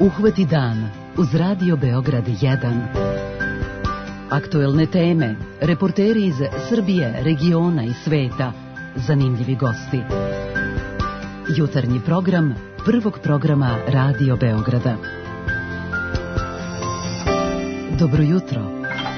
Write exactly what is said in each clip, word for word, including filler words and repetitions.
Uhvati dan uz Radio Beograd jedan. Aktuelne teme, reporteri iz Srbije, regiona i sveta, zanimljivi gosti. Jutarnji program Prvog programa Radio Beograda. Dobro jutro.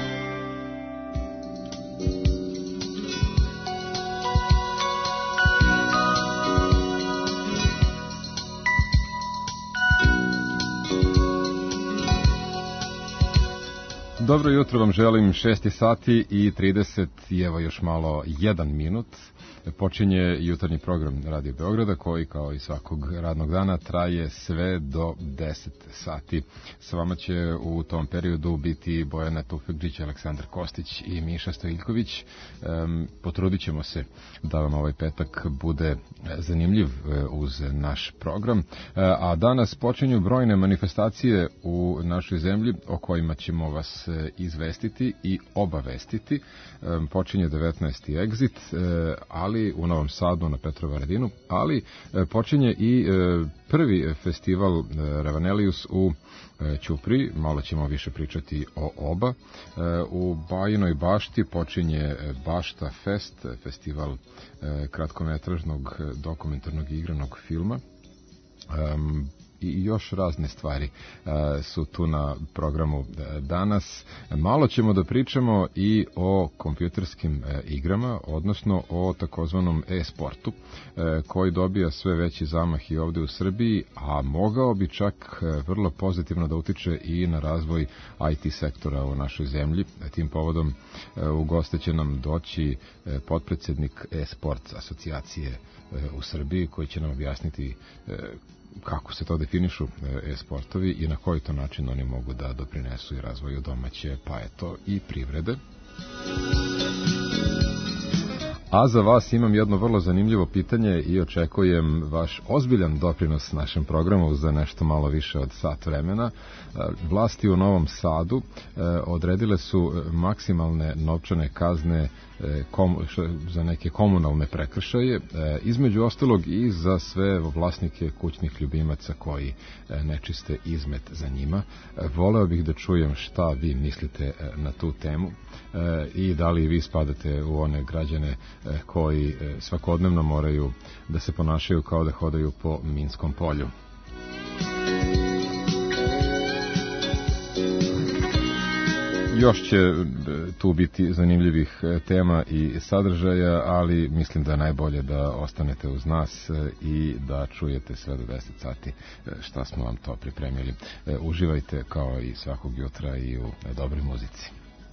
Dobro jutro vam želim, šest sati i trideset i evo još malo jedan minut. Počinje jutarnji program Radio Beograda koji kao i svakog radnog dana traje sve do deset sati. S vama će u tom periodu biti Bojana Tufekđić, Aleksandar Kostić i Miša Stojiljković. Um, potrudit ćemo se da vam ovaj petak bude zanimljiv uz naš program. A danas počinju brojne manifestacije u našoj zemlji o kojima ćemo vas izvestiti i obavestiti. Um, počinje devetnaesti Exit, ali u Novom Sadu na Petrovaradinu, ali počinje i prvi festival Ravanelius u Ćupriji, malo ćemo više pričati o oba. U Bajinoj Bašti počinje Bašta Fest, festival kratkometražnog dokumentarnog i igranog filma. I još razne stvari uh, su tu na programu uh, danas. Malo ćemo da pričamo i o kompjuterskim uh, igrama, odnosno o takozvanom e-sportu, uh, koji dobija sve veći zamah i ovde u Srbiji, a mogao bi čak uh, vrlo pozitivno da utiče i na razvoj I T sektora u našoj zemlji. Tim povodom uh, u goste će nam doći uh, potpredsednik e-sports asocijacije uh, u Srbiji, koji će nam objasniti uh, kako se to definišu e-sportovi i na koji to način oni mogu da doprinesu i razvoju domaće, pa eto, i privrede. A za vas imam jedno vrlo zanimljivo pitanje i očekujem vaš ozbiljan doprinos našem programu za nešto malo više od sat vremena. Vlasti u Novom Sadu odredile su maksimalne novčane kazne kom, za neke komunalne prekršaje, između ostalog i za sve vlasnike kućnih ljubimaca koji ne čiste izmet za njima. Voleo bih da čujem šta vi mislite na tu temu i da li vi spadate u one građane koji svakodnevno moraju da se ponašaju kao da hodaju po minskom polju. Još će tu biti zanimljivih tema i sadržaja, ali mislim da je najbolje da ostanete uz nas i da čujete sve do deset sati šta smo vam to pripremili. Uživajte kao i svakog jutra i u dobroj muzici.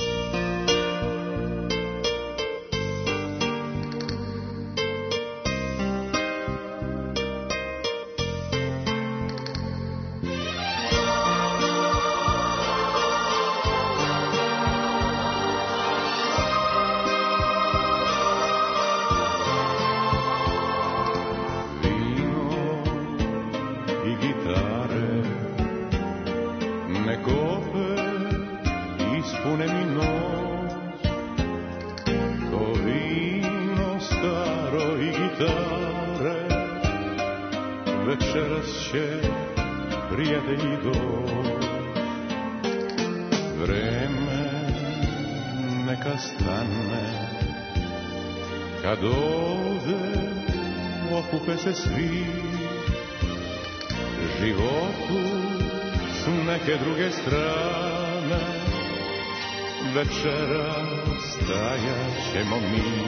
Svi životu s neke druge strane večera stajat ćemo mi,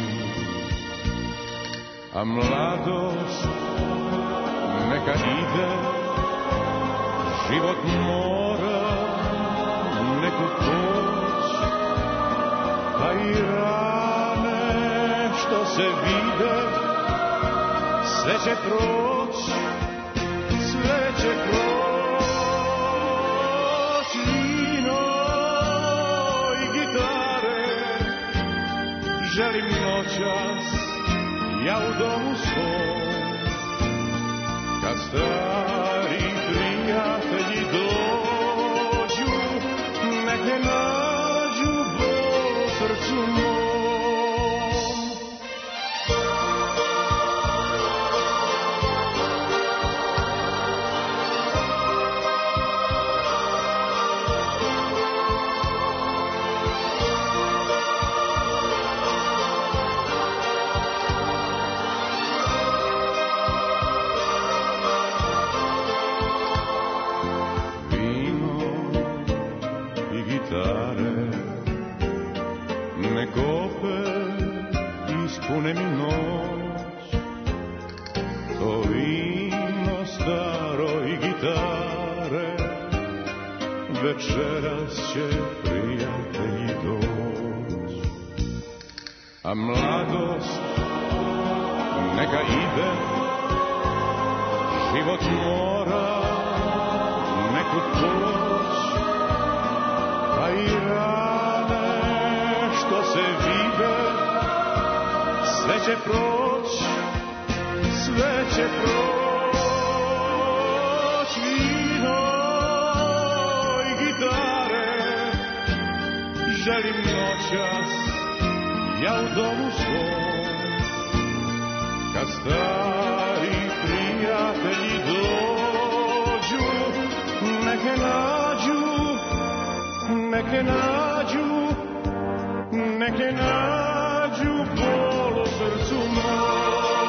a mladost neka ide, život mora neku poć, a i rane što se vide sve će proć, sve će proć. Vino i gitare želim noćas ja u domu svom, kad stari prijatelji dođu, nek ne nađu bol u srcu mom. noć, to vino staro i gitare, večeras će prijatelji doć. A mladost neka ide, život mora nekud poć, pa i rane što se vide, sve će proć, sve će proć. Vino i gitare želim noćas ja u domu svom, kad stari prijatelji dođu, neke nađu, neke nađu, neke nađu bol u srcu moj.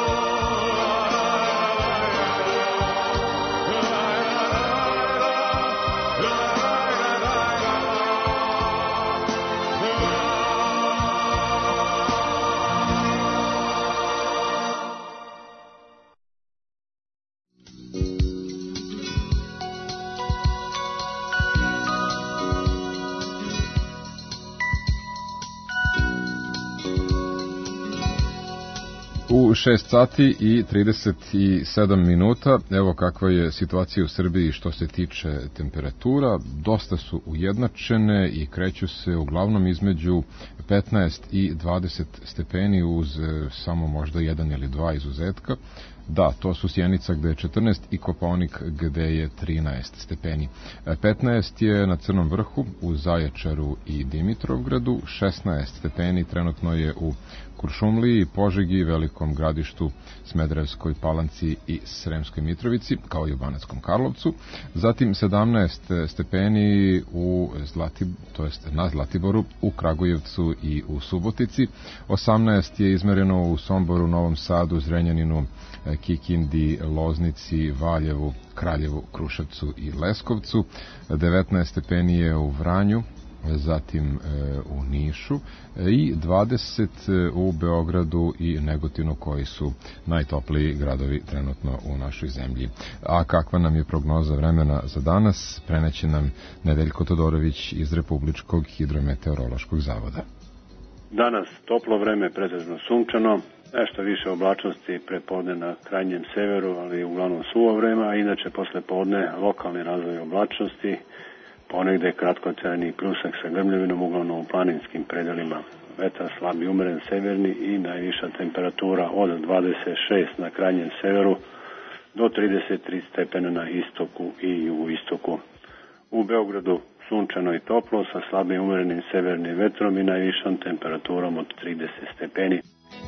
U šest sati i trideset sedam minuta, evo kakva je situacija u Srbiji što se tiče temperatura. Dosta su ujednačene i kreću se uglavnom između petnaest i dvadeset stepeni uz samo možda jedan ili dva izuzetka. Da, to su Sjenica gde je četrnaest i Kopaonik gde je trinaest stepeni. petnaest je na Crnom vrhu, u Zaječaru i Dimitrovgradu, šesnaest stepeni trenutno je u Kuršumliji, Požegi, Velikom Gradištu, Smederevskoj Palanci i Sremskoj Mitrovici, kao i u Banatskom Karlovcu. Zatim sedamnaest stepeni u Zlatib, to jest na Zlatiboru, u Kragujevcu i u Subotici. osamnaest je izmereno u Somboru, Novom Sadu, Zrenjaninu, Kikindi, Loznici, Valjevu, Kraljevu, Kruševcu i Leskovcu. devetnaest stepeni je u Vranju, zatim e, u Nišu i dvadeset u Beogradu i Negotinu, koji su najtopliji gradovi trenutno u našoj zemlji. A kakva nam je prognoza vremena za danas, preneće nam Nedeljko Todorović iz Republičkog hidrometeorološkog zavoda. Danas toplo vreme, pretežno sunčano, nešto više oblačnosti prepodne na krajnjem severu, ali uglavnom suvo vreme, a inače posle podne lokalni razvoj oblačnosti, ponegde kratkotrajni pljusak sa grmljavinom, uglavnom u planinskim predelima. Vetar slab i umeren severni i najviša temperatura od dvadeset šest na krajnjem severu do trideset tri stepena na istoku i jugoistoku. U Beogradu sunčano i toplo sa slabim umerenim severnim vetrom i najvišom temperaturom od trideset stepeni.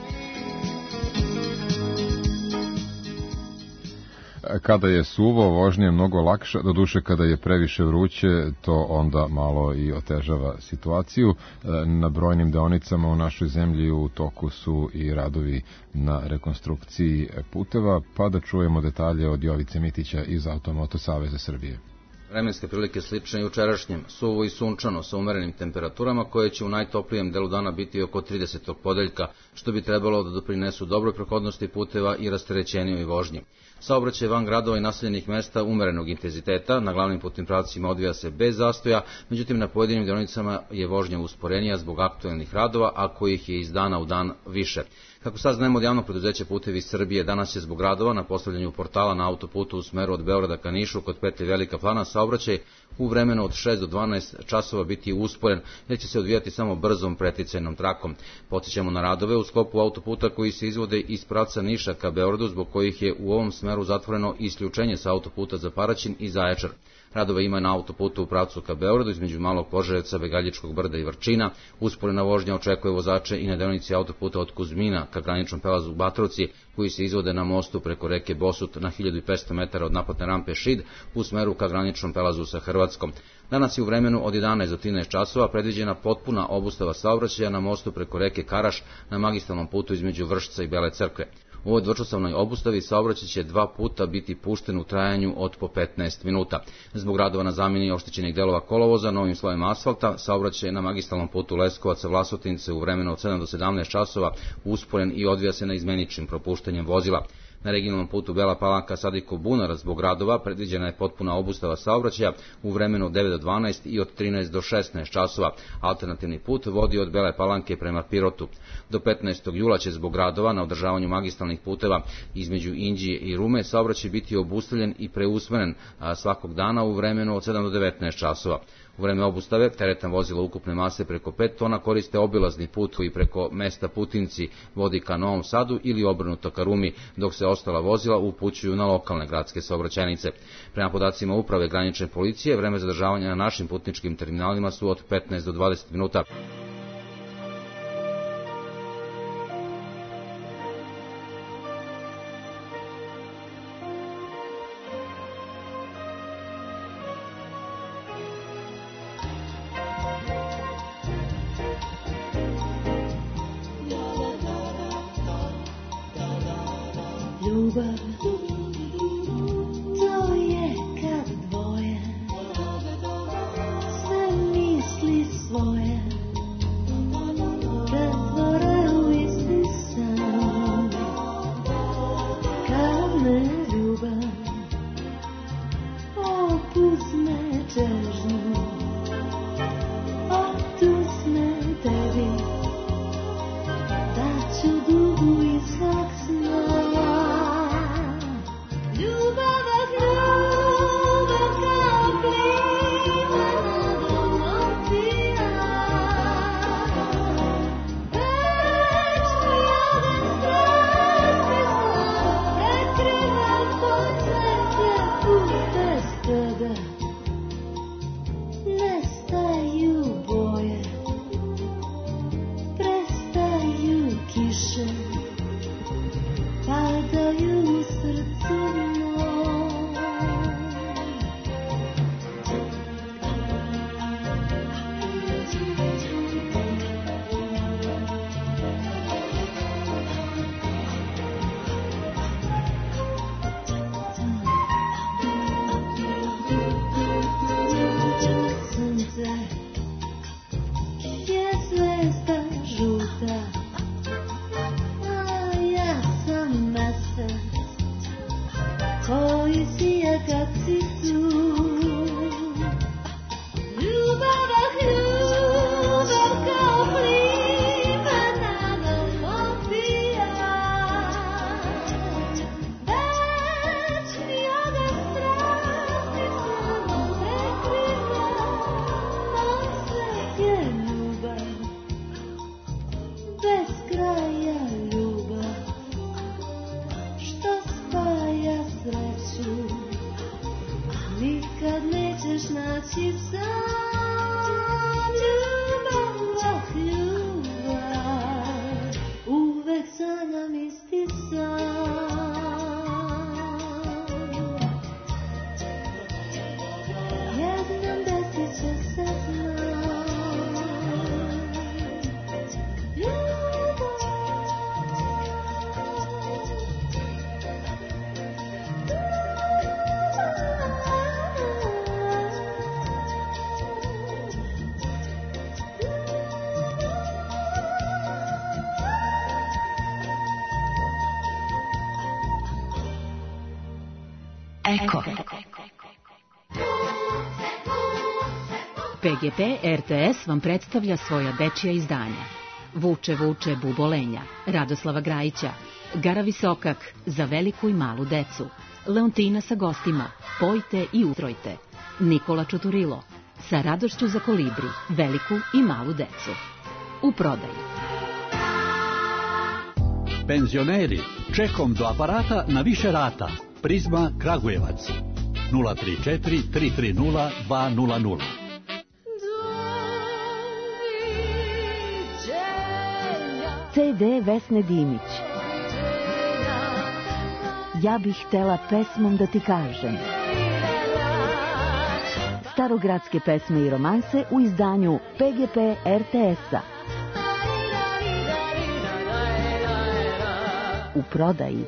Kada je suvo, vožnja je mnogo lakša, doduše kada je previše vruće, to onda malo i otežava situaciju. Na brojnim deonicama u našoj zemlji u toku su i radovi na rekonstrukciji puteva, pa da čujemo detalje od Jovice Mitića iz Automoto Saveza Srbije. Vremenske prilike slične i jučerašnjem, suvo i sunčano sa umerenim temperaturama koje će u najtoplijem delu dana biti oko tridesetog podeljka, što bi trebalo da doprinesu dobroj prohodnosti puteva i rasterećenijoj vožnji. Saobraćaj van gradova i naseljenih mesta umerenog intenziteta, na glavnim putnim pravcima odvija se bez zastoja, međutim na pojedinim deonicama je vožnja usporenija zbog aktuelnih radova, a kojih je iz dana u dan više. Kako saznajemo od javnog preduzeća Putevi Srbije, danas je zbog radova na postavljanju portala na autoputu u smeru od Beograda ka Nišu kod petlje Velika Plana saobraćaj u vremenu od šest do dvanaest časova biti usporen, jer će se odvijati samo brzom preticajnom trakom. Podsjećamo na radove u sklopu autoputa koji se izvode iz pravca Niša ka Beogradu, zbog kojih je u ovom smeru zatvoreno isključenje sa autoputa za Paraćin i Zaječar. Radove ima na autoputu u pravcu ka Beogradu između Malog Požarevca, Begaljičkog brda i Vrčina. Usporena vožnja očekuje vozače i na deonici autoputa od Kuzmina ka graničnom prelazu Batrovci, koji se izvode na mostu preko reke Bosut na hiljadu petsto metara od naplatne rampe Šid u smeru ka graničnom prelazu sa Hrvatskom. Danas je u vremenu od jedanaest do trinaest časova predviđena potpuna obustava saobraćaja na mostu preko reke Karaš na magistralnom putu između Vršca i Bele Crkve. U ovoj dvočasovnoj obustavi saobraćaj će dva puta biti pušten u trajanju od po petnaest minuta. Zbog radova na zamjeni oštećenih delova kolovoza novim slojem asfalta, saobraćaj na magistralnom putu Leskovac-Vlasotince u vremenu od sedam do sedamnaest časova usporen i odvija se na izmeničnim propuštanjem vozila. Na regionalnom putu Bela Palanka-Sadikov-Bunar zbog radova predviđena je potpuna obustava saobraćaja u vremenu od devet do dvanaest i od trinaest do šesnaest časova. Alternativni put vodi od Bele Palanke prema Pirotu. Do petnaestog jula će zbog radova na održavanju magistralnih puteva između Inđije i Rume saobraćaj biti obustavljen i preusmeren svakog dana u vremenu od sedam do devetnaest časova. U vreme obustave teretna vozila ukupne mase preko pet tona koriste obilazni put koji preko mesta Putinci vodi ka Novom Sadu ili obrnuto ka Rumi, dok se ostala vozila upućuju na lokalne gradske saobraćajnice. Prema podacima Uprave granične policije, vreme zadržavanja na našim putničkim terminalima su od petnaest do dvadeset minuta. Ljubav, to je kad dvoje sve misli svoje pretvore u isti san. Kad me ljubav opuzme čežnju, otusne tebi, da ću dugu i svak sna. Eko. P G P R T S vam predstavlja svoja dečija izdanja. Vuče, vuče, bubolenja, Radoslava Grajića, Gara Visokak, za veliku i malu decu, Leontina sa gostima, Pojte i utrojte, Nikola Čuturilo, sa radošću za kolibri, veliku i malu decu. U prodaju. Penzioneri, čekom do aparata na više rata. Prizma Kragujevac nula tri četiri tri tri nula dva nula nula. C D Vesne Dimić. Ja bih htela pesmom da ti kažem. Starogradske pesme i romanse u izdanju P G P R T S-a. u prodaji.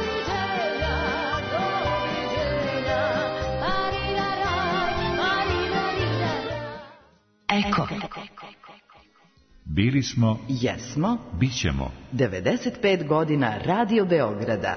Eko. Bili smo, jesmo, bićemo. devedeset pet godina Radio Beograda.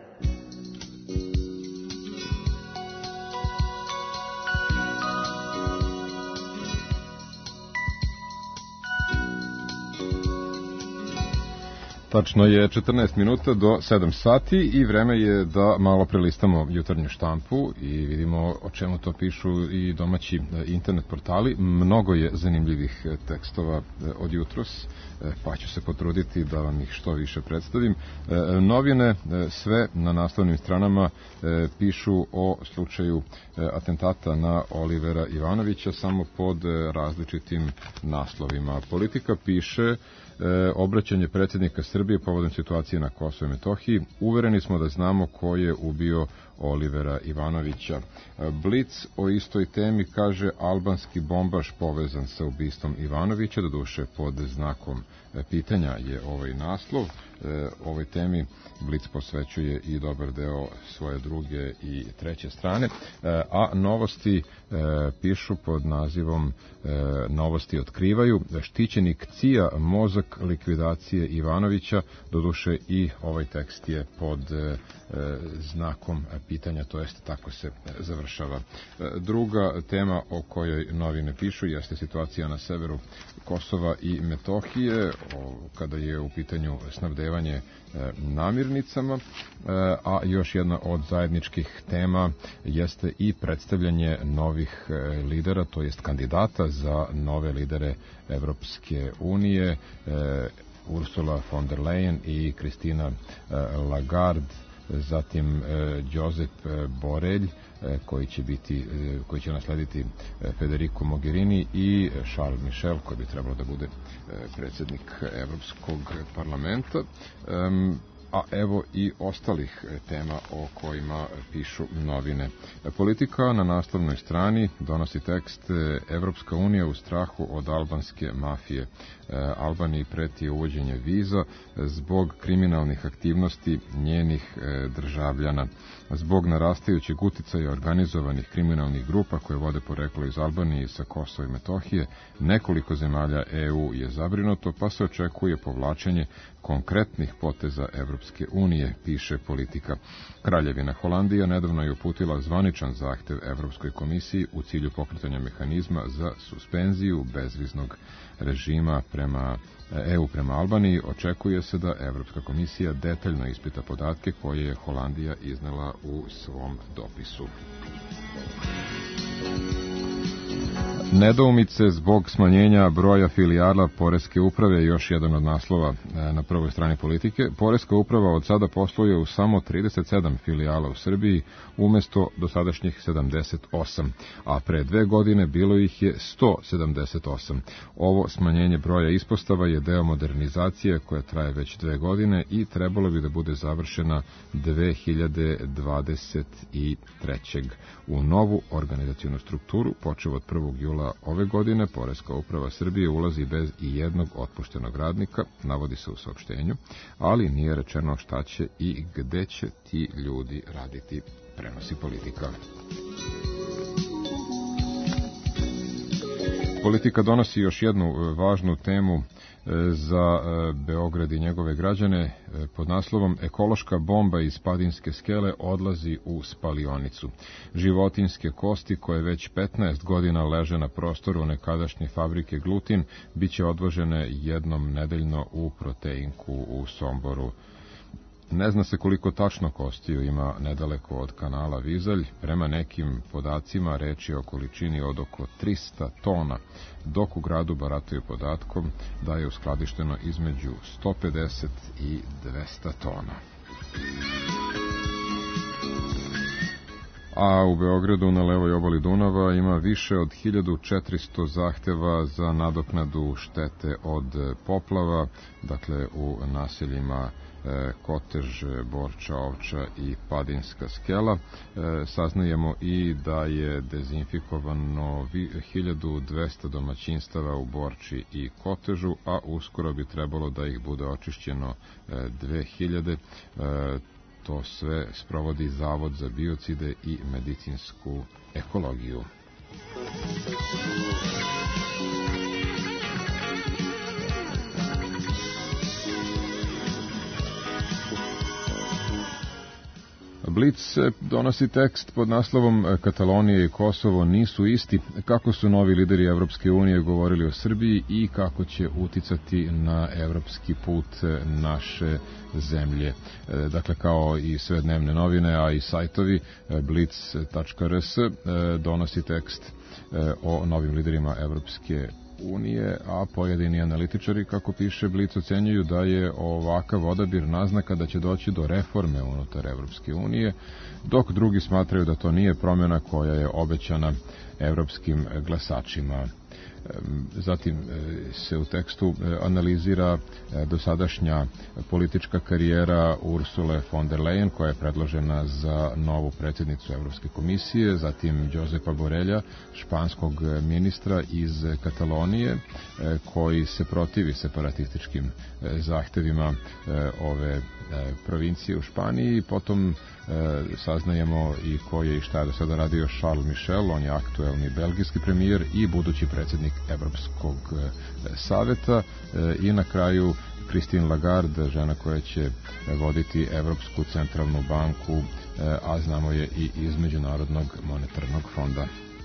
Tačno je četrnaest minuta do sedam sati i vreme je da malo prelistamo jutarnju štampu i vidimo o čemu to pišu i domaći internet portali. Mnogo je zanimljivih tekstova od jutros, pa ću se potruditi da vam ih što više predstavim. Novine sve na naslovnim stranama pišu o slučaju atentata na Olivera Ivanovića, samo pod različitim naslovima. Politika piše obraćanje predsjednika Srbije povodom situacije na Kosovu i Metohiji. Uvereni smo da znamo ko je ubio Olivera Ivanovića. Blic o istoj temi kaže albanski bombaš povezan sa ubistvom Ivanovića, doduše pod znakom pitanja je ovaj naslov. Ovoj temi Blic posvećuje i dobar deo svoje druge i treće strane, a novosti pišu pod nazivom Novosti otkrivaju. Štićenik C I A, mozak likvidacije Ivanovića, doduše i ovaj tekst je pod znakom pitanja, to jest tako se završava. Druga tema o kojoj novine pišu jeste situacija na severu Kosova i Metohije, kada je u pitanju snabdevanje namirnicama, a još jedna od zajedničkih tema jeste i predstavljanje novih lidera, to jest kandidata za nove lidere Evropske unije, Ursula von der Leyen i Kristina Lagarde, zatim Josep Borelj koji će biti, koji će naslediti Federico Mogherini i Charles Michel koji bi trebalo da bude predsjednik Evropskog parlamenta. A evo i ostalih tema o kojima pišu novine. Politika na naslovnoj strani donosi tekst Evropska unija u strahu od albanske mafije. Albaniji preti uvođenje viza zbog kriminalnih aktivnosti njenih državljana. Zbog narastajućeg uticaja organizovanih kriminalnih grupa koje vode poreklo iz Albanije i sa Kosova i Metohije, nekoliko zemalja E U je zabrinuto, pa se očekuje povlačenje konkretnih poteza Evropske unije, piše Politika. Kraljevina Holandija nedavno je uputila zvaničan zahtev Evropskoj komisiji u cilju pokretanja mehanizma za suspenziju bezviznog režima prema E U prema Albaniji. Očekuje se da Evropska komisija detaljno ispita podatke koje je Holandija iznela u svom dopisu. Nedoumice zbog smanjenja broja filijala Poreske uprave, još jedan od naslova na prvoj strani Politike. Poreska uprava od sada posluje u samo trideset sedam filijala u Srbiji, umesto dosadašnjih sedamdeset osam, a pre dve godine bilo ih je sto sedamdeset osam. Ovo smanjenje broja ispostava je deo modernizacije koja traje već dve godine i trebalo bi da bude završena dve hiljade dvadeset treće. U novu organizacionu strukturu, počev od prvog jula ove godine, Poreska uprava Srbije ulazi bez i jednog otpuštenog radnika, navodi se u saopštenju, ali nije rečeno šta će i gde će ti ljudi raditi, prenosi Politika. Politika donosi još jednu važnu temu za Beograd i njegove građane pod naslovom Ekološka bomba iz Padinske skele odlazi u spalionicu. Životinjske kosti koje već petnaest godina leže na prostoru nekadašnje fabrike Glutin biće odvožene jednom nedeljno u Proteinku u Somboru. Ne zna se koliko tačno kostiju ima nedaleko od kanala Vizalj. Prema nekim podacima reč je o količini od oko trista tona, dok u gradu barataju podatkom da je uskladišteno između sto pedeset i dvesta tona. a u Beogradu na levoj obali Dunava ima više od hiljadu četiristo zahteva za nadoknadu štete od poplava, dakle u naseljima Kotež, Borča, Ovča i Padinska skela. Saznajemo i da je dezinfikovano hiljadu dvesta domaćinstava u Borči i Kotežu, a uskoro bi trebalo da ih bude očišćeno dve hiljade. To sve sprovodi Zavod za biocide i medicinsku ekologiju. Blic donosi tekst pod naslovom Katalonija i Kosovo nisu isti, kako su novi lideri Evropske unije govorili o Srbiji i kako će uticati na evropski put naše zemlje. Dakle, kao i sve dnevne novine, a i sajtovi blic tačka r s donosi tekst o novim liderima Evropske unije, a pojedini analitičari, kako piše Blic, ocenjuju da je ovakav odabir naznaka da će doći do reforme unutar Evropske unije, dok drugi smatraju da to nije promjena koja je obećana evropskim glasačima. Zatim se u tekstu analizira dosadašnja politička karijera Ursule von der Leyen, koja je predložena za novu predsjednicu Evropske komisije, zatim Josepa Borelja, španskog ministra iz Katalonije, koji se protivi separatističkim zahtevima ove provincije u Španiji. Potom saznajemo i ko je i šta je do sada radio Charles Michel, on je aktuelni belgijski premijer i budući predsjednik Evropskog saveta, i na kraju Christine Lagarde, žena koja će voditi Evropsku centralnu banku, a znamo je i iz Međunarodnog monetarnog fonda.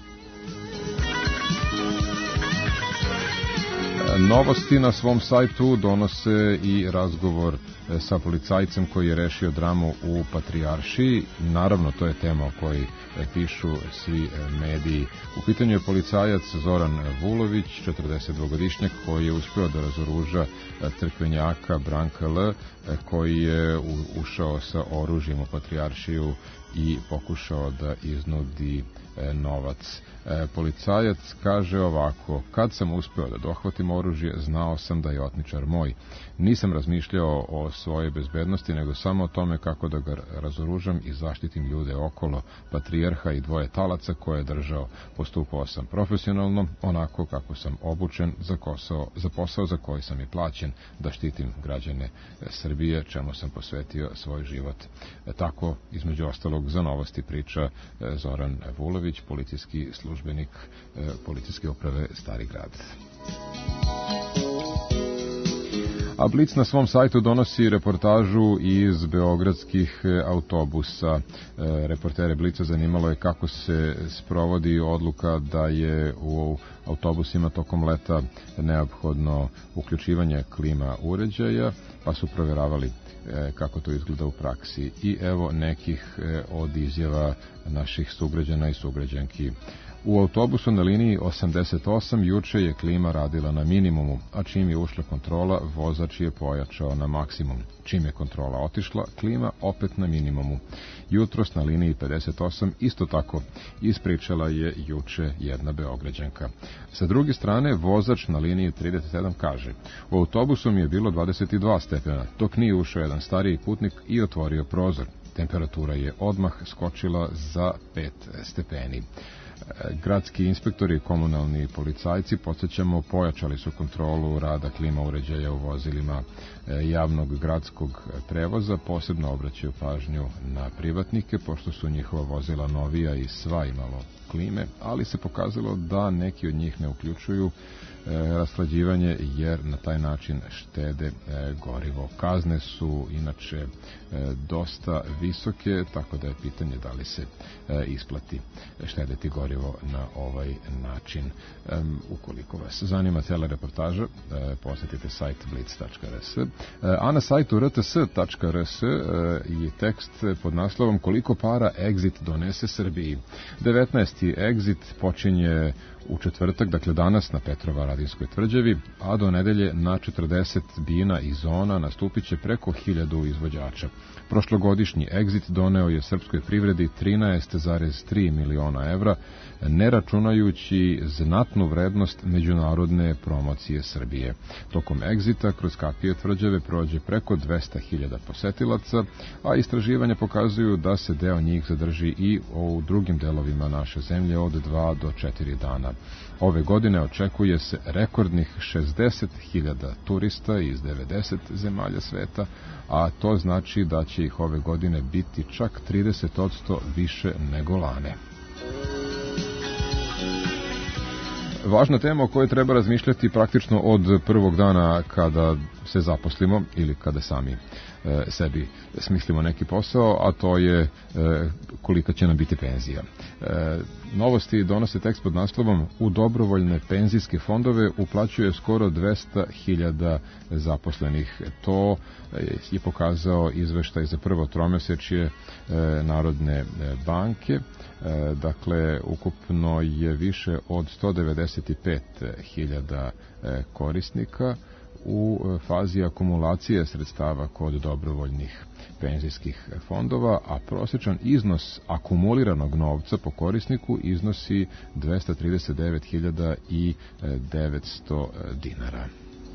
Novosti na svom sajtu donose i razgovor sa policajcem koji je rešio dramu u Patrijaršiji. Naravno, to je tema o kojoj pišu svi mediji. U pitanju je policajac Zoran Vulović, četrdesetdvogodišnjak, koji je uspeo da razoruža crkvenjaka Branka L, koji je ušao sa oružjem u Patrijaršiju i pokušao da iznudi novac. Policajac kaže ovako: kad sam uspeo da dohvatim oružje, znao sam da je otmičar moj. Nisam razmišljao o svojoj bezbednosti, nego samo o tome kako da ga razoružam i zaštitim ljude okolo, patrijarha i dvoje talaca koje je držao. Postupao sam profesionalno, onako kako sam obučen za, kosao, za posao za koji sam i plaćen, da štitim građane Srbije, čemu sam posvetio svoj život. Tako, između ostalog, za Novosti priča Zoran Vulović, policijski službenik policijske uprave Stari grad. A Blic na svom sajtu donosi reportažu iz beogradskih autobusa. Reportere Blica zanimalo je kako se sprovodi odluka da je u autobusima tokom leta neophodno uključivanje klima uređaja, pa su provjeravali kako to izgleda u praksi. I evo nekih od izjava naših sugrađana i sugrađanki. U autobusu na liniji osamdeset osam juče je klima radila na minimumu, a čim je ušla kontrola, vozač je pojačao na maksimum. Čim je kontrola otišla, klima opet na minimumu. Jutros na liniji pedeset osam isto tako ispričala je juče jedna beograđanka. Sa druge strane, vozač na liniji trideset sedam kaže: u autobusu mi je bilo dvadeset dva stepena, dok nije ušao jedan stariji putnik i otvorio prozor. Temperatura je odmah skočila za pet stepeni. Gradski inspektori i komunalni policajci, podsjećamo, pojačali su kontrolu rada klima uređaja u vozilima javnog gradskog prevoza, posebno obraćaju pažnju na privatnike, pošto su njihova vozila novija i sva imalo klime, ali se pokazalo da neki od njih ne uključuju rashlađivanje, jer na taj način štede gorivo. Kazne su inače dosta visoke, tako da je pitanje da li se isplati štedeti gorivo na ovaj način. Ukoliko vas zanima cijela reportaža, posjetite sajt blic tačka r s. A na sajtu r t s tačka r s je tekst pod naslovom Koliko para Exit donese Srbiji. devetnaesti Exit počinje u četvrtak, dakle danas, na Petrovaradovoj Skradinskoj tvrđavi, a do nedelje na četrdeset bina i zona nastupit će preko hiljadu izvođača. Prošlogodišnji Exit doneo je srpskoj privredi trinaest zarez tri miliona evra, ne računajući znatnu vrednost međunarodne promocije Srbije. Tokom Exita kroz kapije tvrđave prođe preko dvesta hiljada posetilaca, a istraživanja pokazuju da se deo njih zadrži i u drugim delovima naše zemlje od dva do četiri dana. Ove godine očekuje se rekordnih šezdeset hiljada turista iz devedeset zemalja sveta, a to znači da će ih ove godine biti čak trideset posto više nego lane. Važna tema o kojoj treba razmišljati praktično od prvog dana kada se zaposlimo ili kada sami e, sebi smislimo neki posao, a to je e, kolika će nam biti penzija. E, novosti donose tekst pod naslovom U dobrovoljne penzijske fondove uplaćuje skoro dvesta hiljada zaposlenih. To je pokazao izveštaj za prvo tromesečje e, Narodne banke. E, dakle, ukupno je više od sto devedeset pet hiljada e, korisnika u fazi akumulacije sredstava kod dobrovoljnih penzijskih fondova, a prosječan iznos akumuliranog novca po korisniku iznosi dvesta trideset devet hiljada devetsto dinara.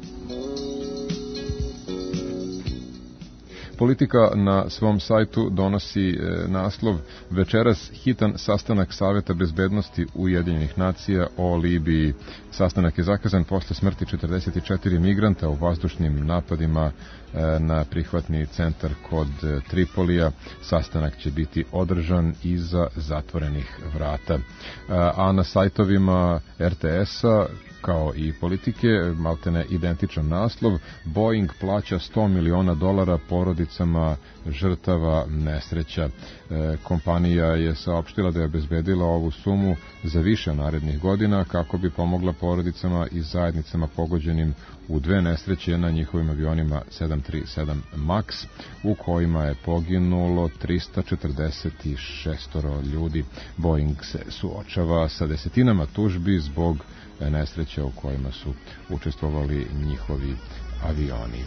Politika na svom sajtu donosi e, naslov Večeras hitan sastanak Saveta bezbednosti Ujedinjenih nacija o Libiji. Sastanak je zakazan posle smrti četrdeset četiri migranta u vazdušnim napadima e, na prihvatni centar kod e, Tripolija. Sastanak će biti održan iza zatvorenih vrata. E, a na sajtovima er te es-a kao i politike, maltene identičan naslov, Boeing plaća sto miliona dolara porodicama žrtava nesreća. E, kompanija je saopštila da je obezbedila ovu sumu za više narednih godina kako bi pomogla porodicama i zajednicama pogođenim u dve nesreće na njihovim avionima sedam tri sedam Max, u kojima je poginulo trista četrdeset šest ljudi. Boeing se suočava sa desetinama tužbi zbog nesreća u kojima su učestvovali njihovi avioni.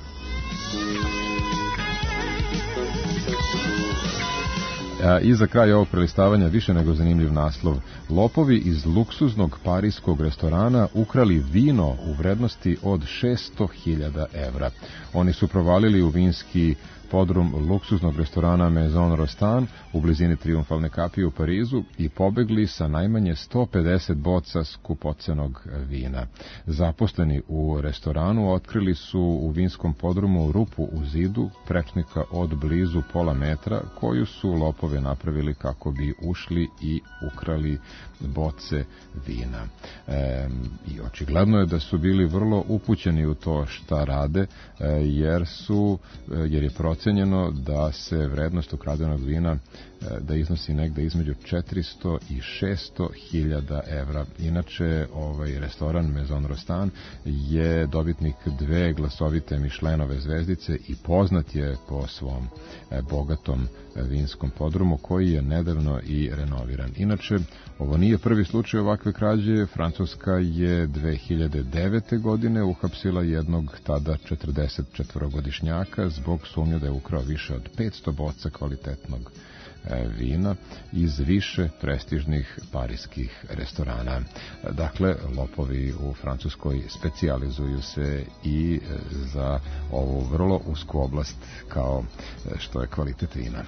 I za kraj ovog prelistavanja više nego zanimljiv naslov. Lopovi iz luksuznog parijskog restorana ukrali vino u vrednosti od šesto hiljada evra. Oni su provalili u vinski podrum luksuznog restorana Maison Rostand u blizini Trijumfalne kapije u Parizu i pobegli sa najmanje sto pedeset boca skupocenog vina. Zaposleni u restoranu otkrili su u vinskom podrumu rupu u zidu, prečnika od blizu pola metra, koju su lopove napravili kako bi ušli i ukrali boce vina. E, I očigledno je da su bili vrlo upućeni u to šta rade, e, jer su, jer je procenjeno da se vrednost ukradenog vina da iznosi negde između četiristo i šesto hiljada evra. Inače, ovaj restoran Maison Rostand je dobitnik dve glasovite Michelinove zvezdice i poznat je po svom bogatom vinskom podrumu koji je nedavno i renoviran. Inače, ovo nije prvi slučaj ovakve krađe. Francuska je dve hiljade devete. godine uhapsila jednog tada četrdesetčetvorogodišnjaka zbog sumnje da je ukrao više od petsto boca kvalitetnog vina iz više prestižnih parijskih restorana. Dakle, lopovi u Francuskoj specijalizuju se i za ovu vrlo usku oblast kao što je kvalitet vina.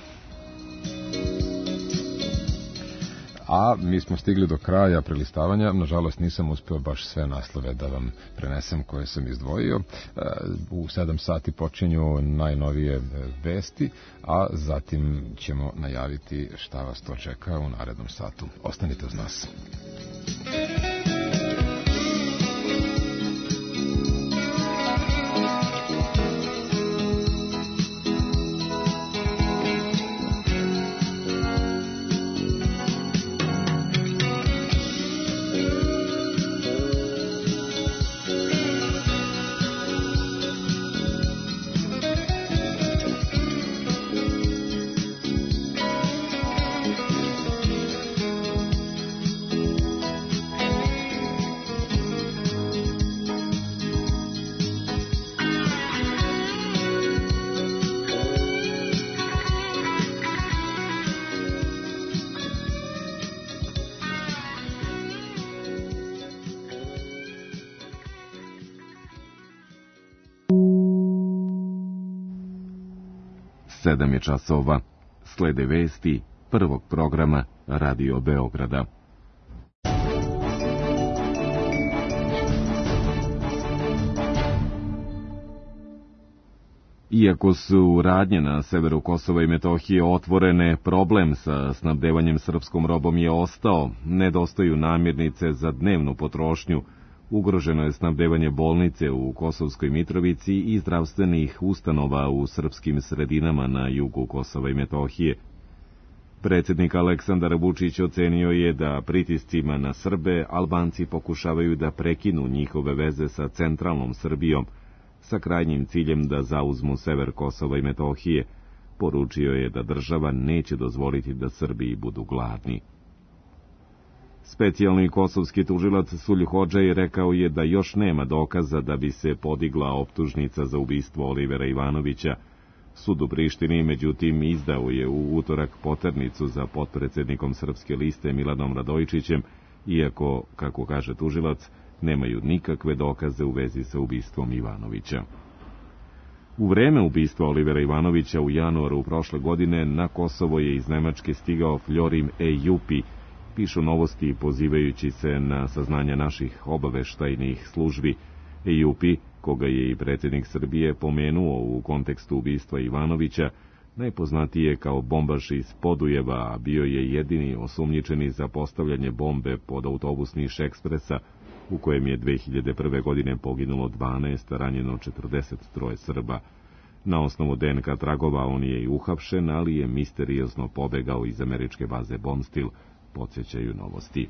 A mi smo stigli do kraja prelistavanja. Nažalost, nisam uspeo baš sve naslove da vam prenesem koje sam izdvojio. U sedam sati počinju najnovije vesti, a zatim ćemo najaviti šta vas to čeka u narednom satu. Ostanite uz nas. Sedam je časova. Slede vesti prvog programa Radio Beograda. Iako su radnje na severu Kosova i Metohije otvorene, problem sa snabdevanjem srpskom robom je ostao. Nedostaju namirnice za dnevnu potrošnju. Ugroženo je snabdevanje bolnice u Kosovskoj Mitrovici i zdravstvenih ustanova u srpskim sredinama na jugu Kosova i Metohije. Predsjednik Aleksandar Vučić ocenio je da pritiscima na Srbe Albanci pokušavaju da prekinu njihove veze sa centralnom Srbijom, sa krajnjim ciljem da zauzmu sever Kosova i Metohije. Poručio je da država neće dozvoliti da Srbiji budu gladni. Specijalni kosovski tužilac Sulj Hodžaj rekao je da još nema dokaza da bi se podigla optužnica za ubistvo Olivera Ivanovića. Sud u Prištini, međutim, izdao je u utorak poternicu za potpredsjednikom Srpske liste Milanom Radojičićem, iako, kako kaže tužilac, nemaju nikakve dokaze u vezi sa ubistvom Ivanovića. U vreme ubistva Olivera Ivanovića u januaru prošle godine na Kosovo je iz Nemačke stigao Florim Ejupi, pišu Novosti pozivajući se na saznanja naših obaveštajnih službi. Ejupi, koga je i predsjednik Srbije pomenuo u kontekstu ubistva Ivanovića, najpoznatiji je kao bombaš iz Podujeva, a bio je jedini osumnjičeni za postavljanje bombe pod autobus Niš Ekspresa, u kojem je dve hiljade prve. godine poginulo dvanaest, ranjeno četrdeset tri Srba. Na osnovu D N K tragova on je i uhapšen, ali je misteriozno pobegao iz američke baze Bombstil, podsjećaju Novosti.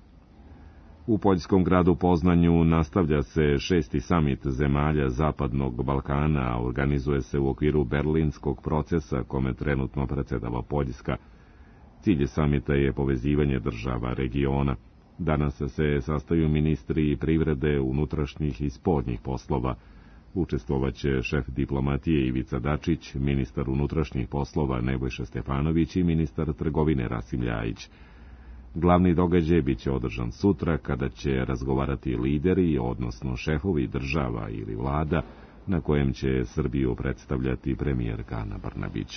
U poljskom gradu Poznanju nastavlja se šesti samit zemalja Zapadnog Balkana, a organizuje se u okviru berlinskog procesa kome trenutno predsjedava Poljska. Cilj samita je povezivanje država regiona. Danas se sastaju ministri privrede, unutrašnjih i spoljnih poslova. Učestvovaće šef diplomatije Ivica Dačić, ministar unutrašnjih poslova Nebojša Stefanović i ministar trgovine Rasim Ljajić. Glavni događaj biće održan sutra, kada će razgovarati lideri, odnosno šefovi država ili vlada, na kojem će Srbiju predstavljati premijerka Ana Brnabić.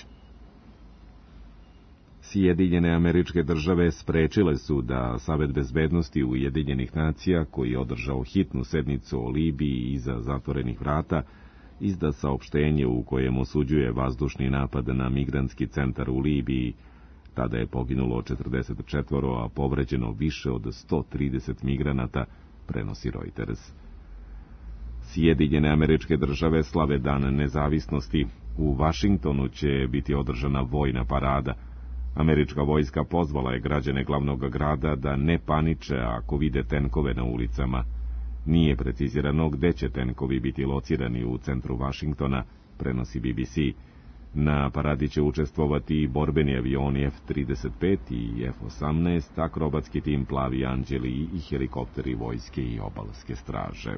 Sjedinjene Američke Države sprečile su da Savet bezbednosti Ujedinjenih nacija, koji je održao hitnu sednicu o Libiji iza zatvorenih vrata, izda saopštenje u kojem osuđuje vazdušni napad na migrantski centar u Libiji. Tada je poginulo četrdeset četiri, a povređeno više od sto trideset migranata, prenosi Reuters. Sjedinjene Američke Države slave Dan nezavisnosti. U Vašingtonu će biti održana vojna parada. Američka vojska pozvala je građane glavnog grada da ne paniče ako vide tenkove na ulicama. Nije precizirano gde će tenkovi biti locirani u centru Vašingtona, prenosi B B C. Na paradi će učestvovati i borbeni avioni F trideset pet i F osamnaest, akrobatski tim Plavi anđeli i helikopteri vojske i obalske straže.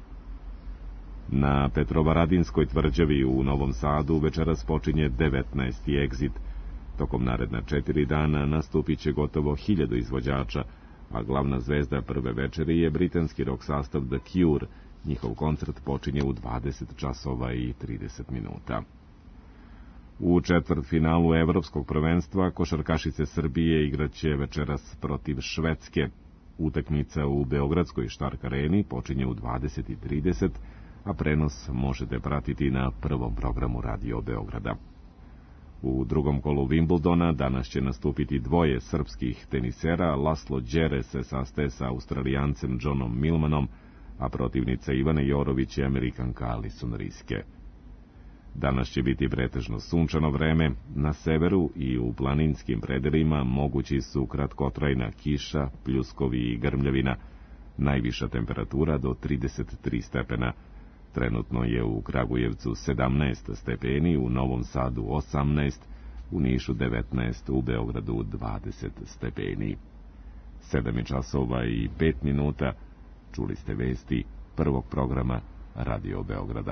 Na Petrovaradinskoj tvrđavi u Novom Sadu večeras počinje devetnaesti egzit. Tokom naredna četiri dana nastupit će gotovo hiljadu izvođača, a glavna zvezda prve večeri je britanski rock sastav The Cure. Njihov koncert počinje u dvadeset časova i trideset minuta. U četvrtfinalu Evropskog prvenstva košarkašice Srbije igraće večeras protiv Švedske. Utakmica u Beogradskoj Štark areni počinje u dvadeset i trideset, a prenos možete pratiti na prvom programu Radio Beograda. U drugom kolu Wimbledona danas će nastupiti dvoje srpskih tenisera. Laslo Đere se sastaje sa Australijancem Johnom Millmanom, a protivnica Ivana Jorović je Amerikanka Alison Riske. Danas će biti pretežno sunčano vreme, na severu i u planinskim predelima mogući su kratkotrajna kiša, pljuskovi i grmljavina, najviša temperatura do trideset tri stepena. Trenutno je u Kragujevcu sedamnaest stepeni, u Novom Sadu osamnaest, u Nišu devetnaest, u Beogradu dvadeset stepeni. Sedam časova i pet minuta, čuli ste vesti prvog programa Radio Beograda.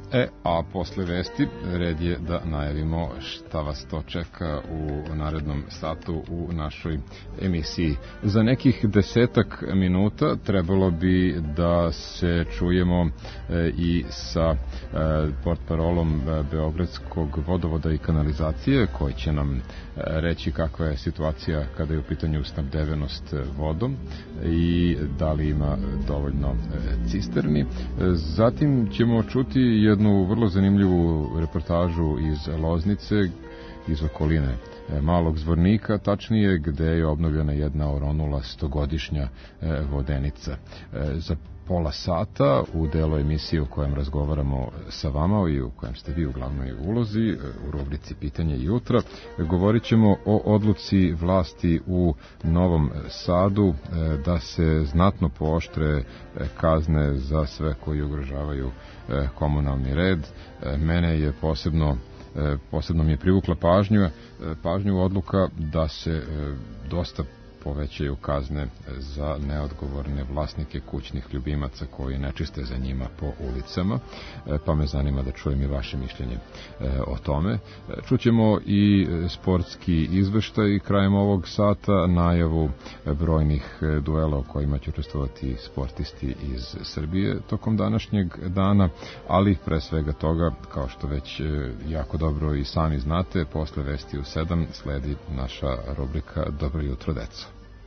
E, a posle vesti red je da najavimo šta vas to čeka u narednom satu u našoj emisiji. Za nekih desetak minuta trebalo bi da se čujemo e, i sa e, portparolom e, Beogradskog vodovoda i kanalizacije, koji će nam e, reći kakva je situacija kada je u pitanju snabdevenost vodom i da li ima dovoljno e, cisterni. E, zatim ćemo čuti jednu jednu vrlo zanimljivu reportažu iz Loznice, iz okoline Malog Zvornika, tačnije gde je obnovljena jedna oronula stogodišnja vodenica. Za pola sata u delu emisije u kojem razgovaramo sa vama i u kojem ste vi u glavnoj ulozi, u rubrici Pitanje jutra, govorit ćemo o odluci vlasti u Novom Sadu da se znatno pooštre kazne za sve koji ugrožavaju komunalni red. Mene je posebno posebno mi je privukla pažnju pažnju odluka da se dosta povećaju kazne za neodgovorne vlasnike kućnih ljubimaca koji ne čiste za njima po ulicama, pa me zanima da čujem i vaše mišljenje o tome. Čućemo i sportski izveštaj krajem ovog sata, najavu brojnih duela u kojima će učestvovati sportisti iz Srbije tokom današnjeg dana, ali pre svega toga, kao što već jako dobro i sami znate, posle vesti u sedam sledi naša rubrika Dobro jutro, deco.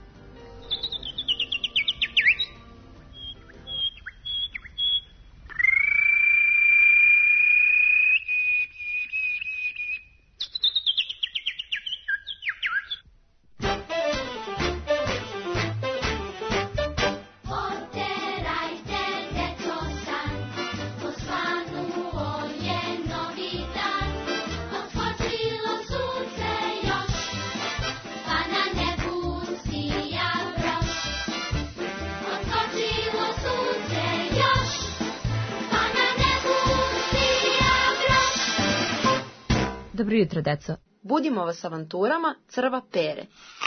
Dobro jutro, deco. Budimo vas avanturama crva Pere.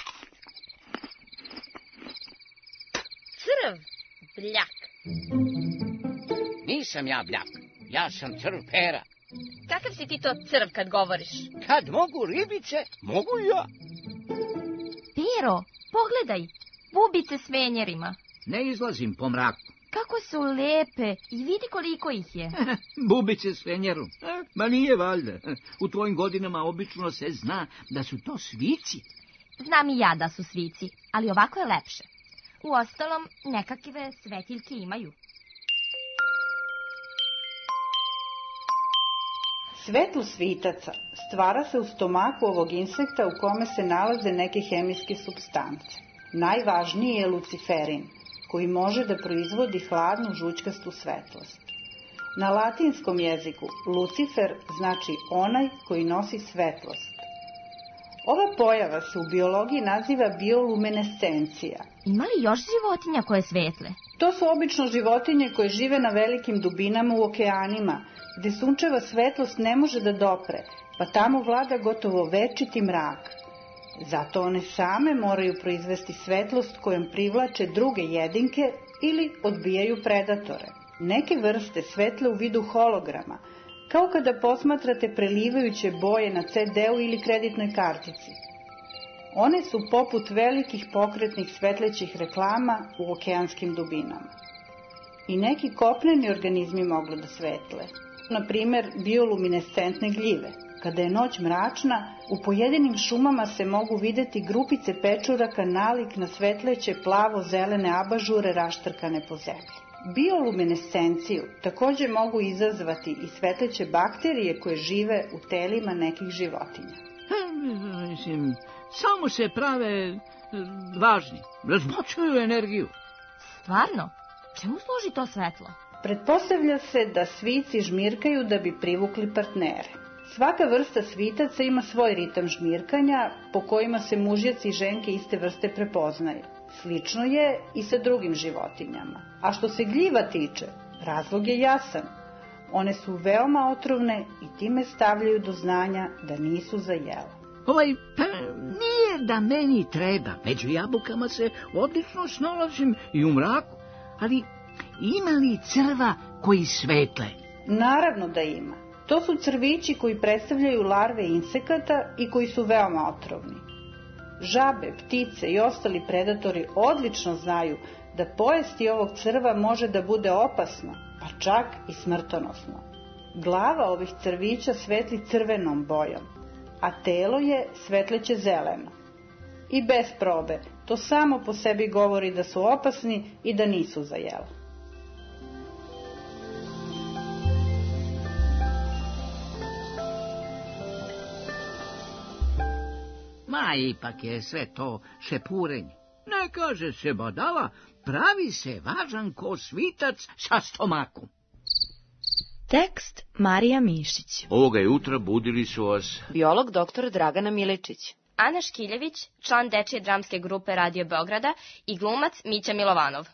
Crv, bljak. Nisam ja bljak, ja sam crv Pera. Kakav si ti to crv kad govoriš? Kad mogu ribice, mogu i ja. Pero, pogledaj, bubice s venjerima. Ne izlazim po mraku. Kako su lepe i vidi koliko ih je. Bubice s venjerom. Ma nije valjda. U tvojim godinama obično se zna da su to svici. Znam i ja da su svici, ali ovako je lepše. Uostalom, nekakve svetiljke imaju. Svetlost svitaca stvara se u stomaku ovog insekta u kome se nalaze neke hemijske supstance. Najvažniji je luciferin, koji može da proizvodi hladnu žućkastu svetlost. Na latinskom jeziku Lucifer znači onaj koji nosi svetlost. Ova pojava se u biologiji naziva bioluminescencija. Ima li još životinja koje svetle? To su obično životinje koje žive na velikim dubinama u okeanima, gde sunčeva svetlost ne može da dopre, pa tamo vlada gotovo večiti mrak. Zato one same moraju proizvesti svetlost kojom privlače druge jedinke ili odbijaju predatore. Neke vrste svetle u vidu holograma, kao kada posmatrate prelivajuće boje na ce de u ili kreditnoj kartici. One su poput velikih pokretnih svetlećih reklama u okeanskim dubinama. I neki kopneni organizmi mogu da svetle, na primer bioluminescentne gljive. Kada je noć mračna, u pojedinim šumama se mogu videti grupice pečuraka nalik na svetleće plavo-zelene abažure raštrkane po zemlji. Bioluminescenciju takođe mogu izazvati i svetleće bakterije koje žive u telima nekih životinja. Mislim, samo se prave važni, razmočuju energiju. Stvarno? Čemu služi to svetlo? Pretpostavlja se da svici žmirkaju da bi privukli partnere. Svaka vrsta svitaca ima svoj ritam žmirkanja po kojima se mužjaci i ženke iste vrste prepoznaju. Slično je i sa drugim životinjama. A što se gljiva tiče, razlog je jasan. One su veoma otrovne i time stavljaju do znanja da nisu za jelo. Ovaj, pa, nije da meni treba. Među jabukama se odlično snalazim i u mraku. Ali ima li crva koji svetle? Naravno da ima. To su crvići koji predstavljaju larve insekata i koji su veoma otrovni. Žabe, ptice i ostali predatori odlično znaju da pojesti ovog crva može da bude opasno, pa čak i smrtonosno. Glava ovih crvića svetli crvenom bojom, a telo je svetleće zeleno. I bez probe, to samo po sebi govori da su opasni i da nisu za jelo. Ma ipak je sve to šepurenje. Ne kaže se badava, pravi se važan ko svitac sa stomakom. Tekst Marija Mišić. Ovoga jutra budili su vas biolog doktor Dragana Miličić, Ana Škiljević, član dečije dramske grupe Radio Beograda i glumac Mića Milovanov.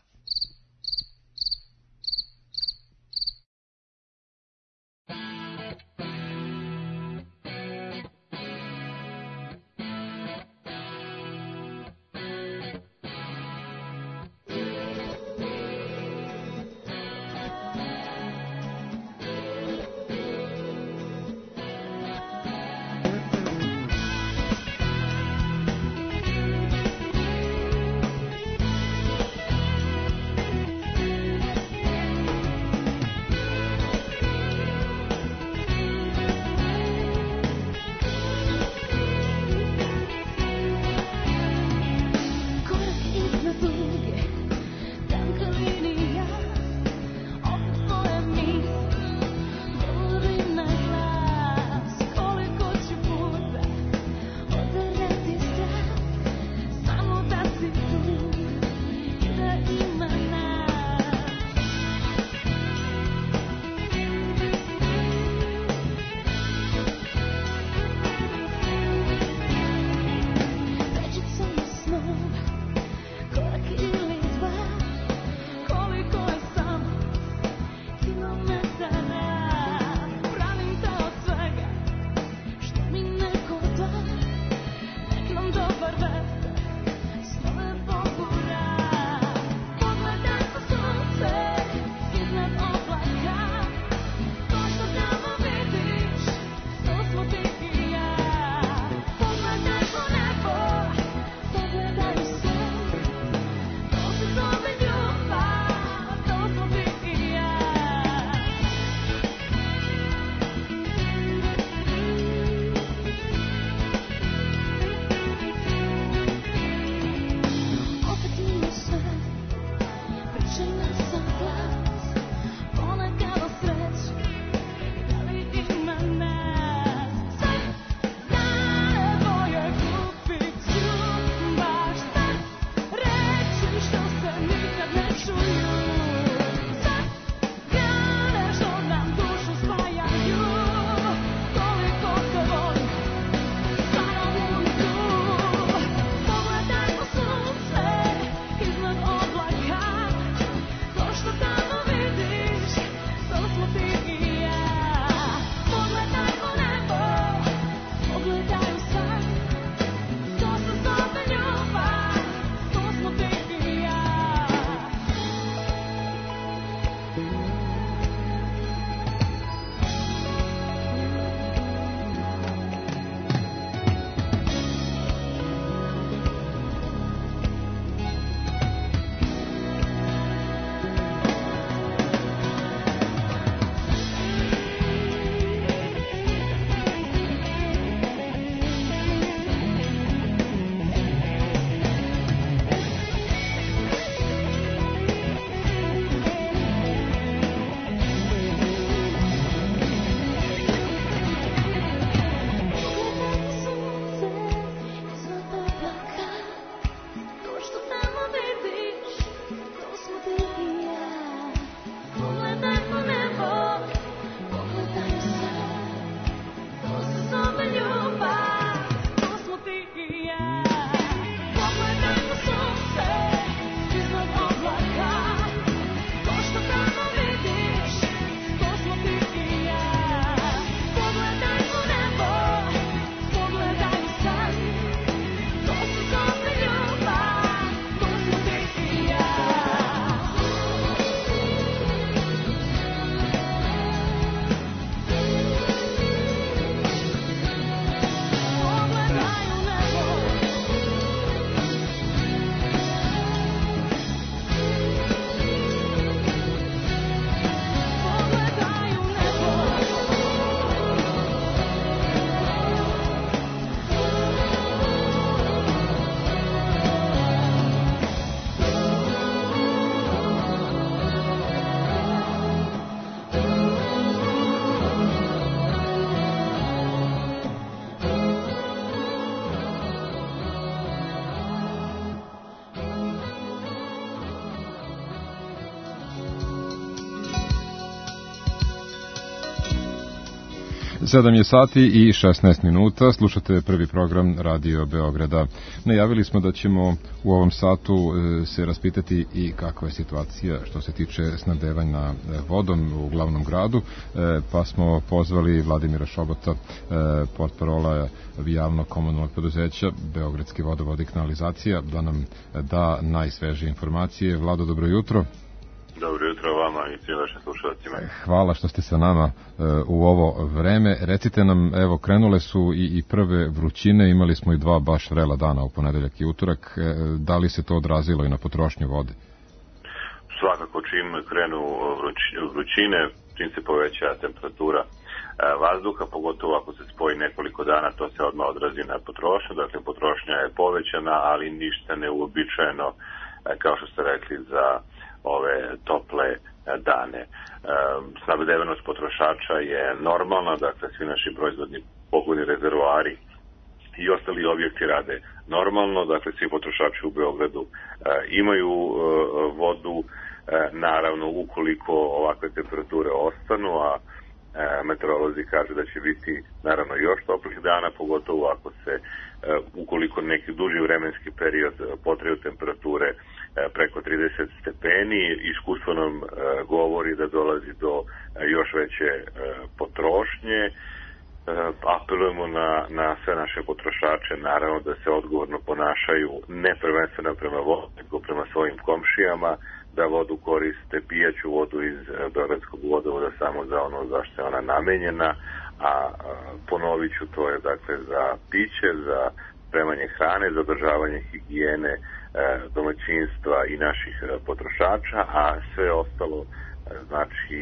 sedam je sati i šesnaest minuta, slušate prvi program Radio Beograda. Najavili smo da ćemo u ovom satu se raspitati i kakva je situacija što se tiče snabdevanja vodom u glavnom gradu, pa smo pozvali Vladimira Šobota, portparola javnog komunalnog preduzeća Beogradski vodovod i kanalizacija, da nam da najsvežije informacije. Vlado, dobro jutro. Dobro jutro vama i svim vašim slušalcima. Hvala što ste sa nama u ovo vreme. Recite nam, evo, krenule su i, i prve vrućine, imali smo i dva baš vrela dana u ponedeljak i utorak. Da li se to odrazilo i na potrošnju vode? Svakako čim krenu vrućine, čim se poveća temperatura vazduha, pogotovo ako se spoji nekoliko dana, to se odmah odrazi na potrošnju. Dakle, potrošnja je povećana, ali ništa neuobičajeno, kao što ste rekli, za ove tople dane. Snabdevenost potrošača je normalna, dakle svi naši proizvodni pogoni, rezervoari i ostali objekti rade normalno, dakle svi potrošači u Beogradu imaju vodu, naravno ukoliko ovakve temperature ostanu, a meteorolozi kažu da će biti naravno još toplih dana, pogotovo ako se ukoliko neki duži vremenski period potraju temperature preko trideset stepeni, iskustvo nam govori da dolazi do još veće potrošnje. Apelujemo na, na sve naše potrošače, naravno da se odgovorno ponašaju, ne prvenstveno prema vodi, nego prema svojim komšijama, da vodu koriste, pijaću vodu iz Beogradskog vodovoda samo za ono za što je ona namenjena, a ponovit ću, to je dakle za piće, za spremanje hrane, za održavanje higijene domaćinstva i naših potrošača, a sve ostalo znači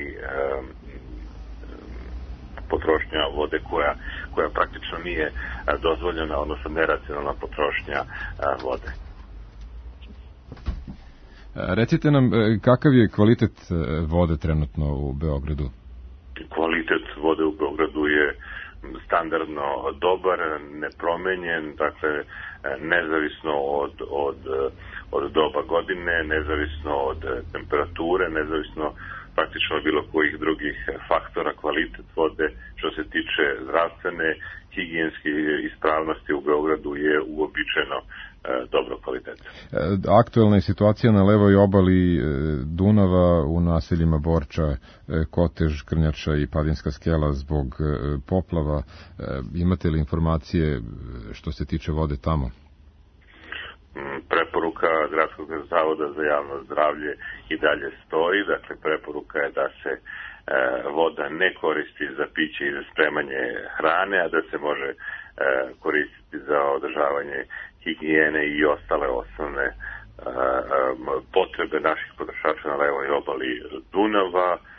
potrošnja vode koja, koja praktično nije dozvoljena, odnosno neracionalna potrošnja vode. Recite nam, kakav je kvalitet vode trenutno u Beogradu? Kvalitet vode u Beogradu je standardno dobar, nepromenjen, dakle nezavisno od, od, od doba godine, nezavisno od temperature, nezavisno praktično bilo kojih drugih faktora. Kvalitet vode što se tiče zdravstvene, higijenske ispravnosti u Beogradu je uobičajeno dobro kvaliteta. Aktuelna je situacija na levoj obali Dunava u naseljima Borča, Kotež, Krnjača i Padinska skela zbog poplava. Imate li informacije što se tiče vode tamo? Preporuka Gradskog zavoda za javno zdravlje i dalje stoji, dakle preporuka je da se e, voda ne koristi za piće i za spremanje hrane, a da se može e, koristiti za održavanje higijene i ostale osnovne e, potrebe naših potrošača na levoj obali Dunava. E,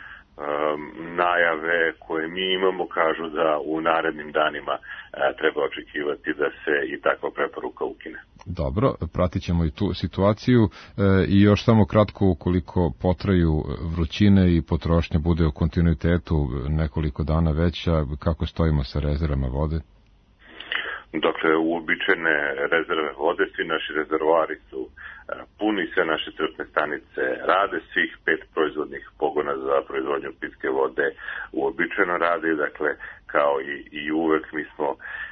najave koje mi imamo kažu da u narednim danima e, treba očekivati da se i takva preporuka ukine. Dobro, pratit ćemo i tu situaciju e, i još samo kratko, ukoliko potraju vrućine i potrošnja bude u kontinuitetu nekoliko dana veća, kako stojimo sa rezervama vode? Dakle, uobičajene rezerve vode, svi naši rezervoari su puni, sve naše crpne stanice rade, svih pet proizvodnih pogona za proizvodnju pitke vode uobičajeno rade, dakle, kao i, i uvek mi smo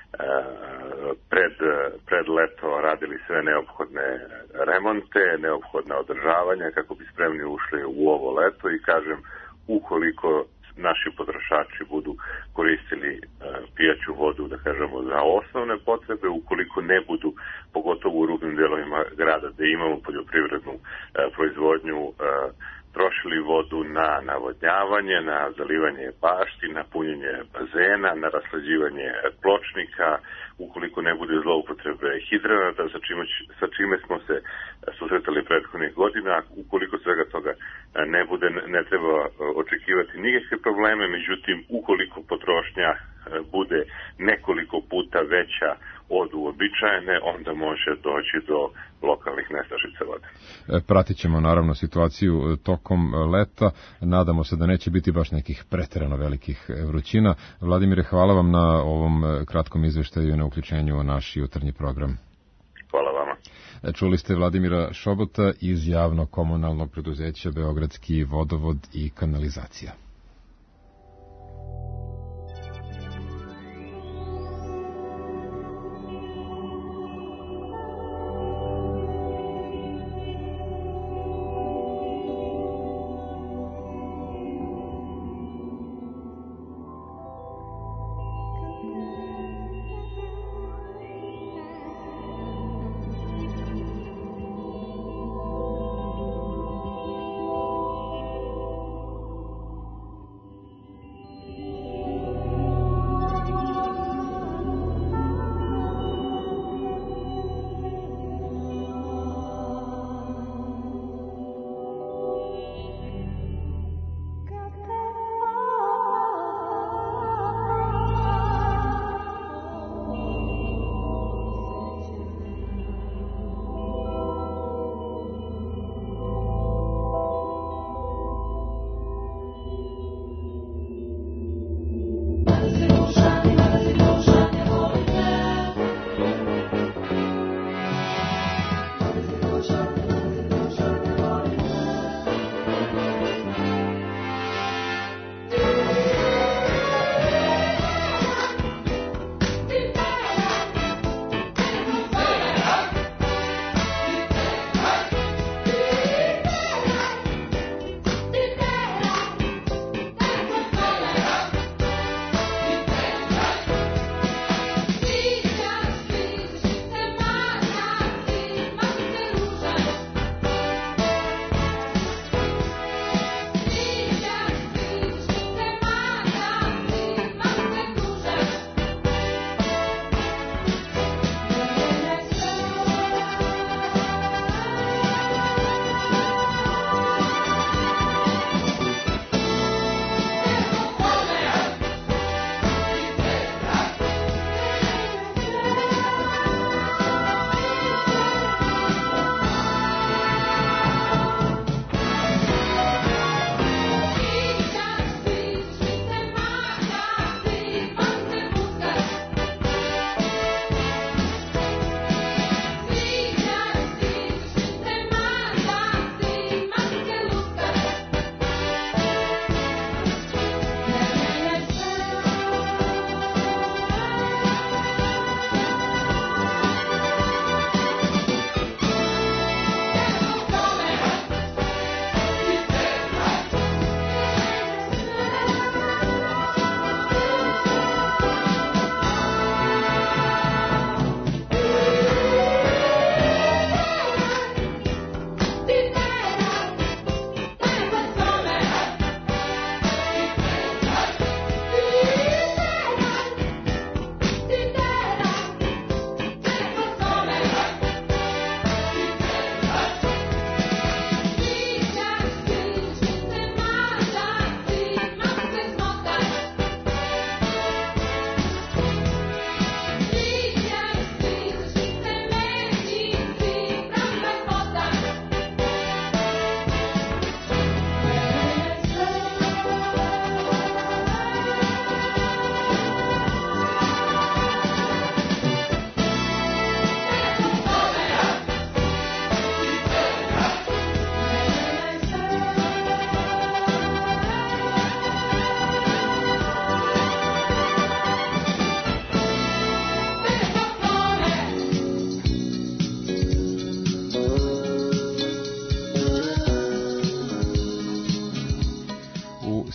pred, pred leto radili sve neophodne remonte, neophodna održavanja kako bi spremni ušli u ovo leto i kažem, ukoliko naši potrošači budu koristili e, pijaću vodu, da kažemo, za osnovne potrebe, ukoliko ne budu, pogotovo u rubnim delovima grada gde imamo poljoprivrednu e, proizvodnju, e, trošili vodu na navodnjavanje, na zalivanje bašti, na punjenje bazena, na rashlađivanje pločnika, ukoliko ne bude zloupotrebe hidranata, sa čime, sa čime smo se susretali prethodnih godina, ukoliko svega toga ne bude, ne treba očekivati nikakve probleme, međutim, ukoliko potrošnja bude nekoliko puta veća od uobičajene, onda može doći do lokalnih nestašica vode. Pratit ćemo naravno situaciju tokom leta, nadamo se da neće biti baš nekih preterano velikih vrućina. Vladimire, hvala vam na ovom kratkom izveštaju i na uključenju u naš jutarnji program. Hvala vama. Čuli ste Vladimira Šobota iz javnog komunalnog preduzeća Beogradski vodovod i kanalizacija.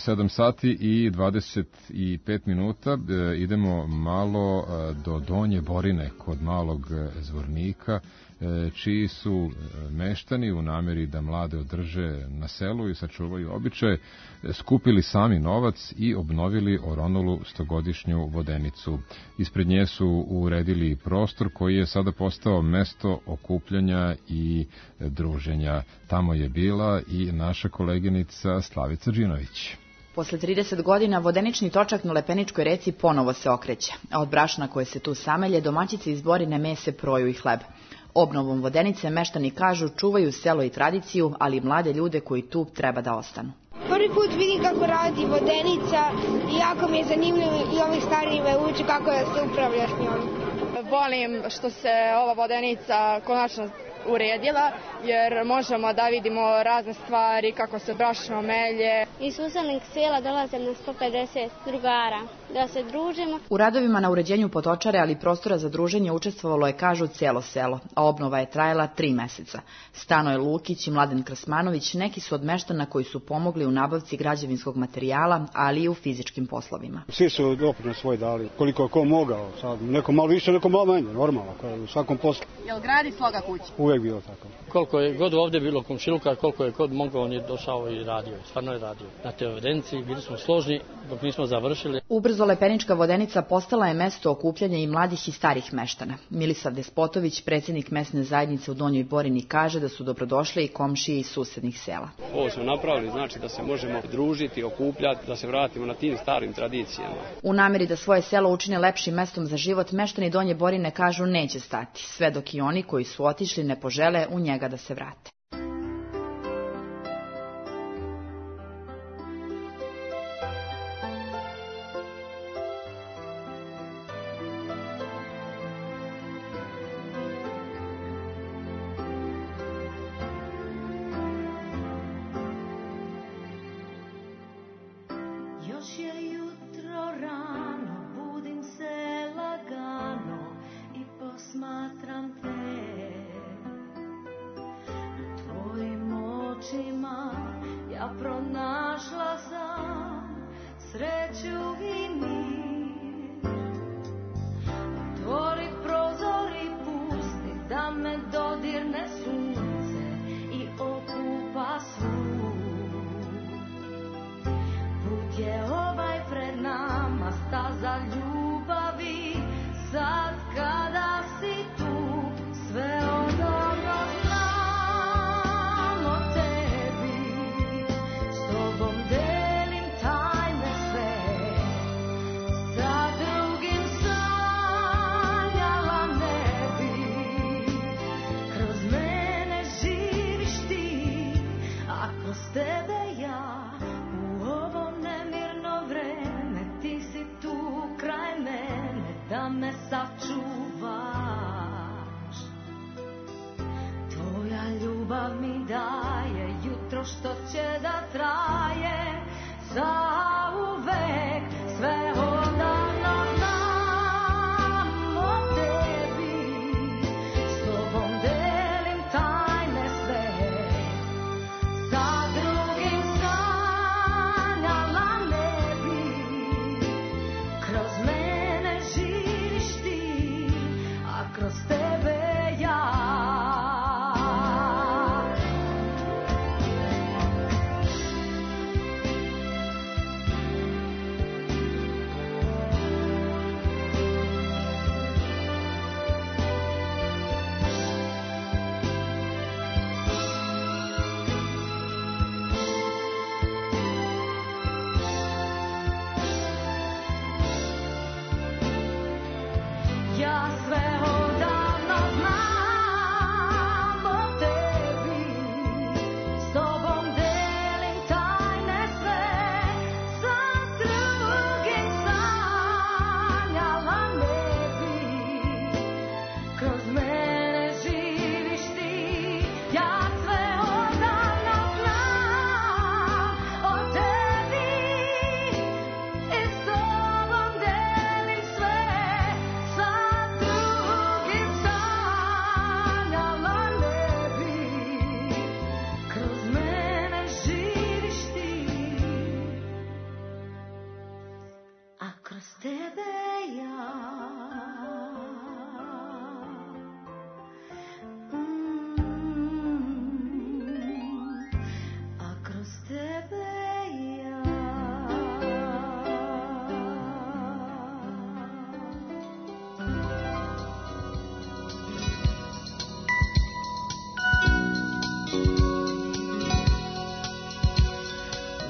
sedam sati i dvadeset pet minuta. Idemo malo do Donje Borine kod Malog Zvornika, čiji su meštani u nameri da mlade održe na selu i sačuvaju običaje, skupili sami novac i obnovili oronulu stogodišnju vodenicu. Ispred nje su uredili prostor koji je sada postao mesto okupljanja i druženja. Tamo je bila i naša koleginica Slavica Đinović. Posle trideset godina vodenični točak na Lepeničkoj reci ponovo se okreće, a od brašna koje se tu samelje domaćice iz Borine mese, proju i hleb. Obnovom vodenice meštani kažu čuvaju selo i tradiciju, ali i mlade ljude koji tu treba da ostanu. Prvi put vidim kako radi vodenica i jako mi je zanimljivo i ovi stariji me uči kako se upravlja s njom. Volim što se ova vodenica konačno uredila, jer možemo da vidimo razne stvari, kako se brašno melje. Iz susednih sela dolazim na sto pedeset drugara, da se družimo. U radovima na uređenju potočare, ali prostora za druženje učestvovalo je, kažu, celo selo, a obnova je trajala tri meseca. Stanoje Lukić i Mladen Krasmanović neki su od meštana koji su pomogli u nabavci građevinskog materijala, ali i u fizičkim poslovima. Svi su doprinos svoj dali, koliko je ko mogao, sad neko malo više, neko malo manje, normalno, u svakom poslu. Jel gradi sloga kuća? Uvijek bilo tako. Koliko je god ovdje bilo komšiluka, koliko je god mogao, on je došao i radio, stvarno je radio. Na te vodenici bili smo složni dok nismo završili. Ubrzo Lepenička vodenica postala je mesto okupljanja i mladih i starih meštana. Milisav Despotović, predsjednik mesne zajednice u Donjoj Borini, kaže da su dobrodošle i komšije iz susednih sela. Ovo smo napravili, znači da se možemo družiti, okupljati, da se vratimo na tim starim tradicijama. U nameri da svoje selo učine lepšim mestom za život, meštani Donje Borine kažu neće stati, sve dok i oni koji su otišli ne požele u njega da se vrate.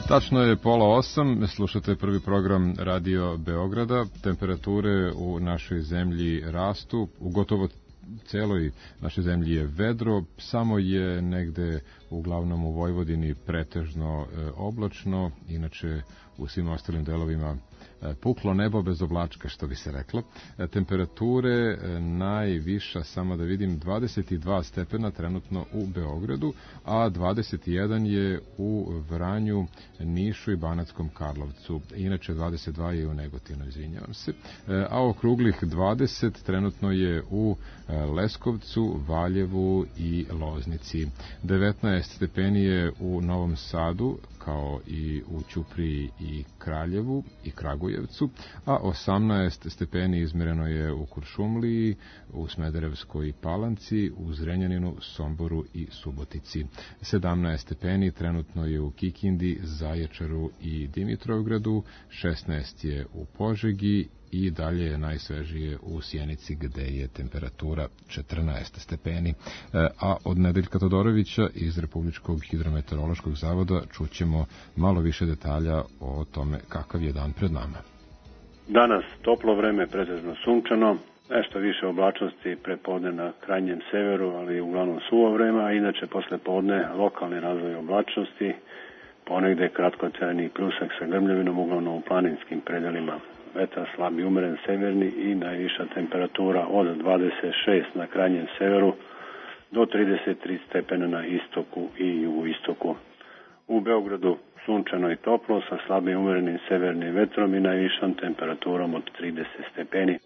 Tačno je pola osam, slušate prvi program Radio Beograda. Temperature u našoj zemlji rastu, u gotovo celoj našoj zemlji je vedro, samo je negde uglavnom u Vojvodini pretežno e, oblačno, inače u svim ostalim delovima e, puklo nebo bez oblačka, što bi se reklo. E, temperature e, najviša, samo da vidim, dvadeset dva stepena trenutno u Beogradu, a dvadeset jedan je u Vranju, Nišu i Banatskom Karlovcu. Inače dvadeset dva je u Negotinu, izvinjavam se. E, a okruglih dvadeset trenutno je u e, Leskovcu, Valjevu i Loznici. devetnaest stepeni je u Novom Sadu, kao i u Ćupriji i Kraljevu i Kragujevcu, a osamnaest stepeni izmereno je u Kuršumliji, u Smederevskoj Palanci, u Zrenjaninu, Somboru i Subotici. sedamnaest stepeni trenutno je u Kikindi, Zaječaru i Dimitrovgradu, šesnaest je u Požegi i dalje je najsvežije u Sjenici, gde je temperatura četrnaest stepeni. A od Nedeljka Todorovića iz Republičkog hidrometeorološkog zavoda čućemo malo više detalja o tome kakav je dan pred nama. Danas toplo vreme, pretežno sunčano, nešto više oblačnosti prepodne na krajnjem severu, ali uglavnom suvo vreme, a inače posle podne lokalni razvoj oblačnosti, ponegde kratkotrajni pljusak sa grmljavinom, uglavnom u planinskim predelima. Vetar slab i umeren severni i najviša temperatura od dvadeset šest na krajnjem severu do trideset tri stepena na istoku i jugoistoku. U Beogradu sunčano i toplo sa slabim i umerenim severnim vetrom i najvišom temperaturom od trideset stepeni.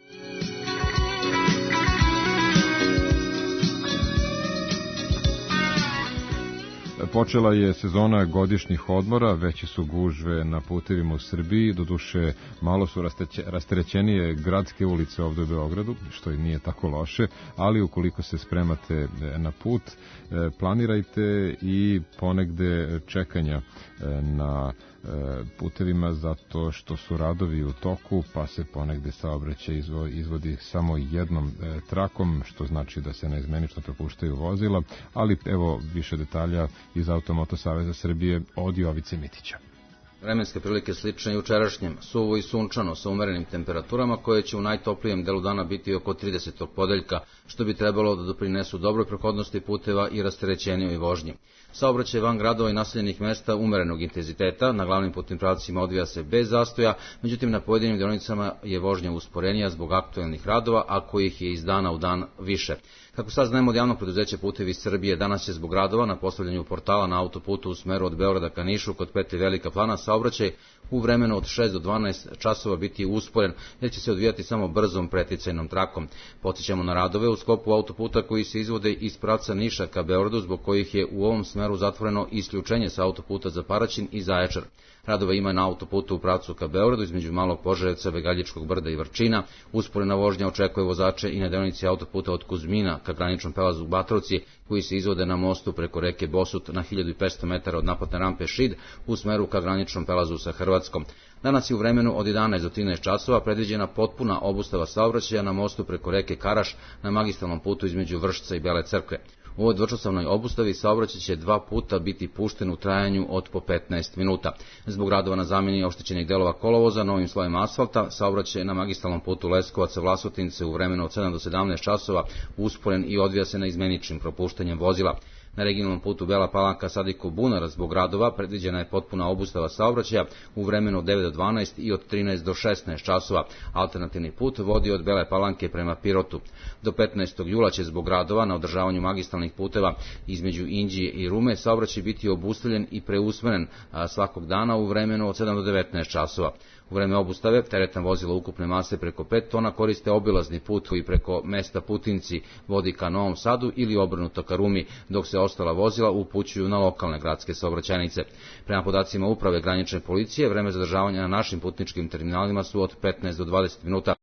Počela je sezona godišnjih odmora, veće su gužve na putevima u Srbiji, doduše malo su rasterećenije gradske ulice ovde u Beogradu, što i nije tako loše, ali ukoliko se spremate na put, planirajte i ponegde čekanja na putevima zato što su radovi u toku, pa se ponegde saobraćaj izvodi samo jednom trakom, što znači da se neizmenično propuštaju vozila, ali evo više detalja iz Automoto Saveza Srbije od Jovice Mitića. Vremenske prilike slične i jučerašnjem, suvo i sunčano sa umerenim temperaturama koje će u najtoplijem delu dana biti oko tridesetog podeljka, što bi trebalo da doprinesu dobroj prohodnosti puteva i rasterećenijoj vožnji. Saobraćaj van gradova i naseljenih mesta umerenog intenziteta, na glavnim putnim pravcima odvija se bez zastoja, međutim na pojedinim deonicama je vožnja usporenija zbog aktuelnih radova, a kojih je iz dana u dan više. Kako sad znamo od javnog preduzeća Putevi Srbije, danas će zbog radova na postavljanju portala na autoputu u smeru od Beograda ka Nišu kod petlje Velika Plana saobraćaj u vremenu od šest do dvanaest časova biti usporen, jer će se odvijati samo brzom preticajnom trakom. Podsjećamo na radove u sklopu autoputa koji se izvode iz pravca Niša ka Beogradu, zbog kojih je u ovom smeru zatvoreno isključenje sa autoputa za Paraćin i Zaječar. Radova ima na autoputu u pravcu ka Beogradu između Malog Požarevca, Begaljičkog brda i Vrčina. Usporena vožnja očekuje vozače i na deonici autoputa od Kuzmina ka graničnom prelazu Batrovci, koji se izvode na mostu preko reke Bosut na hiljadu petsto metara od naplatne rampe Šid u smeru ka graničnom prelazu sa Hrvatskom. Danas je u vremenu od jedanaest do trinaest časova predviđena potpuna obustava saobraćaja na mostu preko reke Karaš na magistralnom putu između Vršca i Bele Crkve. U ovoj dvočasovnoj obustavi saobraćaj će dva puta biti pušten u trajanju od po petnaest minuta. Zbog radova na zamjeni oštećenih delova kolovoza novim slojem asfalta, saobraćaj na magistralnom putu Leskovac-Vlasotince u vremenu od sedam do sedamnaest časova usporen i odvija se na izmeničnim propuštanjem vozila. Na regionalnom putu Bela Palanka Sadiko Bunar zbog radova predviđena je potpuna obustava saobraćaja u vremenu od devet do dvanaest i od trinaest do šesnaest časova. Alternativni put vodi od Bele Palanke prema Pirotu. Do petnaestog jula će zbog radova na održavanju magistralnih puteva između Inđije i Rume saobraćaj biti obustavljen i preusmeren svakog dana u vremenu od sedam do devetnaest časova. U vreme obustave teretna vozila ukupne mase preko pet tona koriste obilazni put koji preko mesta Putinci vodi ka Novom Sadu ili obrnuto ka Rumi, dok se ostala vozila upućuju na lokalne gradske saobraćajnice. Prema podacima Uprave granične policije, vreme zadržavanja na našim putničkim terminalima su od petnaest do dvadeset minuta.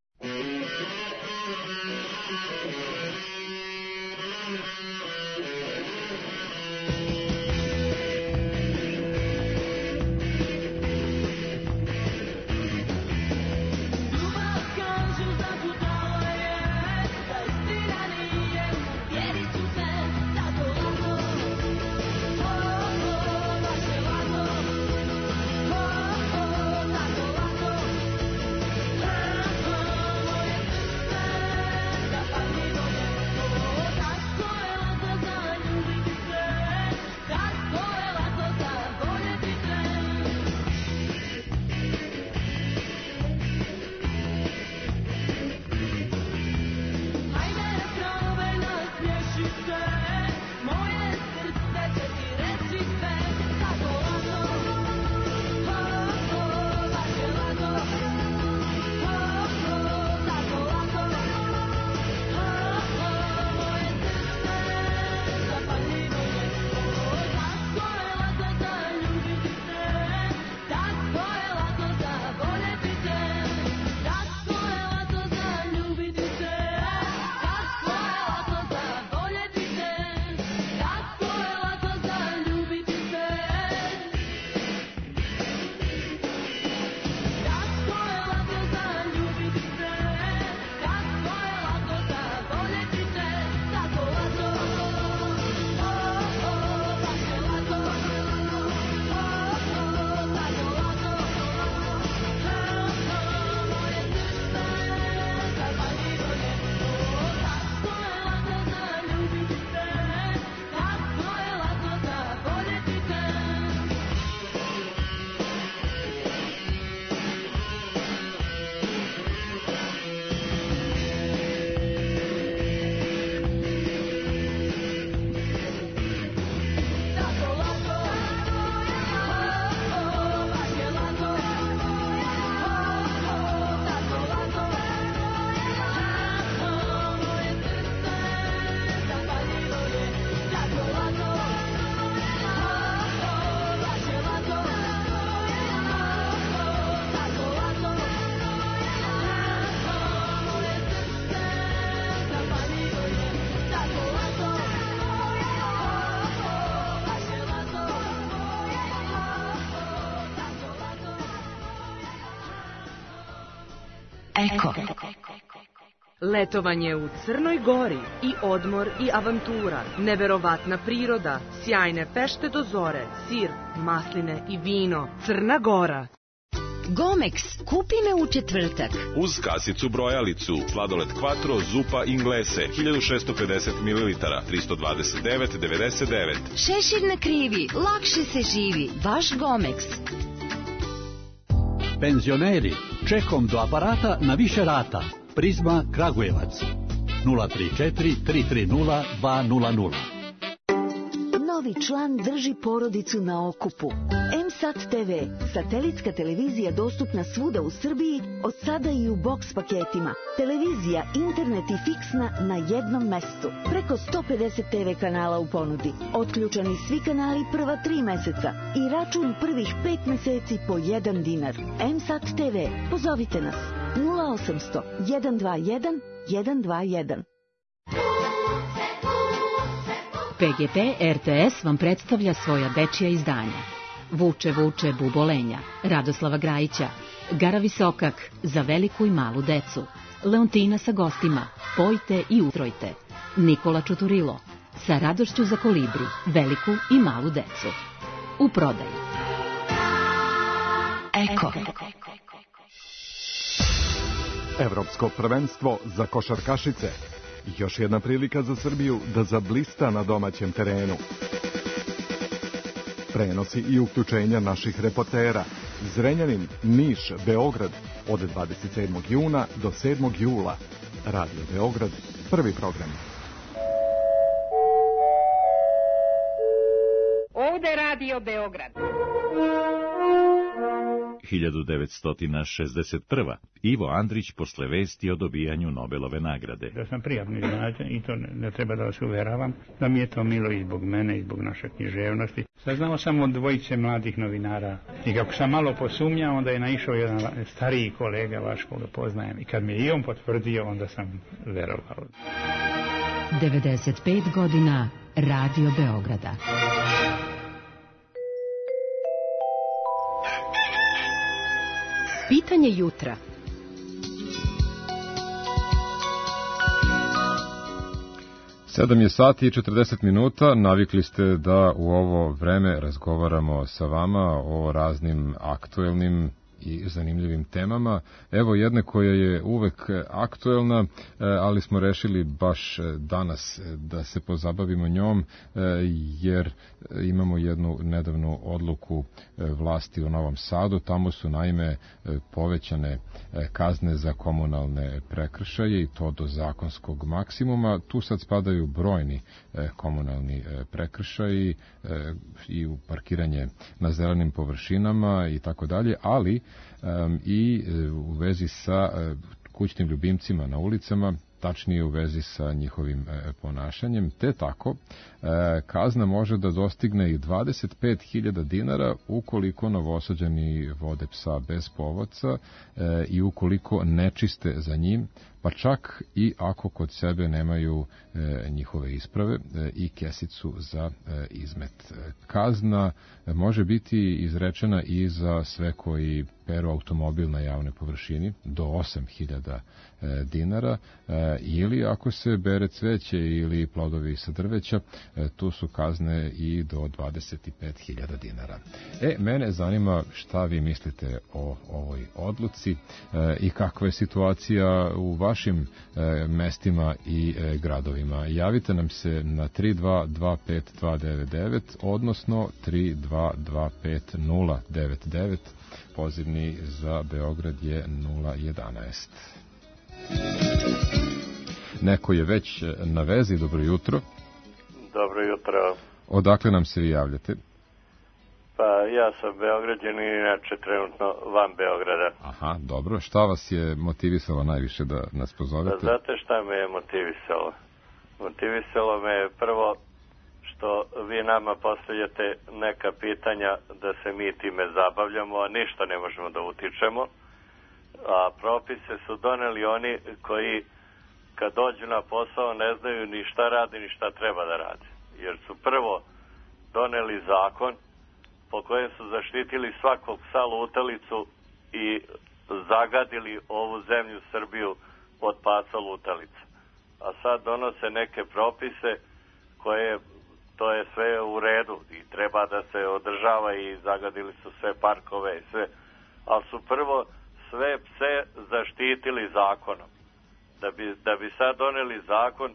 Eko. Letovanje u Crnoj Gori i odmor i avantura, neverovatna priroda, sjajne pešte do zore, sir, masline i vino. Crna Gora. Gomex, kupi me u četvrtak. Uz kasicu brojalicu, sladoled Quattro, Zupa Inglese, hiljadu šessto pedeset mililitara, tristo dvadeset devet devedeset devet. Šešir na krivi, lakše se živi, vaš Gomex. Penzioneri, čekom do aparata na više rata. Prizma Kragujevac. nula tri četiri tri tri nula dva nula nula. Novi član drži porodicu na okupu. M S A T T V, satelitska televizija dostupna svuda u Srbiji, od sada i u boks paketima. Televizija, internet i fiksna na jednom mestu. Preko sto pedeset T V kanala u ponudi. Otključani svi kanali prva tri meseca i račun prvih pet meseci po jedan dinar. M S A T T V, pozovite nas nula osamsto jedan dva jedan jedan dva jedan. P G P R T S vam predstavlja svoja dečija izdanja. Vuče, vuče, bubolenja, Radoslava Grajića, Gara Visokak, za veliku i malu decu, Leontina sa gostima, Pojte i utrojte, Nikola Čuturilo, sa radošću za kolibri, veliku i malu decu. U prodaji. Eko. Evropsko prvenstvo za košarkašice. Još jedna prilika za Srbiju da zablista na domaćem terenu. Prenosi i uključenja naših reportera. Zrenjanin, Niš, Beograd od dvadeset sedmog juna do sedmog jula. Radio Beograd, prvi program. Ovde Radio Beograd. hiljadu devetsto šezdeset prva. Ivo Andrić posle vesti o dobijanju Nobelove nagrade. Da sam prijatno iznenađen i to ne, ne treba da vas uveravam, da mi je to milo i zbog mene i zbog naše književnosti. Saznamo samo od dvojice mladih novinara i kako sam malo posumnjao, onda je naišao jedan stariji kolega vaš koga poznajem i kad mi je i on potvrdio, onda sam verovao. devedeset pet godina Radio Beograda. Pitanje jutra. Sedam je sati i četrdeset minuta. Navikli ste da u ovo vreme razgovaramo sa vama o raznim aktuelnim i zanimljivim temama. Evo jedne koja je uvek aktuelna, ali smo rešili baš danas da se pozabavimo njom, jer imamo jednu nedavnu odluku vlasti u Novom Sadu. Tamo su naime povećane kazne za komunalne prekršaje i to do zakonskog maksimuma. Tu sad spadaju brojni komunalni prekršaji i u parkiranje na zelenim površinama i tako dalje, ali Um, i u vezi sa uh, kućnim ljubimcima na ulicama, tačnije u vezi sa njihovim uh, ponašanjem, te tako uh, kazna može da dostigne i dvadeset pet hiljada dinara ukoliko Novosađani vode psa bez povodca uh, i ukoliko ne čiste za njim, pa čak i ako kod sebe nemaju e, njihove isprave e, i kesicu za e, izmet. Kazna e, može biti izrečena i za sve koji peru automobil na javnoj površini do osam hiljada e, dinara e, ili ako se bere cveće ili plodovi sa drveća, e, tu su kazne i do dvadeset pet hiljada dinara. E, mene zanima šta vi mislite o ovoj odluci e, i kakva je situacija u vašim e, mestima i e, gradovima. Javite nam se na tri dva dva pet dva devet devet, odnosno tri dva dva pet nula devet devet. Pozivni za Beograd je nula jedanaest. Neko je već na vezi. Dobro jutro. Dobro jutro. Odakle nam se vi javljate? Pa ja sam Beograđanin, inače trenutno van Beograda. Aha, dobro. Šta vas je motivisalo najviše da nas pozovete? Pa znate šta me je motivisalo? Motivisalo me je prvo što vi nama postavljate neka pitanja da se mi time zabavljamo, a ništa ne možemo da utičemo. A propise su doneli oni koji kad dođu na posao ne znaju ni šta radi ni šta treba da radi. Jer su prvo doneli zakon po kojem su zaštitili svakog psa lutalicu i zagadili ovu zemlju Srbiju od pasa lutalica. A sad donose neke propise koje, to je sve u redu i treba da se održava i zagadili su sve parkove i sve, ali su prvo sve pse zaštitili zakonom. Da bi, da bi sad doneli zakon,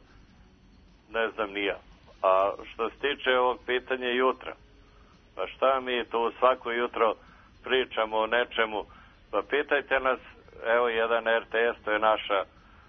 ne znam ni ja. A što se tiče ovog pitanja jutra, pa šta mi tu svako jutro pričamo o nečemu, pa pitajte nas, evo jedan R T S, to je naša,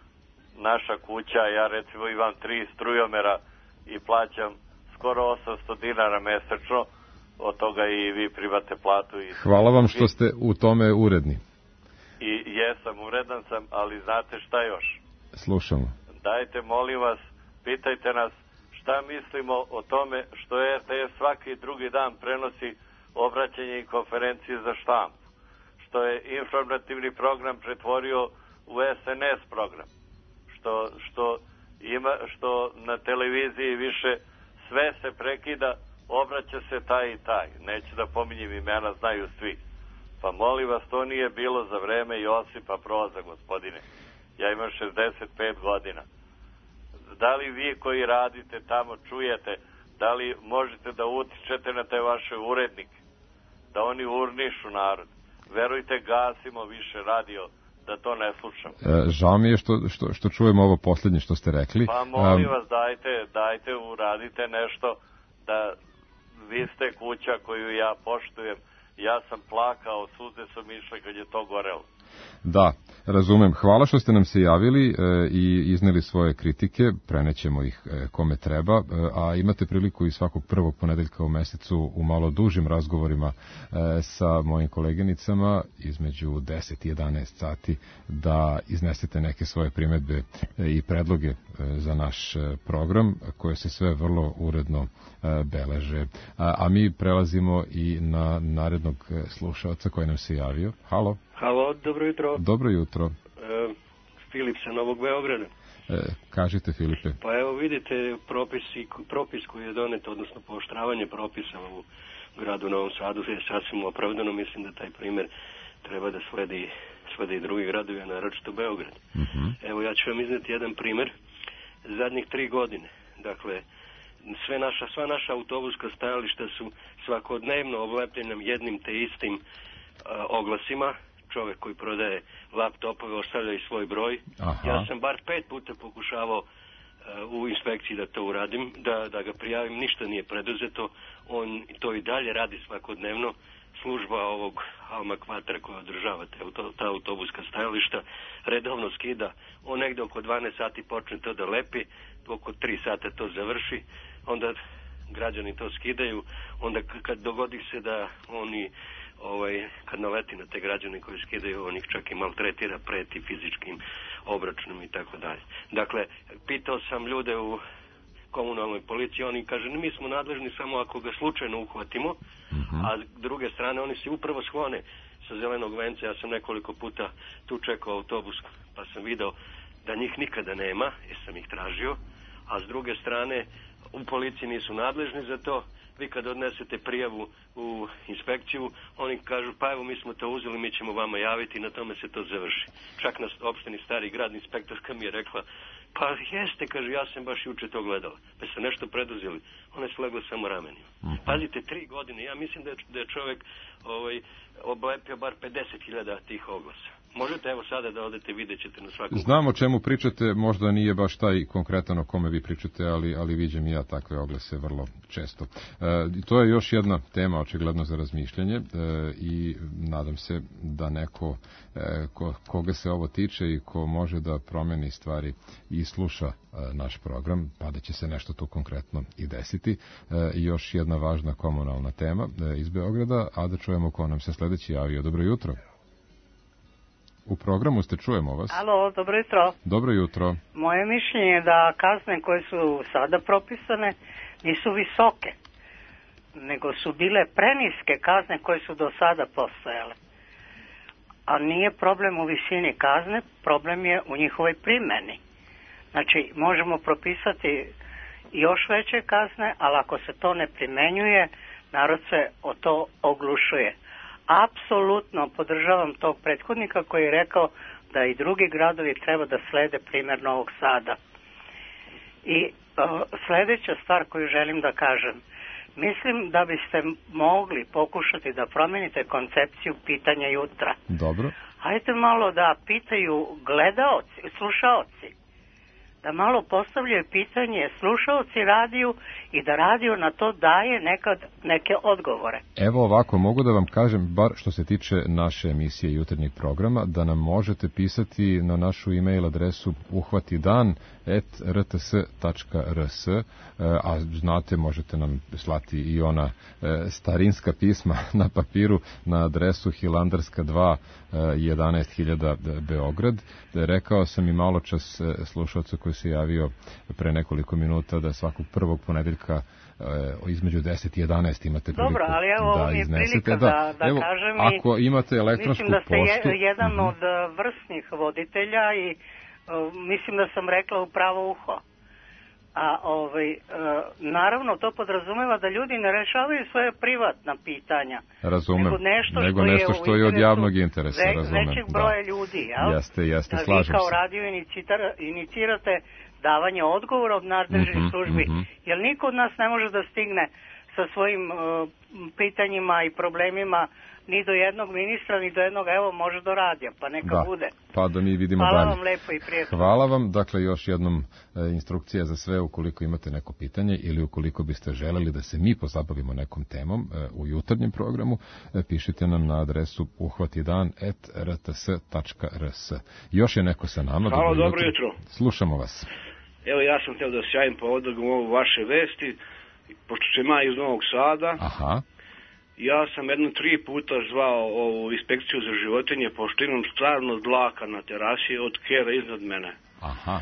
naša kuća, ja recimo imam tri strujomera i plaćam skoro osamsto dinara mesečno, od toga i vi primate platu. I hvala vam što ste u tome uredni. I jesam, uredan sam, ali znate šta još? Slušamo. Dajte, molim vas, pitajte nas šta mislimo o tome što R T S svaki drugi dan prenosi obraćanje i konferencije za štampu. Što je informativni program pretvorio u S N S program. Što, što, ima, što na televiziji više sve se prekida, obraća se taj i taj. Neću da pominjem imena, znaju svi. Pa molim vas, to nije bilo za vreme Josipa Broza, gospodine. Ja imam šezdeset pet godina. Da li vi koji radite tamo čujete, da li možete da utičete na te vaše urednike, da oni urnišu narod? Verujte, gasimo više radio, da to ne slušam. E, žao mi je što, što, što čujemo ovo posljednje što ste rekli. Pa molim vas, dajte, dajte, uradite nešto, da vi ste kuća koju ja poštujem. Ja sam plakao, suze su mi išle kad je to gorelo. Da, razumem. Hvala što ste nam se javili e, i izneli svoje kritike, prenećemo ih e, kome treba, e, a imate priliku i svakog prvog ponedeljka u mesecu u malo dužim razgovorima e, sa mojim koleginicama između deset i jedanaest sati da iznesete neke svoje primedbe e, i predloge e, za naš e, program koje se sve vrlo uredno e, beleže. A, a mi prelazimo i na narednog slušalca koji nam se javio. Halo. Halo, dobro jutro. Dobro jutro. E, Filip sa Novog Beograda. E, kažite, Filipe. Pa evo vidite, propisi, propis koji je donet, odnosno pooštravanje propisa u gradu Novom Sadu je sasvim opravdano. Mislim da taj primjer treba da sledi, sledi i drugi gradovi, a naročito Beograd. Uh-huh. Evo ja ću vam izneti jedan primjer. Zadnjih tri godine, dakle, sve naša, sva naša autobuska stajališta su svakodnevno oblepljena jednim te istim uh, oglasima. Čovjek koji prodaje laptopove ostavlja i svoj broj. Aha. Ja sam bar pet puta pokušavao uh, u inspekciji da to uradim, da, da ga prijavim, ništa nije preduzeto. On to i dalje radi svakodnevno. Služba ovog Alma Kvatra koja održava te, ta autobuska stajališta redovno skida. On negde oko dvanaest sati počne to da lepi, oko tri sata to završi, onda građani to skidaju, onda kad dogodi se da oni ovaj, kad naleti na te građane koji skidaju, on ih čak i maltretira, preti fizičkim obračunom i tako dalje. Dakle, pitao sam ljude u komunalnoj policiji, oni kažu, mi smo nadležni samo ako ga slučajno uhvatimo, uh-huh. a s druge strane oni se upravo sklone sa zelenog venca. Ja sam nekoliko puta tu čekao autobus, pa sam video da njih nikada nema, jer sam ih tražio, a s druge strane u policiji nisu nadležni za to. Vi kad odnesete prijavu u inspekciju, oni kažu, pa evo mi smo to uzeli, mi ćemo vama javiti i na tome se to završi. Čak na opštini Stari grad inspektorka mi je rekla, pa jeste, kaže, ja sam baš juče to gledala. Pa se nešto preduzeli. Ona je slegla samo ramenima. Uh-huh. Pazite, tri godine, ja mislim da je, da je čovjek ovaj, oblepio bar pedeset hiljada tih oglasa. Možete evo sada da odete, vidjet ćete na svakom... Znam o čemu pričate, možda nije baš taj konkretan o kome vi pričate, ali, ali viđem i ja takve oglase vrlo često. E, to je još jedna tema očigledno za razmišljanje e, i nadam se da neko e, ko, koga se ovo tiče i ko može da promeni stvari i sluša e, naš program, pa da će se nešto tu konkretno i desiti. E, još jedna važna komunalna tema e, iz Beograda, a da čujemo ko nam se sledeći javio. Dobro jutro. U programu ste, čujemo vas. Alo, dobro jutro. Dobro jutro. Moje mišljenje je da kazne koje su sada propisane nisu visoke, nego su bile preniske kazne koje su do sada postojale. A nije problem u visini kazne, problem je u njihovoj primjeni. Znači, možemo propisati još veće kazne, ali ako se to ne primenjuje, narod se o to oglušuje. apsolutno podržavam tog prethodnika koji je rekao da i drugi gradovi treba da slede primjer Novog Sada. I uh, sljedeća stvar koju želim da kažem, mislim da biste mogli pokušati da promenite koncepciju pitanja jutra. Dobro. Hajde malo da pitaju gledaoci, slušaoci, da malo postavljaju pitanje slušaoci radiju i da radio na to daje nekad neke odgovore. Evo ovako, mogu da vam kažem, bar što se tiče naše emisije jutarnjeg programa, da nam možete pisati na našu e-mail adresu uhvatidan et r t s tačka r s, a znate, možete nam slati i ona starinska pisma na papiru na adresu Hilandarska dva, jedanaest hiljada Beograd. Rekao sam i malo čas slušalcu koji se javio pre nekoliko minuta da svakog prvog ponedeljka između deset i jedanaest imate priliku. Dobro, ali evo ovo mi je prilika da, da, da evo, kažem ako imate elektronsku mislim da ste poštu, je, jedan uh-huh. od vrsnih voditelja i uh, mislim da sam rekla u pravo uho. A ovaj, uh, naravno to podrazumeva da ljudi ne rešavaju svoje privatna pitanja. Razumem. Nego nešto, nego što, nešto je što je od javnog interesa. Ve, razumem. većeg broja da. ljudi. Jel? Jeste, jeste, da slažem se. Vi kao radio inicirate davanje odgovora od nadležnih mm-hmm, službi, mm-hmm. jer niko od nas ne može da stigne sa svojim uh, pitanjima i problemima ni do jednog ministra, ni do jednog, evo, može do radija, pa neka da, bude. Pa da mi vidimo Hvala dalje. vam lepo i prijatno. Hvala vam, dakle još jednom e, instrukcija za sve ukoliko imate neko pitanje ili ukoliko biste želeli da se mi pozabavimo nekom temom e, u jutarnjem programu, e, pišite nam na adresu uhvatidan et r t s tačka r s. Još je neko sa nama. Hvala, dobro, dobro jutro. Slušamo vas. Evo, ja sam htio da se javim povodom ovo vaše vesti, pošto se ima iz Novog Sada. Aha. Ja sam jedno tri puta zvao ovu inspekciju za životinje, pošto imam stvarno dlaka na terasi od kera iznad mene. Aha.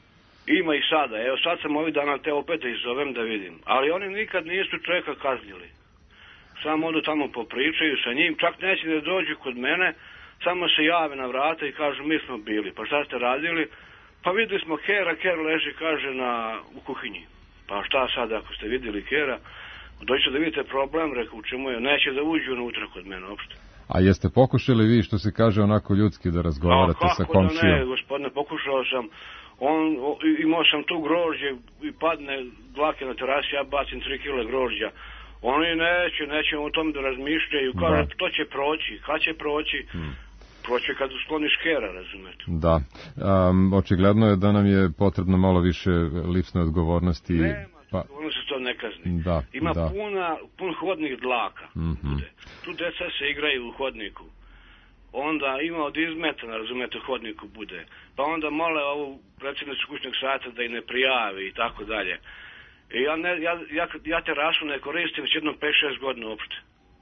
Ima i sada. Evo sad sam ovih dana te opet izovem da vidim. Ali oni nikad nisu čovjeka kaznili. Samo odu tamo popričaju sa njim, čak neće da dođu kod mene, samo se jave na vrata i kažu mi smo bili. Pa šta ste radili? Pa videli smo kera, ker leži, kaže, na, u kuhinji. Pa šta sad ako ste vidjeli kera? Dođete da vidite problem, rekao, u čemu je, neće da uđu unutra kod mene uopšte. A jeste pokušali vi, što se kaže, onako ljudski da razgovarate sa komšijom? Kako da ne, gospodine, pokušao sam, on, o, imao sam tu grožđe i padne dlake na terasi, ja bacim tri kile grožđa. Oni neće, nećemo o tom da razmišljaju, kaže, to će proći, kad će proći? Hmm. Proći kad uskloniš kera, razumete. Da, um, očigledno je da nam je potrebno malo više lipsne odgovornosti. Nema. Pa, ono se to ne kazni. Da, ima da. Puna, pun hodnih dlaka. Mm-hmm. Tu deca se igraju u hodniku. Onda ima od izmeta, razumete, u hodniku bude. Pa onda mole ovu predsjednicu kućnog savjeta da i ne prijavi i tako dalje. I ja, ne, ja, ja, ja terasu ne koristim već jednom pet šest godina uopšte.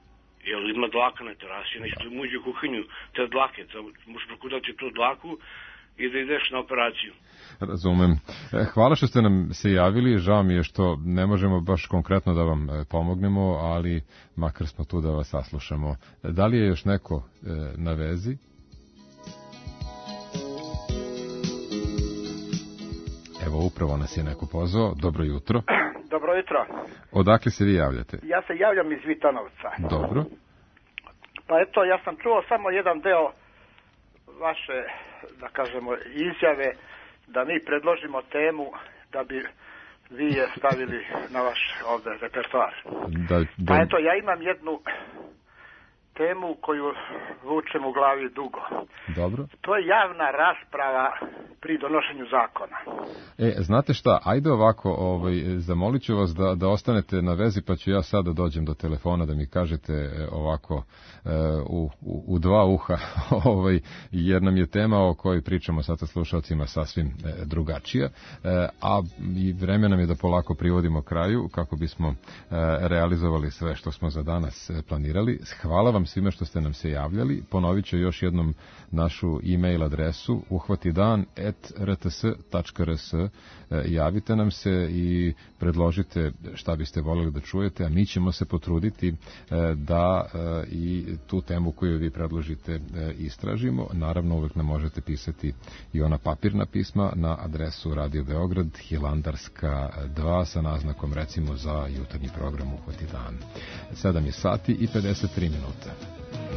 Jer ima dlaka na terasi, neće tu muđi u kuhinju te dlake. Možeš prokudati tu dlaku i da ideš na operaciju. Razumem. Hvala što ste nam se javili, žao mi je što ne možemo baš konkretno da vam pomognemo, ali makar smo tu da vas saslušamo. Da li je još neko na vezi? Evo, upravo nas je neko pozvao. Dobro jutro. Dobro jutro. Odakle se vi javljate? Ja se javljam iz Vitanovca. Dobro. Pa eto, ja sam čuo samo jedan deo vaše, da kažemo, izjave da mi predložimo temu da bi vi je stavili na vaš ovdje repertoar. Da, da... Pa eto, ja imam jednu temu koju vučem u glavi dugo. Dobro. To je javna rasprava pri donošenju zakona. E, znate šta, ajde ovako, ovaj, zamolit ću vas da, da ostanete na vezi, pa ću ja sada dođem do telefona da mi kažete ovako u, u, u dva uha, ovaj, jer nam je tema o kojoj pričamo sad sa slušalcima sasvim drugačija, a i vreme nam je da polako privodimo kraju kako bismo realizovali sve što smo za danas planirali. Hvala vam svima što ste nam se javljali. Ponovit ću još jednom našu e-mail adresu uhvatidan et r t s tačka r s. Javite nam se i predložite šta biste voljeli da čujete, a mi ćemo se potruditi da i tu temu koju vi predložite istražimo. Naravno, uvek nam možete pisati i ona papirna pisma na adresu Radio Beograd, Hilandarska dva, sa naznakom recimo za jutarnji program Uhvati dan. sedam je sati i pedeset tri minuta.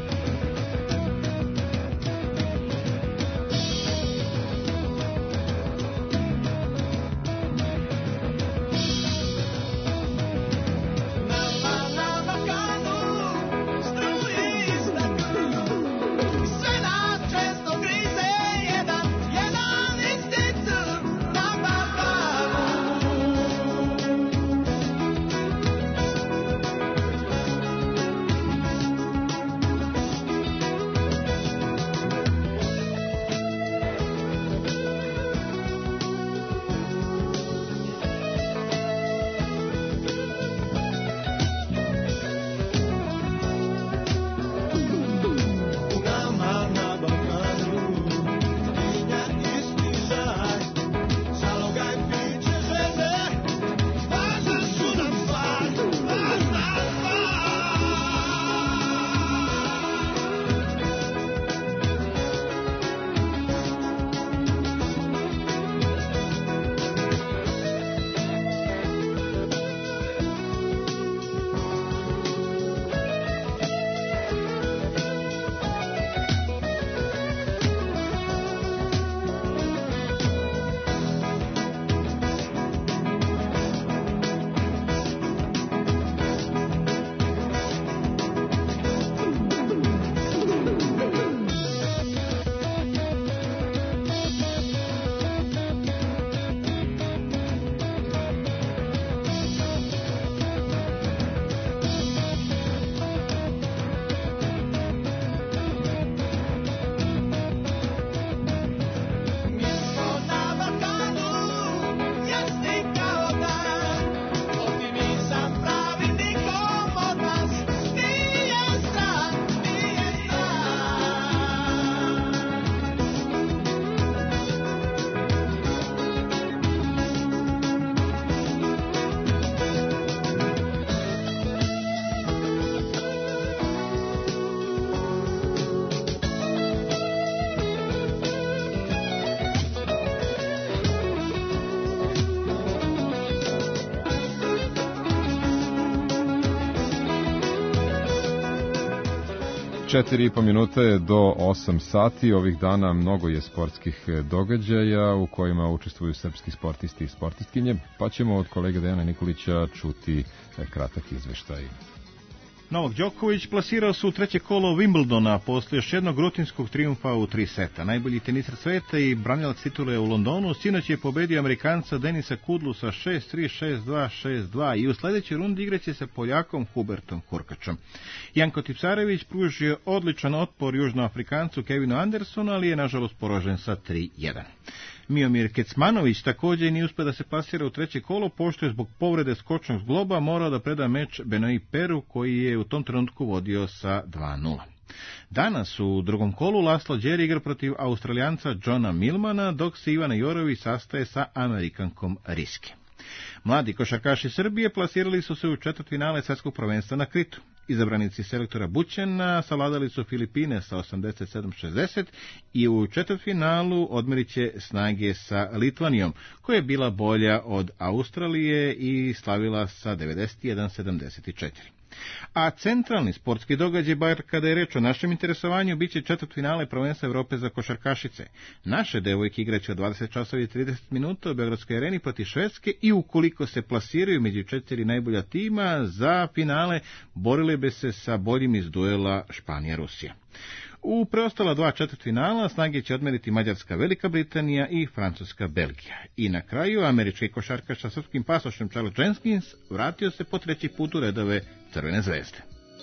četiri i po minute do osam sati. Ovih dana mnogo je sportskih događaja u kojima učestvuju srpski sportisti i sportistkinje, pa ćemo od kolege Dejana Nikolića čuti kratak izveštaj. Novak Đoković plasirao se u treće kolo Wimbledona posle još jednog rutinskog trijumfa u tri seta. Najbolji tenisar sveta i branilac titule u Londonu sinoć je pobedio Amerikanca Denisa Kudlu sa šest tri, šest dva, šest dva i u sledećoj rundi igraće sa Poljakom Hubertom Hurkačom. Janko Tipsarević pružio odličan otpor Južnoafrikancu Kevinu Andersonu, ali je nažalost poražen sa tri jedan. Miomir Kecmanović također nije uspio da se plasira u treće kolo, pošto je zbog povrede skočnog zgloba morao da preda meč Benoît Peru, koji je u tom trenutku vodio sa dva nula. Danas u drugom kolu Laslo Đeri igra protiv Australijanca Johna Millmana, dok se Ivana Jorović sastaje sa Amerikankom Riske. Mladi košarkaši Srbije plasirali su se u četvrtfinale svetskog prvenstva na Kritu. Izabranici selektora Bućana savladali su Filipine sa osamdeset sedam šezdeset i u četvrtfinalu odmerit će snage sa Litvanijom, koja je bila bolja od Australije i slavila sa devedeset jedan sedamdeset četiri. A centralni sportski događaj, bar kada je reč o našem interesovanju, bit će četvrtfinale prvenstva Evrope za košarkašice. Naše devojke igraće od dvadeset časova i trideset minuta u Beogradskoj areni protiv Švedske i ukoliko se plasiraju među četiri najbolja tima za finale, borile bi se sa boljim iz duela Španija-Rusija. U preostala dva četvrtfinala snage će odmeriti Mađarska, Velika Britanija i Francuska, Belgija. I na kraju američki košarkaš sa srpskim pasošem Charles Jenkins vratio se po treći put u redove Crvene zvezde.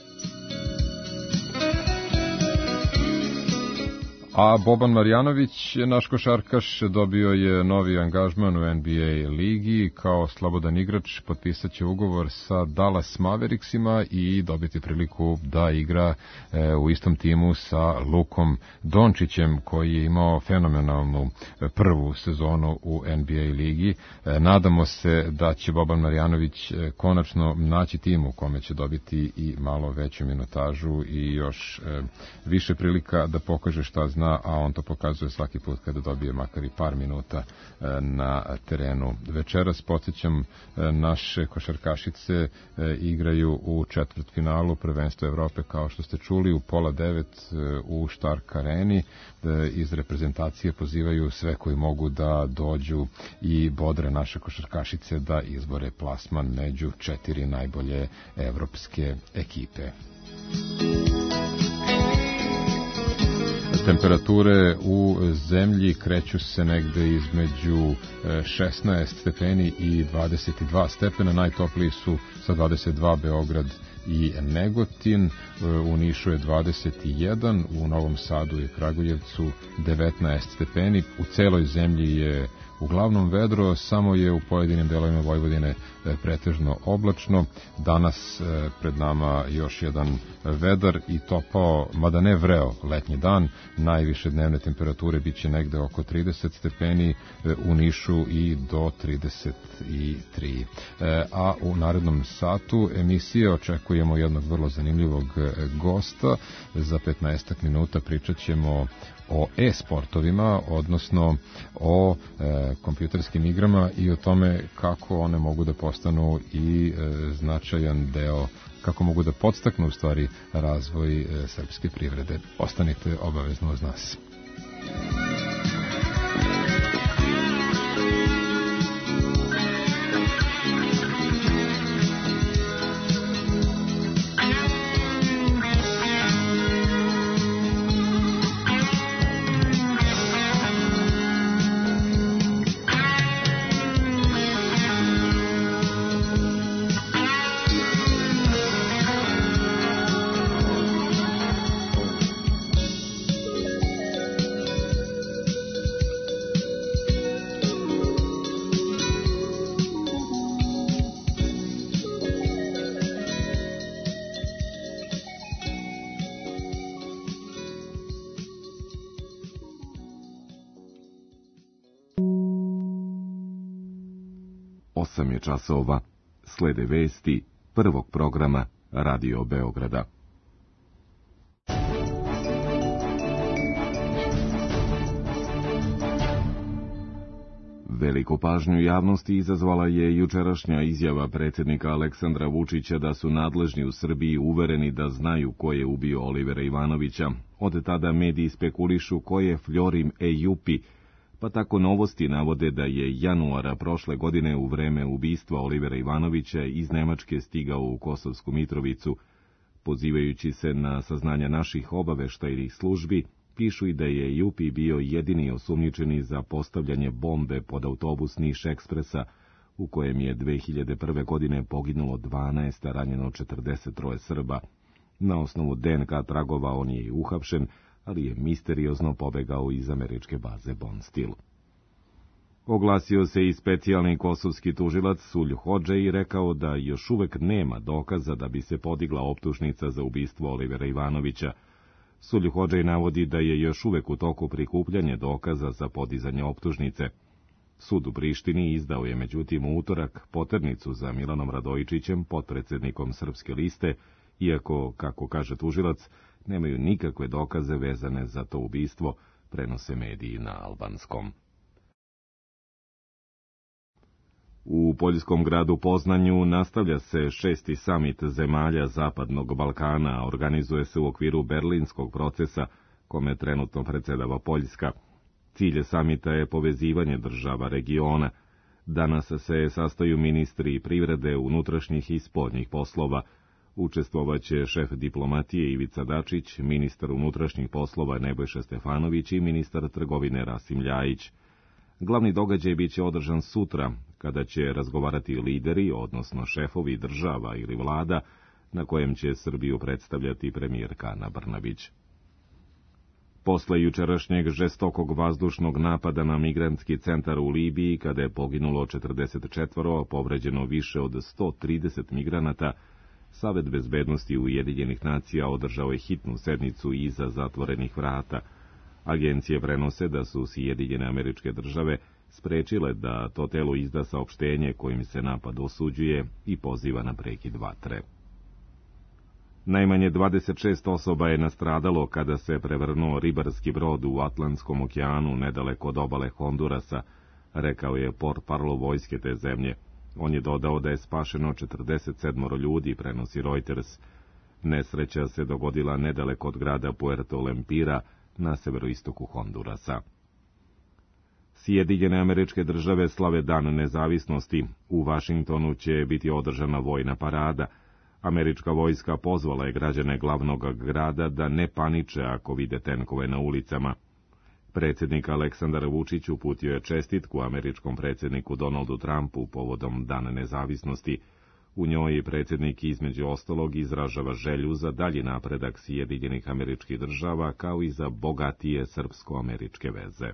A Boban Marjanović, naš košarkaš, dobio je novi angažman u N B A ligi. Kao slobodan igrač potpisat će ugovor sa Dallas Mavericksima i dobiti priliku da igra e, u istom timu sa Lukom Dončićem, koji je imao fenomenalnu prvu sezonu u N B A ligi. E, nadamo se da će Boban Marjanović e, konačno naći tim u kome će dobiti i malo veću minutažu i još e, više prilika da pokaže šta zna, a on to pokazuje svaki put kada dobije makar i par minuta na terenu. Večeras, podsjećam, naše košarkašice igraju u četvrtfinalu prvenstva Evrope, kao što ste čuli, u pola devet u Stark areni. Iz reprezentacije pozivaju sve koji mogu da dođu i bodre naše košarkašice da izbore plasman među četiri najbolje evropske ekipe. Temperature u zemlji kreću se negde između šesnaest stepeni i dvadeset dva stepena. Najtopliji su sa dvadeset dva Beograd i Negotin, u Nišu je dvadeset jedan, u Novom Sadu i Kragujevcu devetnaest stepeni. U celoj zemlji je uglavnom vedro, samo je u pojedinim delovima Vojvodine pretežno oblačno. Danas pred nama još jedan vedar i topao, mada ne vreo, letnji dan. Najviše dnevne temperature bit će negde oko trideset stepeni, u Nišu i do trideset tri. A u narednom satu emisije očekujemo jednog vrlo zanimljivog gosta. Za petnaestak minuta pričat ćemo o e-sportovima, odnosno o e, kompjuterskim igrama i o tome kako one mogu da postanu i e, značajan deo, kako mogu da podstaknu u stvari razvoj e, srpske privrede. Ostanite obavezno uz nas. osam je časova, slede vesti prvog programa Radio Beograda. Veliku pažnju javnosti izazvala je jučerašnja izjava predsjednika Aleksandra Vučića da su nadležni u Srbiji uvereni da znaju ko je ubio Olivera Ivanovića. Od tada mediji spekulišu ko je Florim Ejupi, pa tako Novosti navode da je januara prošle godine u vreme ubistva Olivera Ivanovića iz Nemačke stigao u Kosovsku Mitrovicu. Pozivajući se na saznanja naših obaveštajnih službi, pišu i da je Ejupi bio jedini osumnjičeni za postavljanje bombe pod autobus Niš Ekspresa, u kojem je dve hiljade prve. godine poginulo dvanaest, a ranjeno četrdeset troje Srba. Na osnovu D N K tragova on je i uhapšen, ali je misteriozno pobegao iz američke baze Bonstil. Oglasio se i specijalni kosovski tužilac Sulj Hodže i rekao da još uvek nema dokaza da bi se podigla optužnica za ubistvo Olivera Ivanovića. Sulj Hodže navodi da je još uvek u toku prikupljanje dokaza za podizanje optužnice. Sud u Prištini izdao je međutim u utorak poternicu za Milanom Radojičićem, potpredsjednikom Srpske liste, iako, kako kaže tužilac, nemaju nikakve dokaze vezane za to ubistvo, prenose mediji na albanskom. U poljskom gradu Poznanju nastavlja se šesti samit zemalja Zapadnog Balkana, a organizuje se u okviru berlinskog procesa, kome trenutno predsjedava Poljska. Cilj samita je povezivanje država regiona. Danas se sastaju ministri privrede, unutrašnjih i spoljnih poslova. Učestvovaće šef diplomatije Ivica Dačić, ministar unutrašnjih poslova Nebojša Stefanović i ministar trgovine Rasim Ljajić. Glavni događaj biće održan sutra, kada će razgovarati lideri, odnosno šefovi država ili vlada, na kojem će Srbiju predstavljati premijerka Ana Brnabić. Posle jučerašnjeg žestokog vazdušnog napada na migrantski centar u Libiji, kada je poginulo četrdeset četvoro, a povređeno više od sto trideset migranata, Savet bezbednosti Ujedinjenih nacija održao je hitnu sednicu iza zatvorenih vrata. Agencije prenose da su Sjedinjene Američke Države sprečile da to telo izda saopštenje kojim se napad osuđuje i poziva na prekid vatre. Najmanje dvadeset šest osoba je nastradalo kada se prevrnuo ribarski brod u Atlantskom okeanu nedaleko od obale Hondurasa, rekao je portparol vojske te zemlje. On je dodao da je spašeno četrdeset sedam ljudi, prenosi Reuters. Nesreća se dogodila nedaleko od grada Puerto Lempira na severoistoku Hondurasa. Sjedinjene Američke Države slave Dan nezavisnosti. U Vašingtonu će biti održana vojna parada. Američka vojska pozvala je građane glavnog grada da ne paniče ako vide tenkove na ulicama. Predsjednik Aleksandar Vučić uputio je čestitku američkom predsjedniku Donaldu Trumpu povodom Dana nezavisnosti. U njoj predsjednik između ostalog izražava želju za dalji napredak Sjedinjenih Američkih Država kao i za bogatije srpsko-američke veze.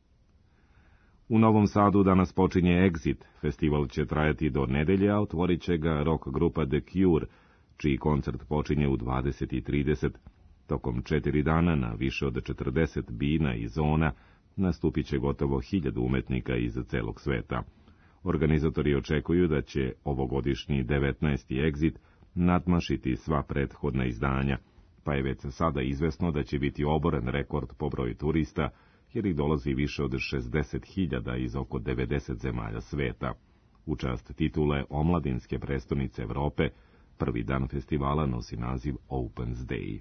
U Novom Sadu danas počinje Exit. Festival će trajati do nedelje, a otvorit će ga rock grupa The Cure, čiji koncert počinje u dvadeset i trideset. Tokom četiri dana na više od četrdeset bina i zona nastupit će gotovo hiljadu umetnika iz celog sveta. Organizatori očekuju da će ovogodišnji devetnaesti Exit nadmašiti sva prethodna izdanja, pa je već sada izvesno da će biti oboren rekord po broju turista, jer ih dolazi više od šezdeset hiljada iz oko devedeset zemalja sveta. U čast titule omladinske prestonice Evrope, prvi dan festivala nosi naziv Opens Day.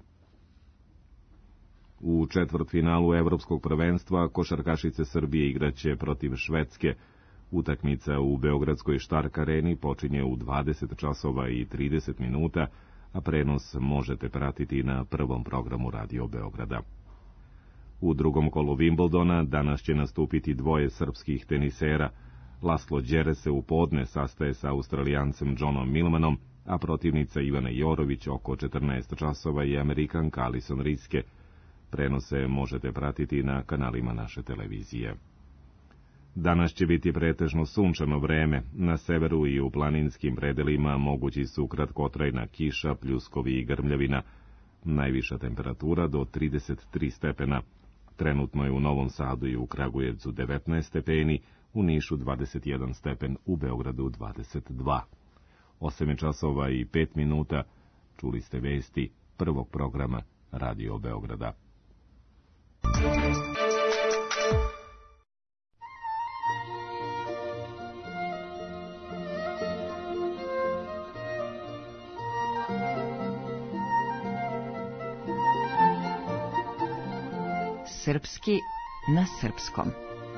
U četvrtfinalu Evropskog prvenstva košarkašice Srbije igraće protiv Švedske. Utakmica u beogradskoj Štark areni počinje u dvadeset časova i trideset minuta, a prenos možete pratiti na prvom programu Radio Beograda. U drugom kolu Wimbledona danas će nastupiti dvoje srpskih tenisera. Laslo Đere se u podne sastaje sa Australijancem Johnom Millmanom, a protivnica Ivana Jorović oko četrnaest časova je Amerikanka Alison Riske. Prenose možete pratiti na kanalima naše televizije. Danas će biti pretežno sunčano vreme, na severu i u planinskim predelima mogući su kratkotrajna kiša, pljuskovi i grmljavina. Najviša temperatura do trideset tri stepena. Trenutno je u Novom Sadu i u Kragujevcu devetnaest stepeni, u Nišu dvadeset jedan stepen, u Beogradu dvadeset dva. osam časova i pet minuta, čuli ste vesti prvog programa Radio Beograda. Srpski na srpskom.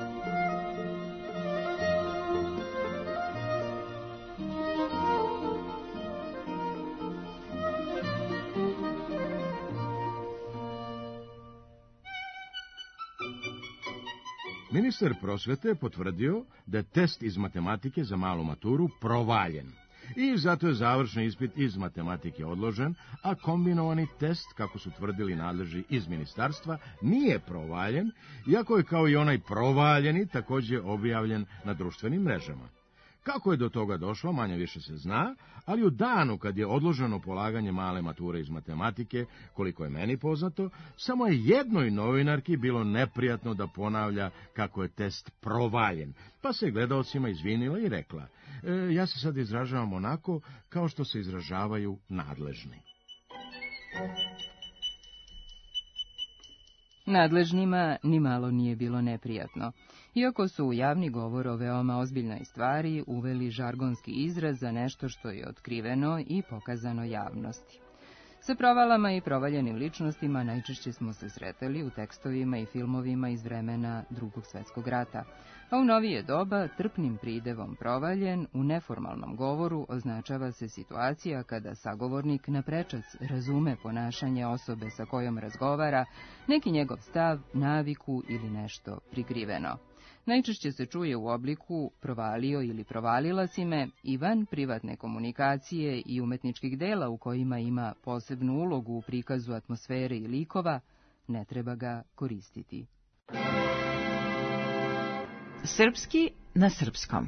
Ministar prosvete potvrdio da je test iz matematike za malu maturu provaljen i zato je završni ispit iz matematike odložen, a kombinovani test, kako su tvrdili nadležni iz ministarstva, nije provaljen, iako je kao i onaj provaljeni također objavljen na društvenim mrežama. Kako je do toga došlo, manje više se zna, ali u danu kad je odloženo polaganje male mature iz matematike, koliko je meni poznato, samo je jednoj novinarki bilo neprijatno da ponavlja kako je test provaljen, pa se gledaocima izvinila i rekla, e, ja se sad izražavam onako kao što se izražavaju nadležni. Nadležnima ni malo nije bilo neprijatno. Iako su u javni govor o veoma ozbiljnoj stvari uveli žargonski izraz za nešto što je otkriveno i pokazano javnosti. Sa provalama i provaljenim ličnostima najčešće smo se sretali u tekstovima i filmovima iz vremena Drugog svjetskog rata, a u novije doba trpnim pridevom provaljen u neformalnom govoru označava se situacija kada sagovornik na prečac razume ponašanje osobe sa kojom razgovara, neki njegov stav, naviku ili nešto prikriveno. Najčešće se čuje u obliku provalio ili provalila si me i van privatne komunikacije i umetničkih dela u kojima ima posebnu ulogu u prikazu atmosfere i likova, ne treba ga koristiti. Srpski na srpskom.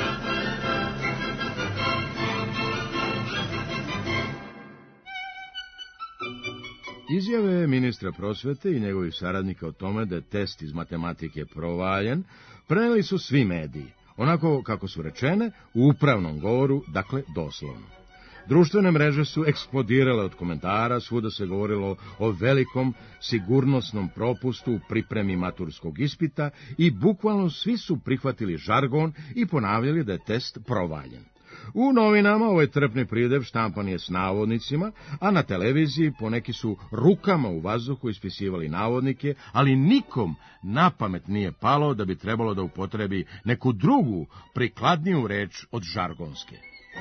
Izjave ministra prosvete i njegovih saradnika o tome da je test iz matematike provaljen preneli su svi mediji, onako kako su rečene u upravnom govoru, dakle doslovno. Društvene mreže su eksplodirale od komentara, svuda se govorilo o velikom sigurnosnom propustu u pripremi maturskog ispita i bukvalno svi su prihvatili žargon i ponavljali da je test provaljen. U novinama ovaj trpni pridev štampan je s navodnicima, a na televiziji poneki su rukama u vazduhu ispisivali navodnike, ali nikom na pamet nije palo da bi trebalo da upotrebi neku drugu, prikladniju reč od žargonske.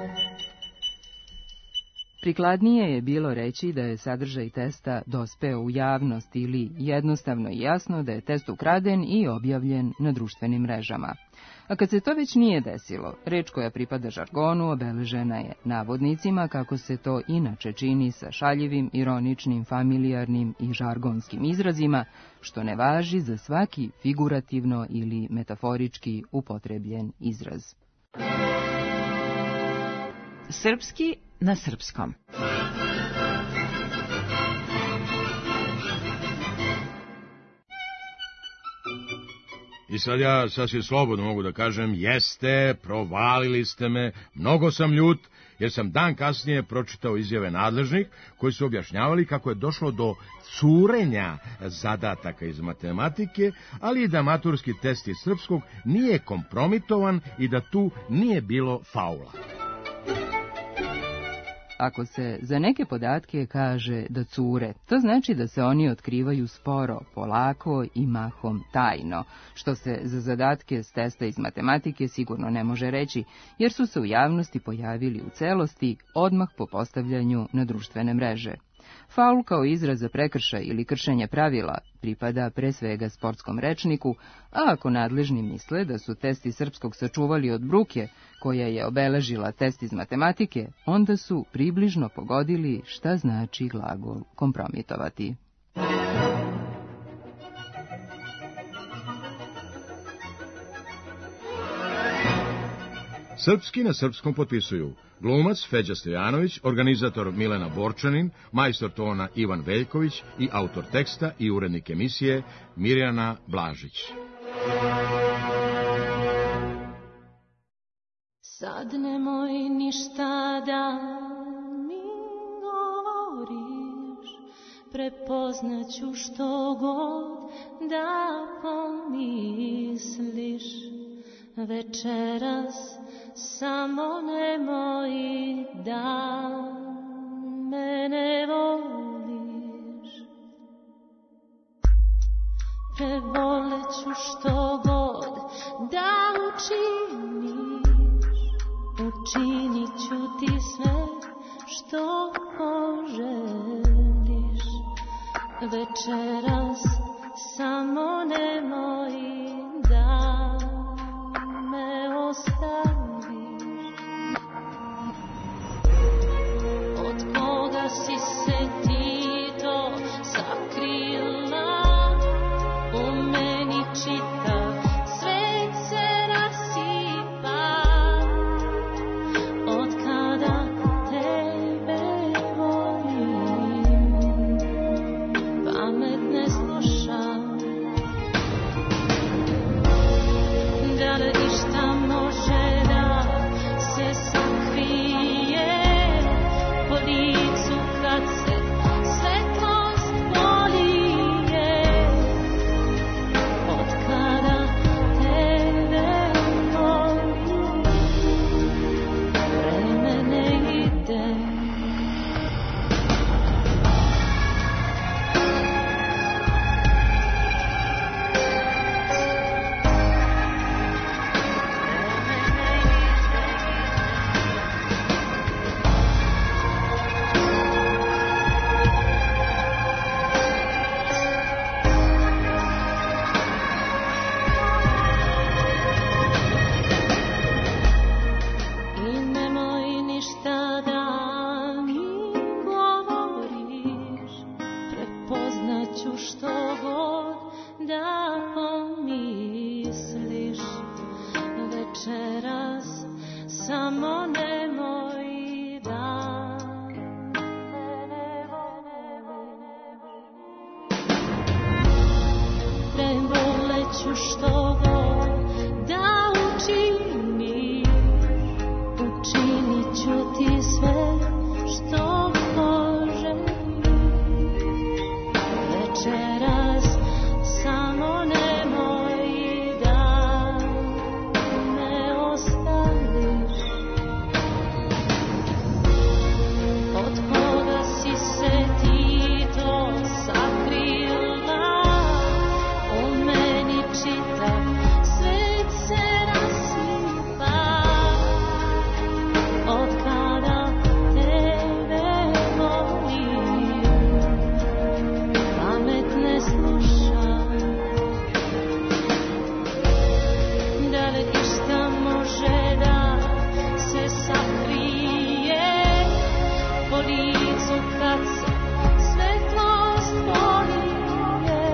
Prikladnije je bilo reći da je sadržaj testa dospeo u javnost ili jednostavno i jasno da je test ukraden i objavljen na društvenim mrežama. A kad se to već nije desilo, reč koja pripada žargonu obeležena je navodnicima kako se to inače čini sa šaljivim, ironičnim, familijarnim i žargonskim izrazima, što ne važi za svaki figurativno ili metaforički upotrebljen izraz. Srpski na srpskom. I sad ja sasvim slobodno mogu da kažem, jeste, provalili ste me, mnogo sam ljut, jer sam dan kasnije pročitao izjave nadležnih koji su objašnjavali kako je došlo do curenja zadataka iz matematike, ali i da maturski test iz srpskog nije kompromitovan i da tu nije bilo faula. Ako se za neke podatke kaže da cure, to znači da se oni otkrivaju sporo, polako i mahom tajno, što se za zadatke s testa iz matematike sigurno ne može reći, jer su se u javnosti pojavili u celosti odmah po postavljanju na društvene mreže. Faul kao izraz za prekršaj ili kršenje pravila pripada pre svega sportskom rečniku, a ako nadležni misle da su test iz srpskog sačuvali od bruke koja je obeležila test iz matematike, onda su približno pogodili šta znači glagol kompromitovati. Srpski na srpskom potpisuju glumac Feđa Stojanović, organizator Milena Borčanin, majstor tona Ivan Veljković i autor teksta i urednik emisije Mirjana Blažić. Sad nemoj ništa da mi govoriš, prepoznaću što god da pomisliš. Večeras samo nemoj da mene voliš. ću što god da učiniš, učinit ću ti sve što poželiš. Večeras samo nemoj da me ostaviš. Od koga si se ti to sakrila, u meni čitav svet se rasipa. Od kada tebe volim, pamet ne slušam. Da li išta može da se sakrije po licu kad se svetlost polije? Od kada tebe volim, vreme ne ide. I nemoj ništa da mi govoriš, prepoznaću što god da pomisliš. Večeras samo nemoj da preboleću što god da učinim. Učinit ću ti sve što poželiš. Večeras samo nemoj da me ostaviš. Od koga si se ti to sakrila, u meni čitav svet se rasipa. Od kada tebe volim, pamet ne slušam. Da li išta može da se sakrije po licu kad se svetlost polije?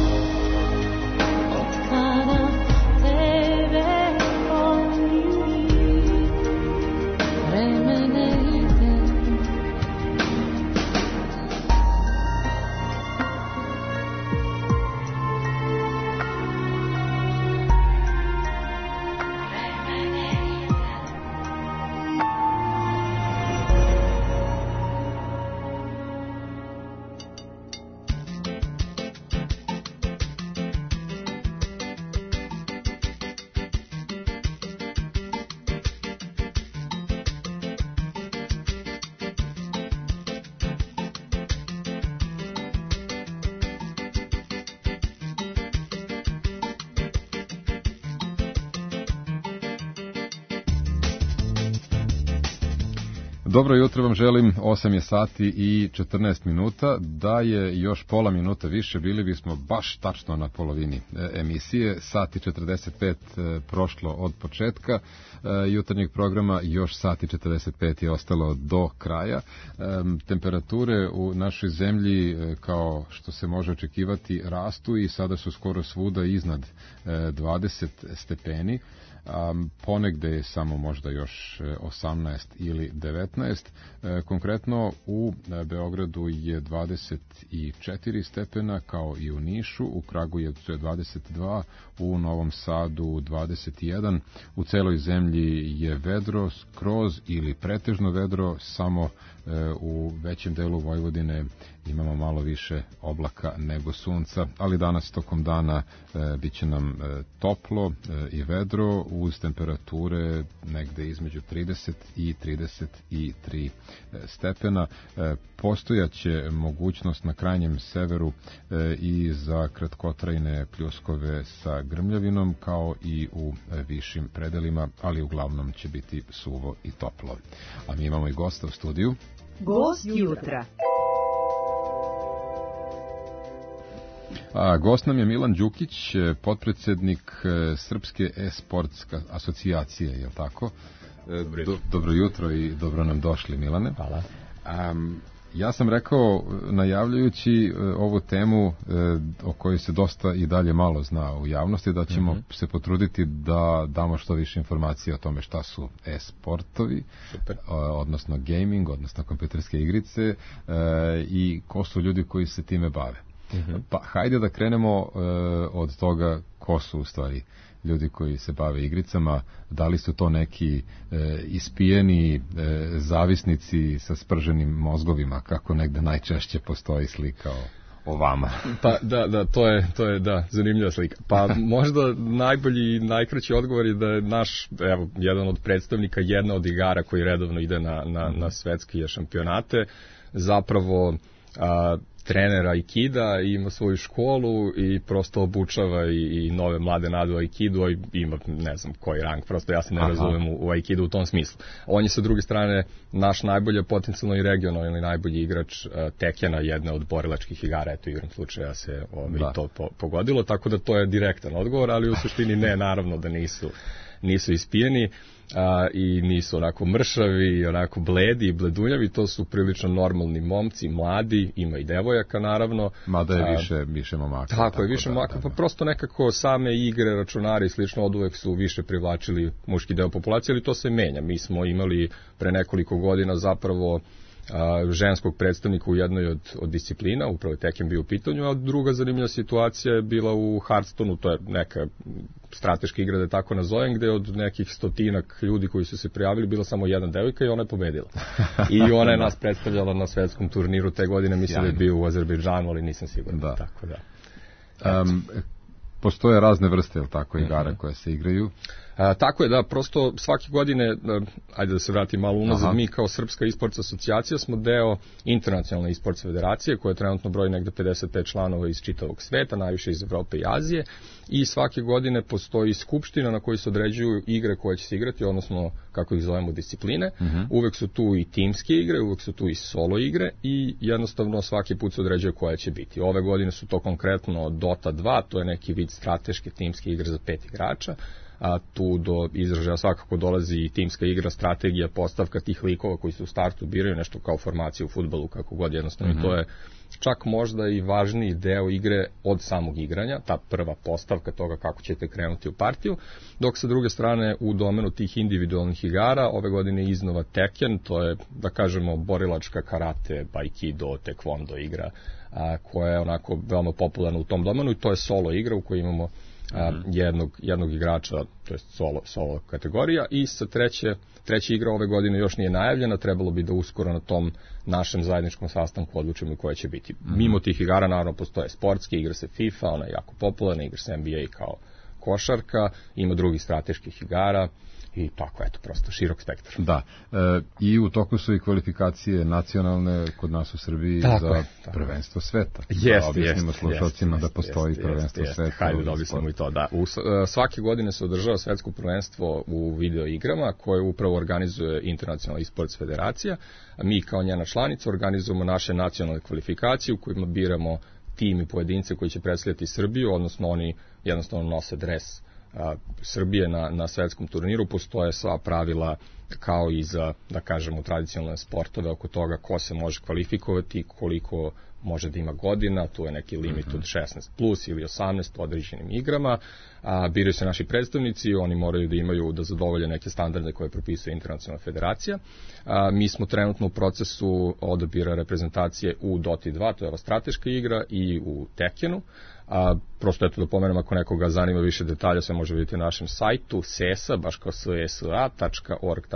Od kada tebe volim, vreme ne ide. Dobro jutro vam želim, osam je sati i četrnaest minuta, da je još pola minuta više, bili bismo baš tačno na polovini emisije, sati četrdeset pet prošlo od početka jutarnjeg programa, još sati četrdeset pet je ostalo do kraja. Temperature u našoj zemlji, kao što se može očekivati, rastu i sada su skoro svuda iznad dvadeset stepeni. Um, ponegde je samo možda još osamnaest ili devetnaest. E, konkretno u Beogradu je dvadeset četiri stepena, kao i u Nišu, u Kragujevcu je dvadeset dva, u Novom Sadu dvadeset jedan. U celoj zemlji je vedro, skroz ili pretežno vedro, samo u većem delu Vojvodine imamo malo više oblaka nego sunca, ali danas tokom dana bit će nam toplo i vedro uz temperature negde između trideset i trideset tri stepena. Postojaće mogućnost na krajnjem severu i za kratkotrajne pljuskove sa grmljavinom, kao i u višim predelima, ali uglavnom će biti suvo i toplo. A mi imamo i gosta u studiju. Gost jutra. A, gost nam je Milan Đukić, potpredsednik Srpske e-sportske asocijacije, je li tako? Dobro jutro. Do, dobro jutro i dobro nam došli, Milane. Hvala. Um, ja sam rekao, najavljajući ovu temu o kojoj se dosta i dalje malo zna u javnosti, da ćemo mm-hmm. se potruditi da damo što više informacije o tome šta su e-sportovi, Super. odnosno gaming, odnosno kompjuterske igrice i ko su ljudi koji se time bave. Mm-hmm. Pa hajde da krenemo uh, od toga ko su u stvari ljudi koji se bave igricama, da li su to neki uh, ispijeni uh, zavisnici sa sprženim mozgovima, kako negde najčešće postoji slika o, o vama. Pa da, da, to je, to je da, zanimljiva slika. Pa možda najbolji i najkraći odgovor je da je naš, evo, jedan od predstavnika jedna od igara koji redovno ide na, na, na svetske šampionate, zapravo a, trenera Aikida, ima svoju školu i prosto obučava i, i nove mlade nade u Aikidu, i ima ne znam koji rang, prosto ja se ne Aha. razumem u, u Aikidu u tom smislu. On je sa druge strane naš najbolje potencijalno i regionalni najbolji igrač uh, Tekena, jedne od borilačkih igara, eto igrom slučaja se ovaj, to po, pogodilo, tako da to je direktan odgovor, ali u suštini ne, naravno da nisu, nisu ispijeni. A, i nisu onako mršavi, onako bledi i bledunjavi, to su prilično normalni momci, mladi, ima i devojaka naravno. Mada je više, više momaka. Tako, tako je, više da, momaka, da, pa da. prosto nekako same igre, računari i slično od uvek su više privlačili muški deo populacije, ali to se menja. Mi smo imali pre nekoliko godina zapravo a, ženskog predstavnika u jednoj od, od disciplina, upravo je Tekken bio u pitanju, a druga zanimljiva situacija je bila u Hearthstoneu, to je neka strateška igra, da tako nazovem, gde od nekih stotinak ljudi koji su se prijavili bila samo jedna devojka i ona je pobedila. I ona je nas predstavljala na svetskom turniru te godine, mislim da je bio u Azerbejdžanu, ali nisam siguran. Da. Tako da. Um, postoje razne vrste, ili tako, igara mm-hmm. koje se igraju? A, tako je, da, prosto svake godine, ajde da se vratim malo unazad, mi kao Srpska e-sports asocijacija smo deo internacionalne e-sports federacije, koja trenutno broji negde pedeset pet članova iz čitavog sveta, najviše iz Evrope i Azije, i svake godine postoji skupština na kojoj se određuju igre koje će se igrati, odnosno, kako ih zovemo, discipline. Mm-hmm. Uvek su tu i timske igre, uvek su tu i solo igre i jednostavno svaki put se određuje koja će biti. Ove godine su to konkretno Dota dva, to je neki vid strateške timske igre za pet igrača, a tu do izražaja svakako dolazi i timska igra, strategija, postavka tih likova koji se u startu biraju, nešto kao formacija u fudbalu, kako god, jednostavno. Mm-hmm. To je čak možda i važniji deo igre od samog igranja, ta prva postavka toga kako ćete krenuti u partiju, dok sa druge strane u domenu tih individualnih igara ove godine iznova Tekken, to je, da kažemo, borilačka karate, aikido, taekwondo igra, a, koja je onako veoma popularna u tom domenu, i to je solo igra u kojoj imamo a, jednog, jednog igrača, to je solo, solo kategorija, i sa treće, treća igra ove godine još nije najavljena, trebalo bi da uskoro na tom našem zajedničkom sastanku odlučimo koja će biti. Mm-hmm. Mimo tih igara naravno postoje sportske, igra se FIFA, ona je jako popularna, igra se N B A kao košarka, ima drugih strateških igara, i tako, eto, prosto širok spektar. Da, e, i u toku su i kvalifikacije nacionalne kod nas u Srbiji tako za je, prvenstvo sveta. Jeste, da objasnimo jest, slušalcima jest, da postoji jest, prvenstvo jest, sveta. Hajde da objasnimo i to, da. U, svake godine se održava svetsko prvenstvo u video igrama koje upravo organizuje Internacionalna e-sports federacija, a mi kao njena članica organizujemo naše nacionalne kvalifikacije u kojima biramo tim i pojedince koji će predstavljati Srbiju, odnosno oni jednostavno nose dres a, Srbije na, na svetskom turniru. Postoje sva pravila kao i za, da kažemo, tradicionalne sportove oko toga ko se može kvalifikovati, koliko može da ima godina, tu je neki limit od šesnaest plus ili osamnaest u određenim igrama, a, biraju se naši predstavnici, oni moraju da imaju, da zadovolje neke standarde koje propisuje Internacionalna federacija. A, mi smo trenutno u procesu odabira reprezentacije u Doti dva, to je ova strateška igra, i u Tekkenu. A, prosto eto da pomenem, ako nekoga zanima više detalja, se može vidjeti na našem sajtu sesa, baš kao sesa tačka org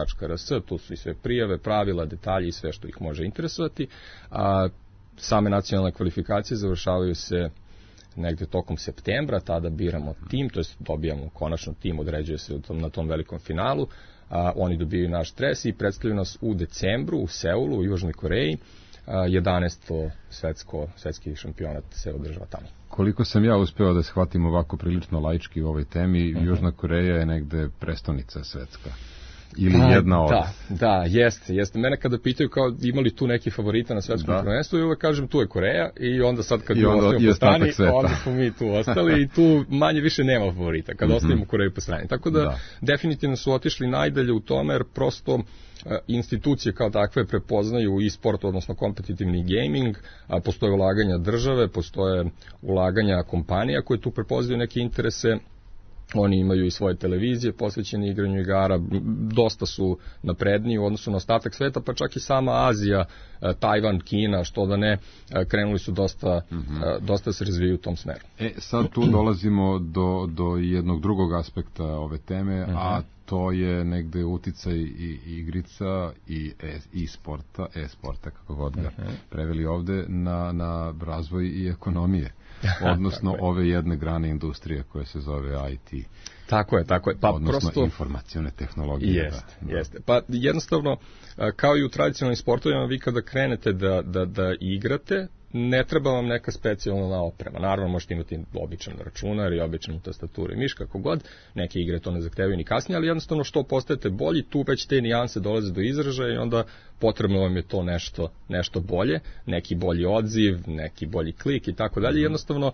tačka r s, tu su i sve prijave, pravila, detalji i sve što ih može interesovati. A same nacionalne kvalifikacije završavaju se negde tokom septembra, tada biramo tim, to jest dobijamo konačno tim, određuje se na tom velikom finalu, a, oni dobijaju naš dres i predstavljaju nas u decembru u Seulu, u Južnoj Koreji, jedanaesto svetsko, svetski šampionat se održava tamo. Koliko sam ja uspeo da shvatim ovako prilično laički u ovoj temi, uh-huh. Južna Koreja je negde prestonica svetska. Ili A, jedna od... Da, da, jeste, jeste. Mene kada pitaju kao imali tu neki favorita na svetskom prvenstvu, i uvek kažem tu je Koreja i onda sad kad onda ostavimo po strani, onda smo mi tu ostali i tu manje više nema favorita kad mm-hmm. ostavimo Koreju po strani. Tako da, da definitivno su otišli najdalje u tome jer prosto institucije kao takve prepoznaju i sport, odnosno kompetitivni gaming, a postoje ulaganja države, postoje ulaganja kompanija koje tu prepoznaju neke interese. Oni imaju i svoje televizije posvećene igranju igara, dosta su napredniji u odnosu na ostatak sveta, pa čak i sama Azija, Tajvan, Kina, što da ne, krenuli su dosta, mm-hmm. dosta se razvijaju u tom smeru. E, sad tu dolazimo do, do jednog drugog aspekta ove teme, mm-hmm. a to je negde uticaj i igrica i i sporta, e-sporta, kako god ga mm-hmm. preveli ovde, na, na razvoj i ekonomije. Odnosno ove jedne grane industrije koje se zove I T. Tako je, tako je. Pa odnosno prosto informacione tehnologije. Jeste, da, jeste. Pa jednostavno, kao i u tradicionalnim sportovima, vi kada krenete da, da, da igrate, ne treba vam neka specijalna oprema. Naravno, možete imati običan računar i običnu tastaturu i miš, kako god. Neke igre to ne zahtevaju ni kasnije, ali jednostavno što postajete bolji, tu već te nijanse dolaze do izražaja i onda potrebno vam je to nešto, nešto bolje, neki bolji odziv, neki bolji klik i tako dalje. Jednostavno,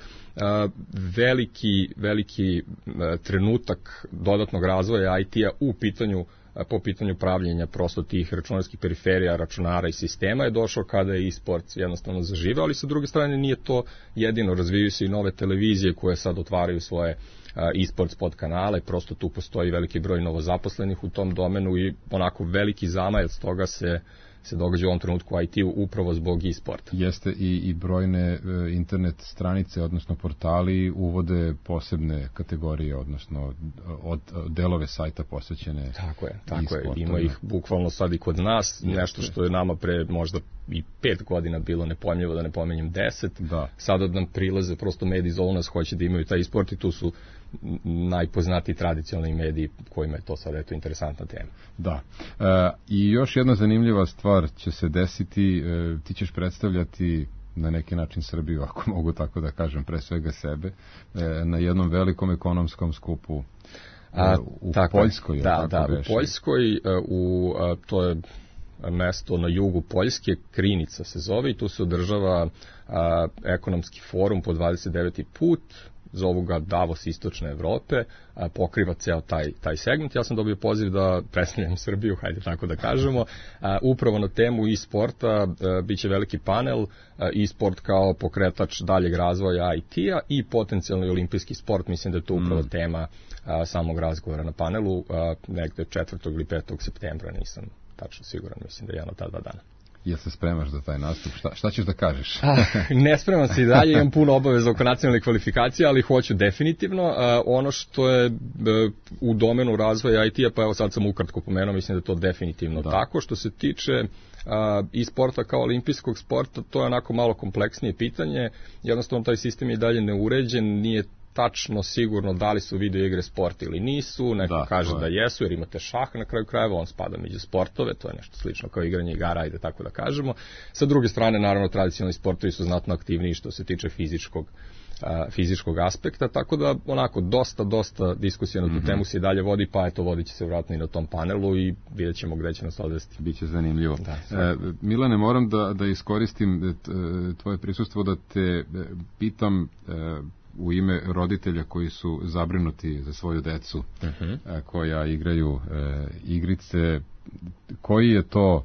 veliki, veliki trenutak dodatnog razvoja I T-a u pitanju po pitanju pravljenja prosto tih računarskih periferija, računara i sistema je došao kada je e-sport jednostavno zaživeo, ali sa druge strane nije to jedino, razvijaju se i nove televizije koje sad otvaraju svoje e-sport spot kanale, prosto tu postoji veliki broj novozaposlenih u tom domenu i onako veliki zamajac toga se se događa u ovom trenutku I T-u upravo zbog e-sporta. Jeste i, i brojne e, internet stranice, odnosno portali uvode posebne kategorije, odnosno od, od delove sajta posvećene tako je, tako je. Ima ih bukvalno sad i kod nas, Jeste. Nešto što je nama pre možda i pet godina bilo nepojmljivo, da ne pomenjem deset. Da. Sada nam prilaze, prosto mediji zovu nas, hoće da imaju taj e-sport i tu su najpoznatiji tradicionalni mediji kojima je to sad eto interesantna tema. Da. E, I još jedna zanimljiva stvar će se desiti, e, ti ćeš predstavljati na neki način Srbiju, ako mogu tako da kažem, pre svega sebe, e, na jednom velikom ekonomskom skupu A, e, u tako Poljskoj. Da, da, beše. u Poljskoj, u, a, to je mesto na jugu Poljske, Krinica se zove i tu se održava a, ekonomski forum po dvadeset deveti put, zovu ga Davos istočne Evrope, a, pokriva ceo taj, taj segment. Ja sam dobio poziv da predstavljam Srbiju, hajde tako da kažemo, a, upravo na temu e-sporta, bit će veliki panel, a, e-sport kao pokretač daljeg razvoja I T-a i potencijalni olimpijski sport, mislim da je to upravo mm. tema a, samog razgovora na panelu, a, negde četvrtog ili petog septembra, nisam tačno siguran, mislim da je jedno ta dva dana. Jel se spremaš za taj nastup? Šta, šta ćeš da kažeš? A, ne spremam se i dalje, imam puno obaveza oko nacionalne kvalifikacije, ali hoću definitivno. A, ono što je a, u domenu razvoja I T-a, pa evo sad sam ukratko pomenuo, mislim da je to definitivno da. Tako. Što se tiče a, i sporta kao olimpijskog sporta, to je onako malo kompleksnije pitanje. Jednostavno taj sistem je dalje neuređen, nije tačno sigurno da li su video igre sport ili nisu, neko da, kaže da jesu jer imate šah na kraju krajeva, on spada među sportove, to je nešto slično kao igranje igara, ajde tako da kažemo. Sa druge strane, naravno, tradicionalni sportovi su znatno aktivniji što se tiče fizičkog, a, fizičkog aspekta, tako da onako dosta, dosta diskusija na tu mm-hmm. temu se i dalje vodi, pa eto vodit će se vratno i na tom panelu i vidjet ćemo gde će nas odvesti. Biće zanimljivo. Da, e, Milane, moram da, da iskoristim tvoje prisustvo da te pitam e, u ime roditelja koji su zabrinuti za svoju decu uh-huh. a, koja igraju e, igrice, koji je to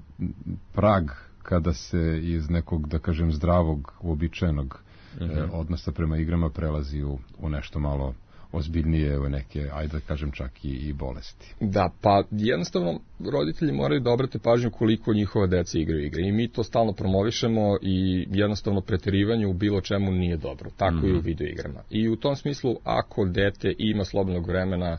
prag kada se iz nekog, da kažem, zdravog, uobičajenog uh-huh. e, odnosa prema igrama prelazi u, u nešto malo ozbiljnije, u neke, ajde da kažem, čak i, i bolesti. Da, pa jednostavno roditelji moraju da obrate pažnju koliko njihova deca igraju igre i mi to stalno promovišemo i jednostavno preterivanje u bilo čemu nije dobro, tako mm-hmm. i u video igrama. I u tom smislu, ako dete ima slobodnog vremena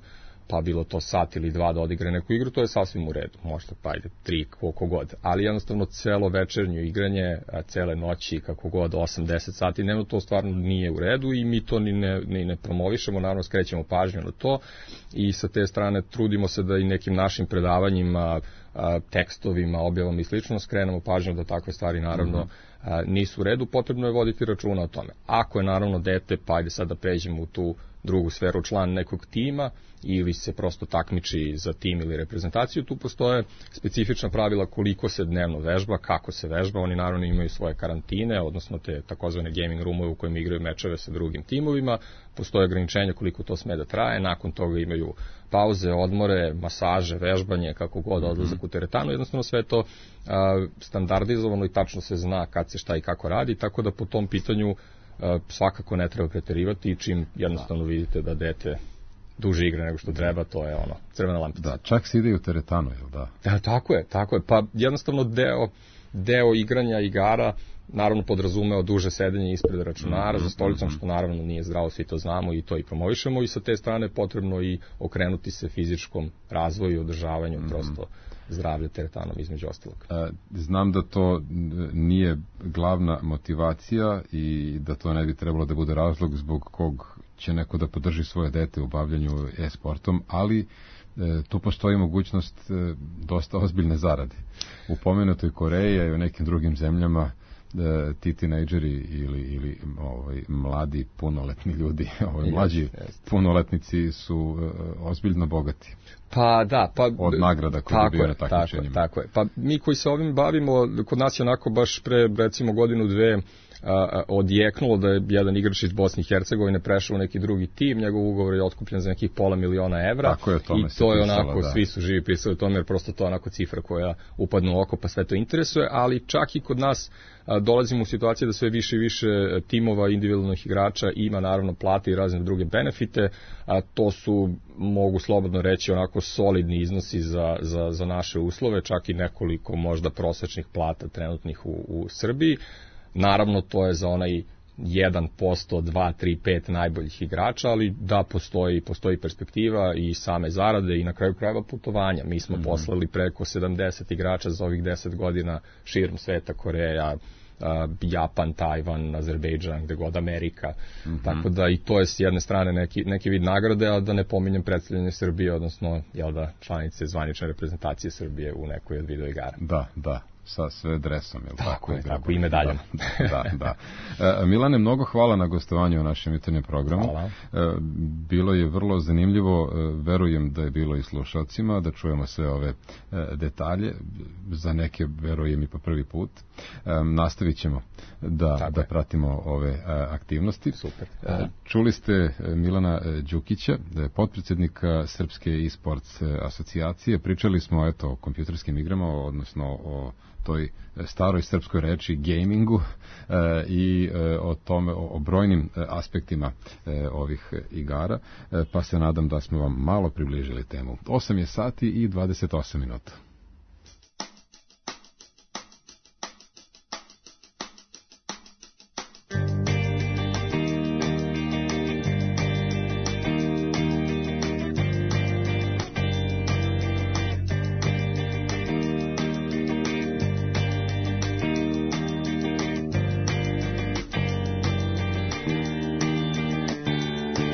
pa bilo to sat ili dva da odigre neku igru, to je sasvim u redu, možda pa ajde tri, koliko god, ali jednostavno celo večernje igranje, cele noći, kako god, osam deset sati, nema, to stvarno nije u redu i mi to ni ne, ni ne promovišemo, naravno skrećemo pažnju na to i sa te strane trudimo se da i nekim našim predavanjima, tekstovima, objavama i slično skrenemo pažnju da takve stvari naravno mm-hmm. nisu u redu, potrebno je voditi računa o tome. Ako je naravno dete, pa ajde sad da pređemo u tu drugu sferu, član nekog tima ili se prosto takmiči za tim ili reprezentaciju, tu postoje specifična pravila koliko se dnevno vežba, kako se vežba, oni naravno imaju svoje karantine, odnosno te takozvane gaming roomove u kojima igraju mečeve sa drugim timovima, postoje ograničenja koliko to sme da traje, nakon toga imaju pauze, odmore, masaže, vežbanje, kako god, odlazak u teretanu, jednostavno sve to a, standardizovano i tačno se zna kad se šta i kako radi, tako da po tom pitanju a, svakako ne treba preterivati i čim jednostavno vidite da dete duže igra nego što treba, to je ono, crvena lampica. Da, čak se ide i u teretanu, jel da? Da, tako je, tako je, pa jednostavno deo, deo igranja igara naravno podrazumeo duže sedenje ispred računara za stolicom, što naravno nije zdravo, svi to znamo i to i promovišemo i sa te strane potrebno i okrenuti se fizičkom razvoju i održavanju mm-hmm. prosto zdravlja teretanom između ostalog. Znam da to nije glavna motivacija i da to ne bi trebalo da bude razlog zbog kog će neko da podrži svoje dete u bavljanju e-sportom, ali e, tu postoji mogućnost e, dosta ozbiljne zarade. U pomenutoj Koreji i u nekim drugim zemljama e, ti tinejdžeri ili, ili ovaj, mladi punoletni ljudi, ovaj, mlađi yes, yes. punoletnici su e, ozbiljno bogati. Pa da, pa od nagrada koje dobiju na takmičenjima. Tako je. Pa mi koji se ovim bavimo, kod nas je onako baš pre recimo godinu dve a, odjeknulo da je jedan igrač iz Bosne i Hercegovine prešao u neki drugi tim, njegov ugovor je otkupljen za nekih pola miliona evra. Tako je, tome i to je pisalo, onako, da. svi su živi pisali o tome, jer prosto to je onako cifra koja upadne u oko, pa sve to interesuje, ali čak i kod nas a, dolazimo u situaciju da sve više i više timova individualnih igrača ima naravno plate i razne druge benefite, a to su, mogu slobodno reći, onako solidni iznosi za, za, za naše uslove, čak i nekoliko možda prosečnih plata trenutnih u, u Srbiji. Naravno, to je za onaj jedan posto, dva, tri, pet najboljih igrača, ali da postoji, postoji perspektiva i same zarade i na kraju krajeva putovanja. Mi smo mm-hmm. poslali preko sedamdeset igrača za ovih deset godina širom sveta, Koreja, Japan, Tajvan, Azerbejdžan, gde god Amerika. Mm-hmm. Tako da i to je s jedne strane neki, neki vid nagrade, a da ne pominjem predstavljanje Srbije, odnosno jel da, članice zvanične reprezentacije Srbije u nekoj od video igara. Da, da. Sa sve dresom, je li tako? Tako je, tako, i medaljom. Da, da, da. E, Milane, mnogo hvala na gostovanju u našem jutarnjem programu. Hvala. E, bilo je vrlo zanimljivo, e, verujem da je bilo i slušalcima, da čujemo sve ove e, detalje, za neke verujem i po prvi put. E, nastavit ćemo da, da pratimo ove e, aktivnosti. Super. E, čuli ste Milana Đukića, potpredsjednika Srpske e-sports asocijacije. Pričali smo eto, o kompjuterskim igrama, odnosno o toj staroj srpskoj reči gamingu e, i e, o tome, o, o brojnim e, aspektima e, ovih igara, e, pa se nadam da smo vam malo približili temu. osam je sati i dvadeset osam minuta.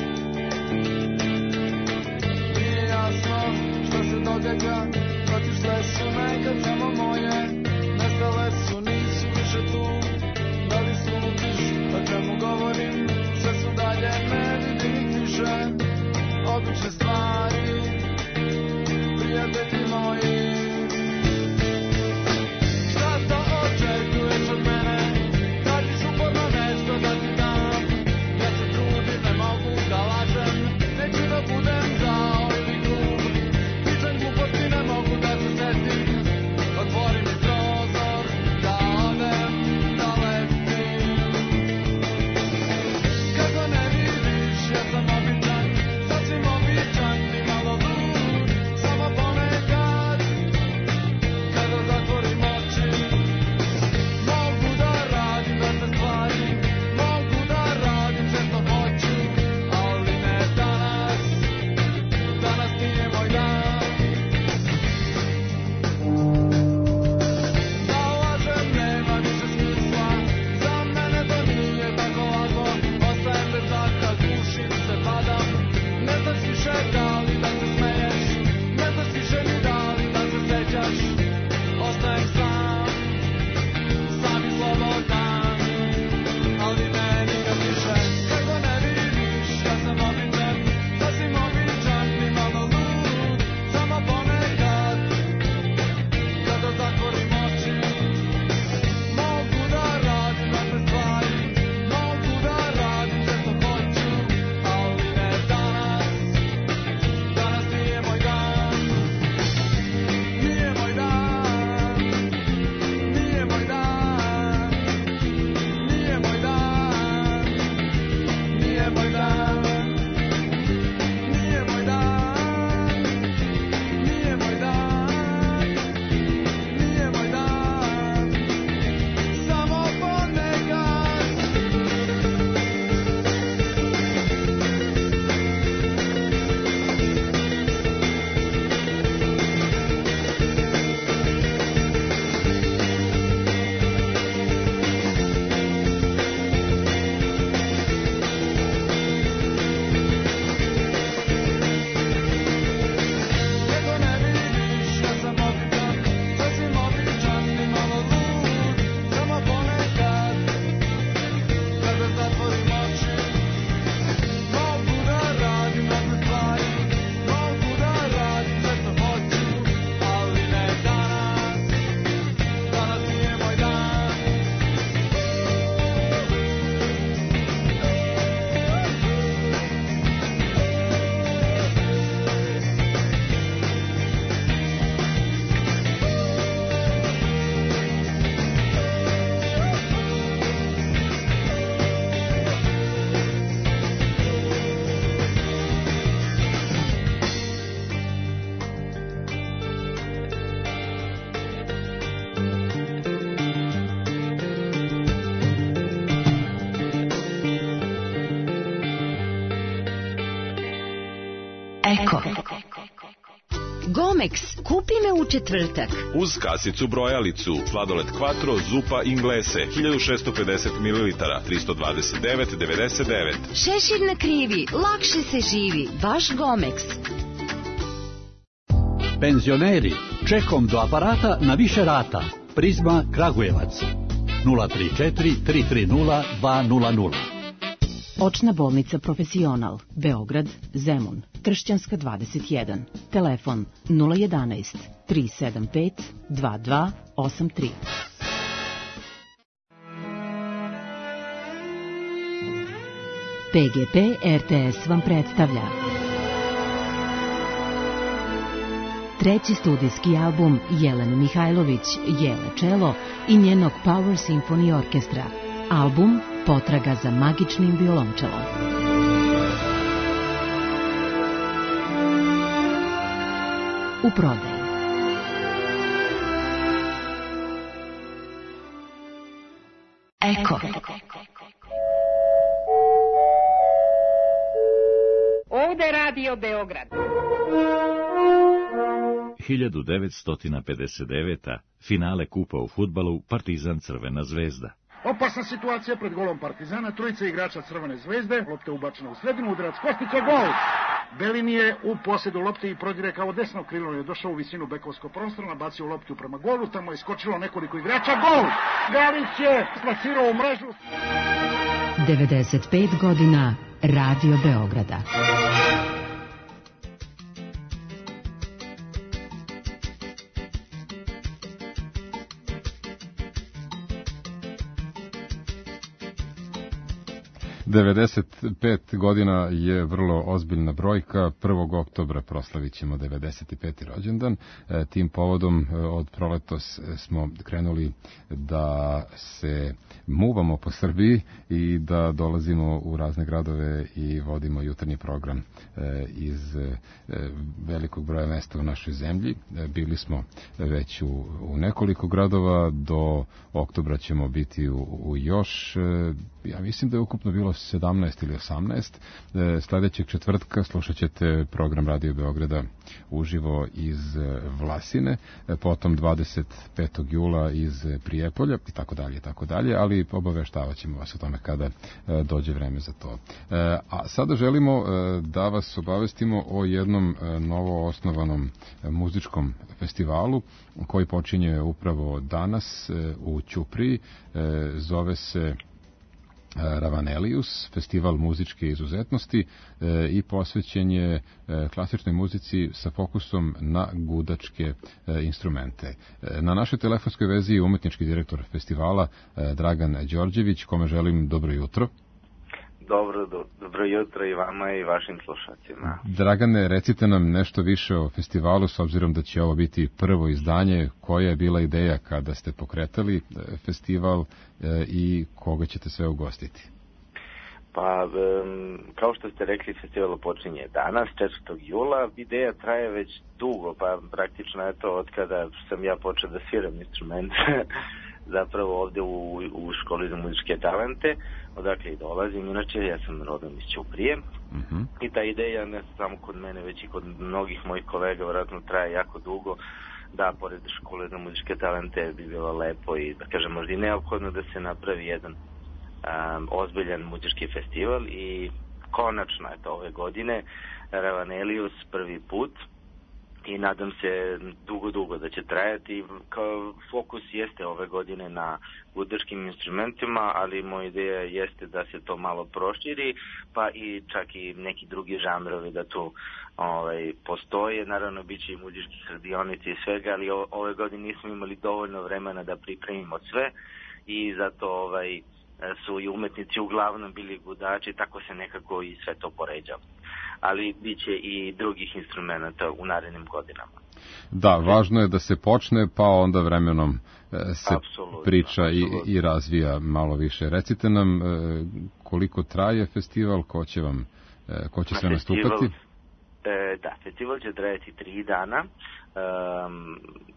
Otišla Gomex, kupi me u četvrtak. Uz kasicu brojalicu, sladoled Quattro, Zupa Inglese, hiljadu šessto pedeset mililitara, tristo dvadeset devet devedeset devet. Šešir na krivi, lakše se živi. Vaš Gomex. Penzioneri, čekom do aparata na više rata. Prizma Kragujevac. nula tri četiri tri tri nula dva nula nula. Očna bolnica Profesional, Beograd, Zemun, Kršćanska dvadeset jedan. Telefon nula jedanaest tri sedam pet dva dva osam tri. P G P R T S vam predstavlja treći studijski album Jelene Mihajlović, Jele Čelo i njenog Power Symphony Orkestra. Album Potraga za magičnim violončelom. U prodaji. Eko. Ovde Radio Beograd. hiljadu devetsto pedeset deveta. Finale kupa u fudbalu Partizan Crvena zvezda. Opasna situacija pred golom Partizana, trojica igrača Crvene zvezde, lopta ubačena u sredinu, udarac Kostića, gol! Belin je u posjedu lopte i prodire kao desno krilo, je došao u visinu bekovskog prostora, nabacio loptu prema golu, tamo je skočilo nekoliko igrača, gol! Galić je splasirao u mrežu. devedeset pet godina Radio Beograda. devedeset pet godina je vrlo ozbiljna brojka. prvog oktobra proslavit ćemo devedeset peti rođendan. E, tim povodom e, od proletos smo krenuli da se muvamo po Srbiji i da dolazimo u razne gradove i vodimo jutarnji program e, iz e, velikog broja mesta u našoj zemlji. E, bili smo već u, u nekoliko gradova, do oktobra ćemo biti u, u još, e, ja mislim da je ukupno bilo sedamnaest ili osamnaest. E, sledećeg četvrtka slušat ćete program Radio Beograda uživo iz Vlasine, e, potom dvadeset petog jula iz Prijepolja i tako dalje, tako dalje, ali obaveštavat ćemo vas o tome kada e, dođe vreme za to. E, a sada želimo e, da vas obavestimo o jednom e, novo osnovanom e, muzičkom festivalu koji počinje upravo danas e, u Ćupriji. E, zove se Ravanelius, festival muzičke izuzetnosti e, i posvećen je e, klasičnoj muzici sa fokusom na gudačke e, instrumente. E, na našoj telefonskoj vezi je umetnički direktor festivala e, Dragan Đorđević, kome želim dobro jutro. Dobro, do, dobro jutro i vama i vašim slušacima. Dragane, recite nam nešto više o festivalu, s obzirom da će ovo biti prvo izdanje. Koja je bila ideja kada ste pokretali festival e, i koga ćete sve ugostiti? Pa, um, kao što ste rekli, festival počinje danas, četvrtog jula. Ideja traje već dugo, pa praktično je to od kada sam ja počeo da sviram instrument. Zapravo ovdje u, u školi za muzičke talente, odakle i dolazim. Inače, ja sam rodom iz Ćuprije. Uh-huh. I ta ideja ne samo kod mene, već i kod mnogih mojih kolega, vjerojatno traje jako dugo, da pored škole za muzičke talente bi bilo lepo i, da kažem, možda i neophodno da se napravi jedan um, ozbiljan muzički festival i konačno je to ove godine Ravanelius prvi put. I nadam se dugo, dugo da će trajati. Kao fokus jeste ove godine na gudačkim instrumentima, ali moja ideja jeste da se to malo proširi, pa i čak i neki drugi žanrovi da tu ovaj, postoje. Naravno, bit će i muzički radionici i svega, ali o, ove godine nismo imali dovoljno vremena da pripremimo sve i zato ovaj, su i umetnici uglavnom bili gudači, tako se nekako i sve to poređa. Ali bit će i drugih instrumenta u narednim godinama. Da, važno je da se počne, pa onda vremenom se apsolutno, priča apsolutno. I, i razvija malo više. Recite nam koliko traje festival, ko će vam, ko će sve nastupati? E, da, festival će trajati tri dana. Um,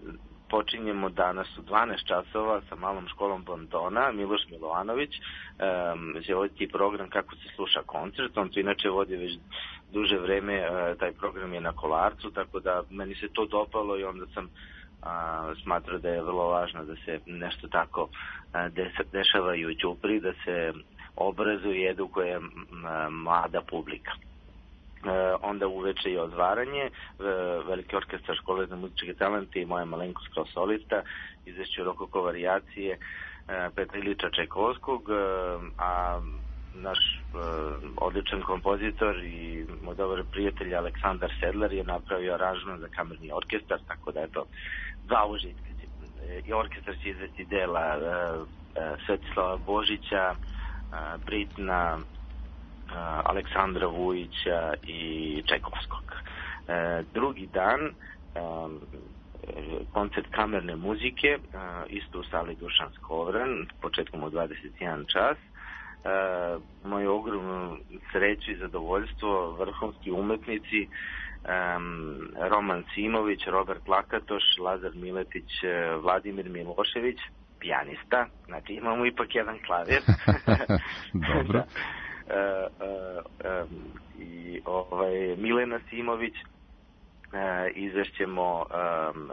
počinjemo danas u dvanaest časova sa malom školom Bontona. Miloš Milovanović um, će voditi program Kako se sluša koncert. On to inače vodi već duže vreme, uh, taj program je na Kolarcu, tako da meni se to dopalo i onda sam uh, smatrao da je vrlo važno da se nešto tako uh, des- dešava i u Ćupri, da se obrazuje i edukuje uh, mlada publika. Uh, onda uveče i otvaranje, uh, Veliki orkestar Škole za muzičke talente i moja malenkost kao solista, izvešću rokoko varijacije uh, Petra Ilića Čajkovskog, uh, a naš uh, odličan kompozitor i moj dobar prijatelj Aleksandar Sedlar je napravio aranžman za kamerni orkestar, tako da je to dva užitka. I orkestar će izvesti dela uh, uh, Svetislava Božića, uh, Britna, Uh, Aleksandra Vujića i Čajkovskog. Uh, drugi dan um, koncert kamerne muzike, uh, isto u sali Dušan Skovran, početkom u dvadeset jedan čas. Uh, moju ogromnu sreću i zadovoljstvo, vrhunski umetnici um, Roman Simović, Robert Lakatoš, Lazar Miletić, Vladimir Milošević, pijanista, znači imamo ipak jedan klavir. Dobro. Uh, uh, um, i ovaj Milena Simović, uh, izvešćemo um,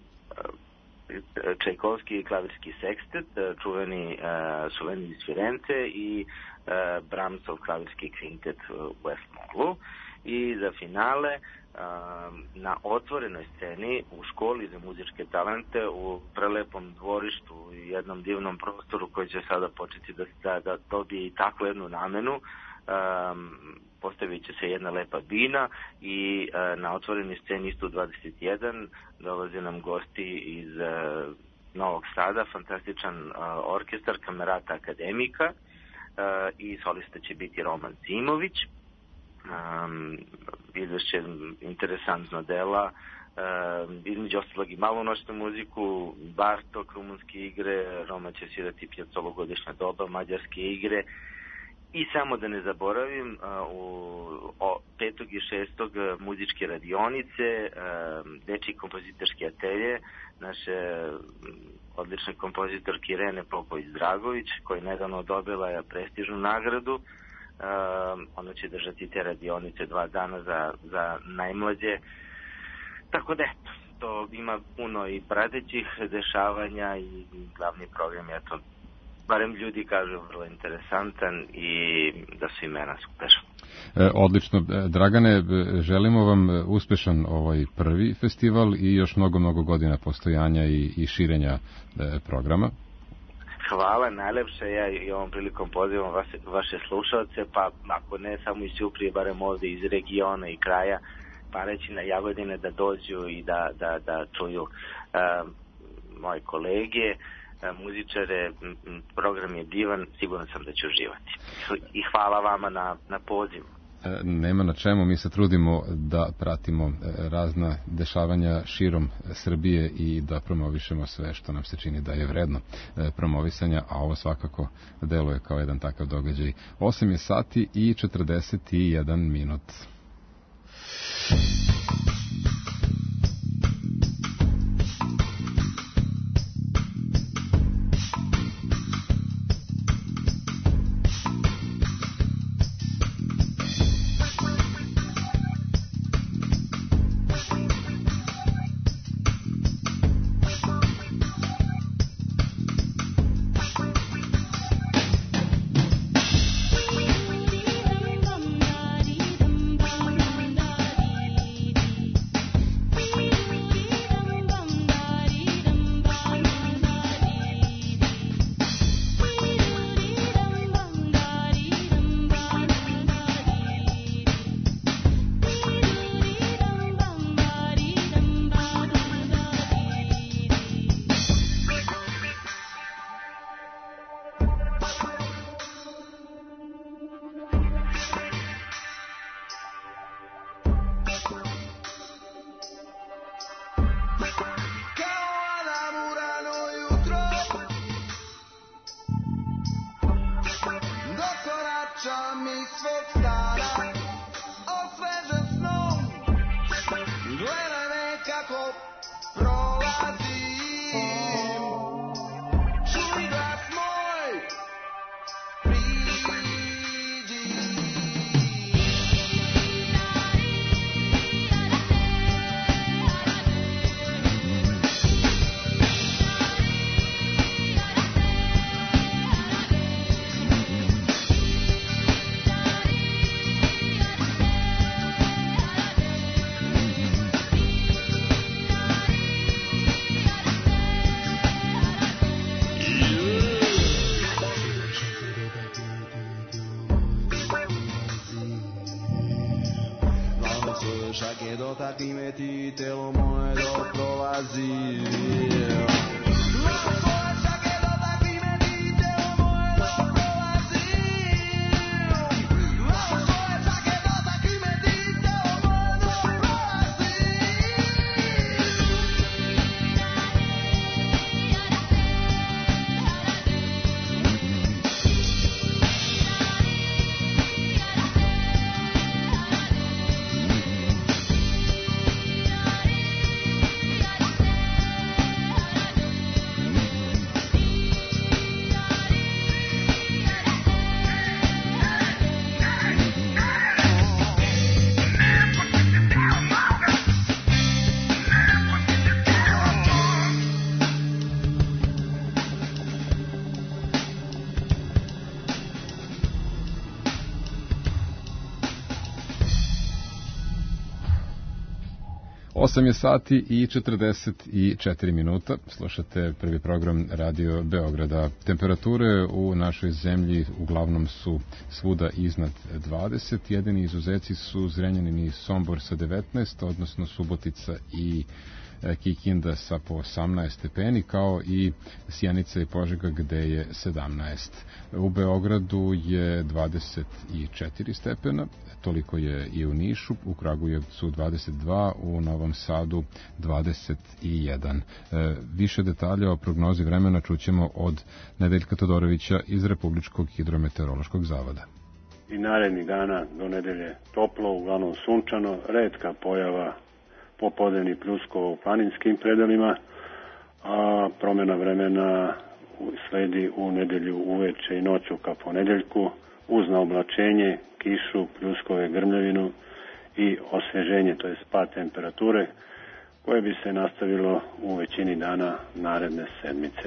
uh, Čajkovski klavirski sekstet, uh, čuveni uh, Suveni iz Firence i uh, Brahmsov klavirski kvintet u F-molu. I za finale um, na otvorenoj sceni u školi za muzičke talente u prelepom dvorištu i jednom divnom prostoru koji će sada početi da, da, da dobije i takvu jednu namenu. Um, postavit će se jedna lepa bina i uh, na otvorenoj sceni isto u dvadeset jedan dolaze nam gosti iz uh, Novog Sada, fantastičan uh, orkestar Kamerata Akademika uh, i solista će biti Roman Simović. Um, izvešće interesantno dela, um, između ostalog i malu noćnu muziku, Bartok, rumunske igre, Roma će svirati Piacologodišnja doba, mađarske igre i samo da ne zaboravim uh, u o, petog i šestog muzičke radionice, um, dečji kompozitorski atelje naše odlične kompozitorke Irene Popović-Dragović, koja je nedavno dobila prestižnu nagradu. Uh, ono će držati te radionice dva dana za, za najmlađe, tako da eto, to ima puno i pratećih dešavanja i glavni program je to, barem ljudi kažu, vrlo interesantan i da su imena super. E, odlično, Dragane, želimo vam uspešan ovaj prvi festival i još mnogo, mnogo godina postojanja i, i širenja e, programa. Hvala, najlepše, ja i ovom prilikom pozivam vaše, vaše slušalce, pa ako ne samo iz Ćuprije, barem ovde iz regiona i kraja, pa reći na Jagodine da dođu i da, da, da čuju uh, moje kolege, uh, muzičare, program je divan, siguran sam da će uživati. I hvala vama na, na pozivu. Nema na čemu, mi se trudimo da pratimo razna dešavanja širom Srbije i da promovišemo sve što nam se čini da je vredno promovisanja, a ovo svakako deluje kao jedan takav događaj. osam je sati i četrdeset jedan minut. Prolazi che dotakime ti telo moje dok prolazi. osam je sati i četrdeset četiri minuta. Slušate prvi program Radio Beograda. Temperature u našoj zemlji uglavnom su svuda iznad dvadeset. Jedini izuzeci su Zrenjanin i Sombor sa devetnaest, odnosno Subotica i Kikinda sa po osamnaest stepeni, kao i Sjenica i Požega gde je sedamnaest. U Beogradu je dvadeset četiri stepena, toliko je i u Nišu, u Kragujevcu dvadeset dva, u Novom Sadu dvadeset jedan. E, više detalja o prognozi vremena čućemo od Nedeljka Todorovića iz Republičkog hidrometeorološkog zavoda. I narednih dana do nedelje toplo, uglavnom sunčano, retka pojava popodnevnih pljuskova u planinskim predelima, a promjena vremena sledi u nedelju uveče i noću ka ponedeljku, uz naoblačenje, kišu, pljuskove, grmljevinu i osveženje, to je pad temperature, koje bi se nastavilo u većini dana naredne sedmice.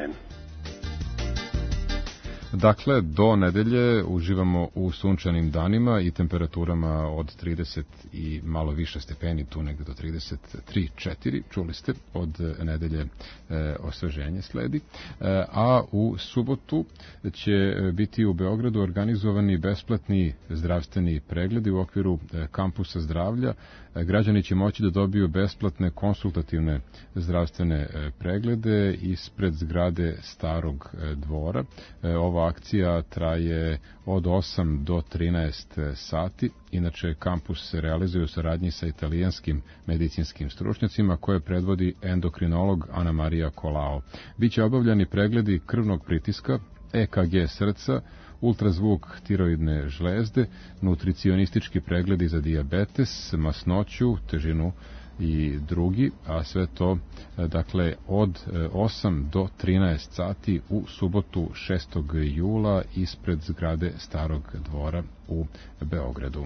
Dakle, do nedelje uživamo u sunčanim danima i temperaturama od trideset i malo više stepeni, tu negde do trideset tri četiri, čuli ste, od nedelje e, osveženje sledi. E, a u subotu će biti u Beogradu organizovani besplatni zdravstveni pregledi u okviru e, kampusa zdravlja. E, građani će moći da dobiju besplatne konsultativne zdravstvene e, preglede ispred zgrade Starog e, dvora. E, ova akcija traje od osam do trinaest sati. Inače, kampus se realizuje u saradnji sa italijanskim medicinskim stručnjacima koje predvodi endokrinolog Ana Marija Kolao. Biće obavljani pregledi krvnog pritiska, E K G srca, ultrazvuk tiroidne žlezde, nutricionistički pregledi za dijabetes, masnoću, težinu i drugi, a sve to dakle od osam do trinaest sati u subotu šestog jula ispred zgrade Starog dvora u Beogradu.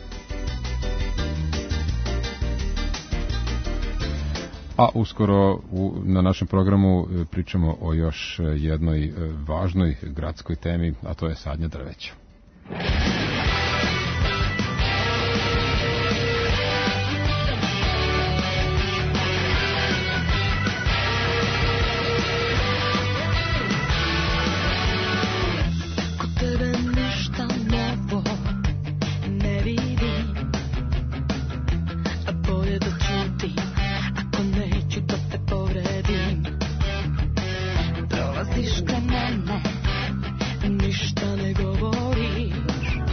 A uskoro u, na našem programu pričamo o još jednoj važnoj gradskoj temi, a to je sadnja drveća. Ništa ne govoriš,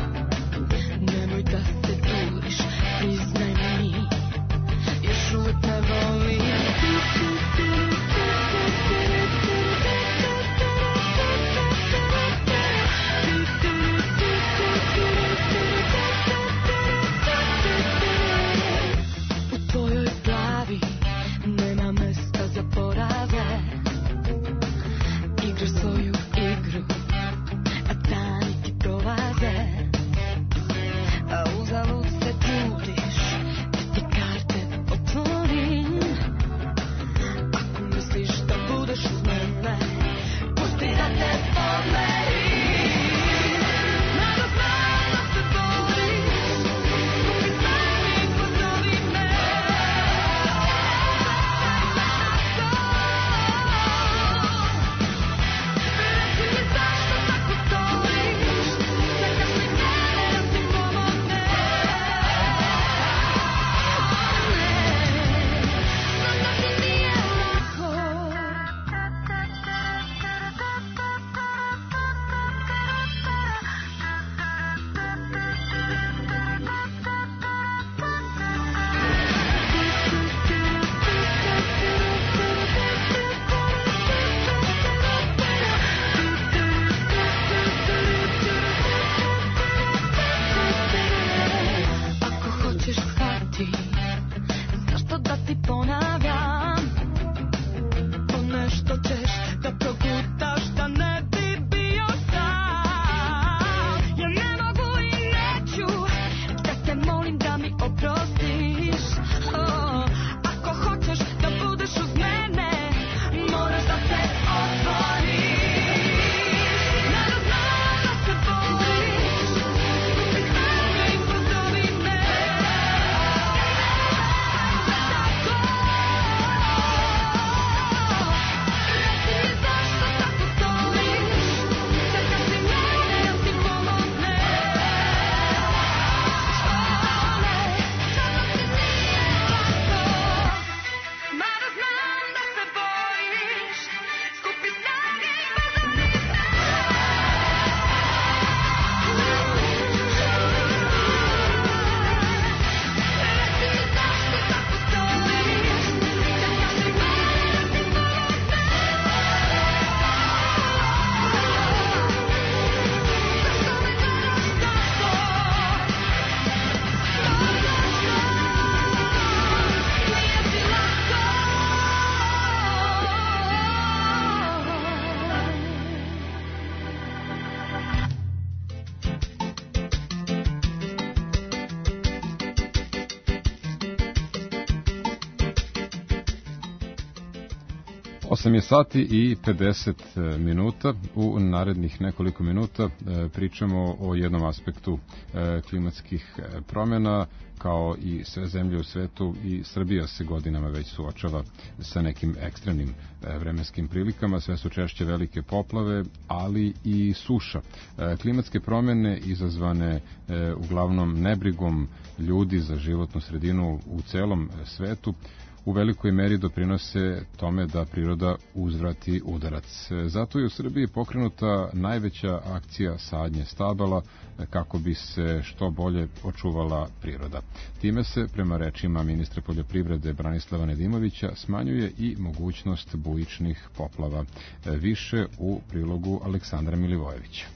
osam je sati i pedeset minuta. U narednih nekoliko minuta pričamo o jednom aspektu klimatskih promjena, kao i sve zemlje u svetu, i Srbija se godinama već suočava sa nekim ekstremnim vremenskim prilikama, sve su češće velike poplave, ali i suša. Klimatske promjene izazvane uglavnom nebrigom ljudi za životnu sredinu u celom svetu u velikoj meri doprinose tome da priroda uzvrati udarac. Zato je u Srbiji pokrenuta najveća akcija sadnje stabala kako bi se što bolje očuvala priroda. Time se, prema rečima ministra poljoprivrede Branislava Nedimovića, smanjuje i mogućnost bujičnih poplava. Više u prilogu Aleksandra Milivojevića.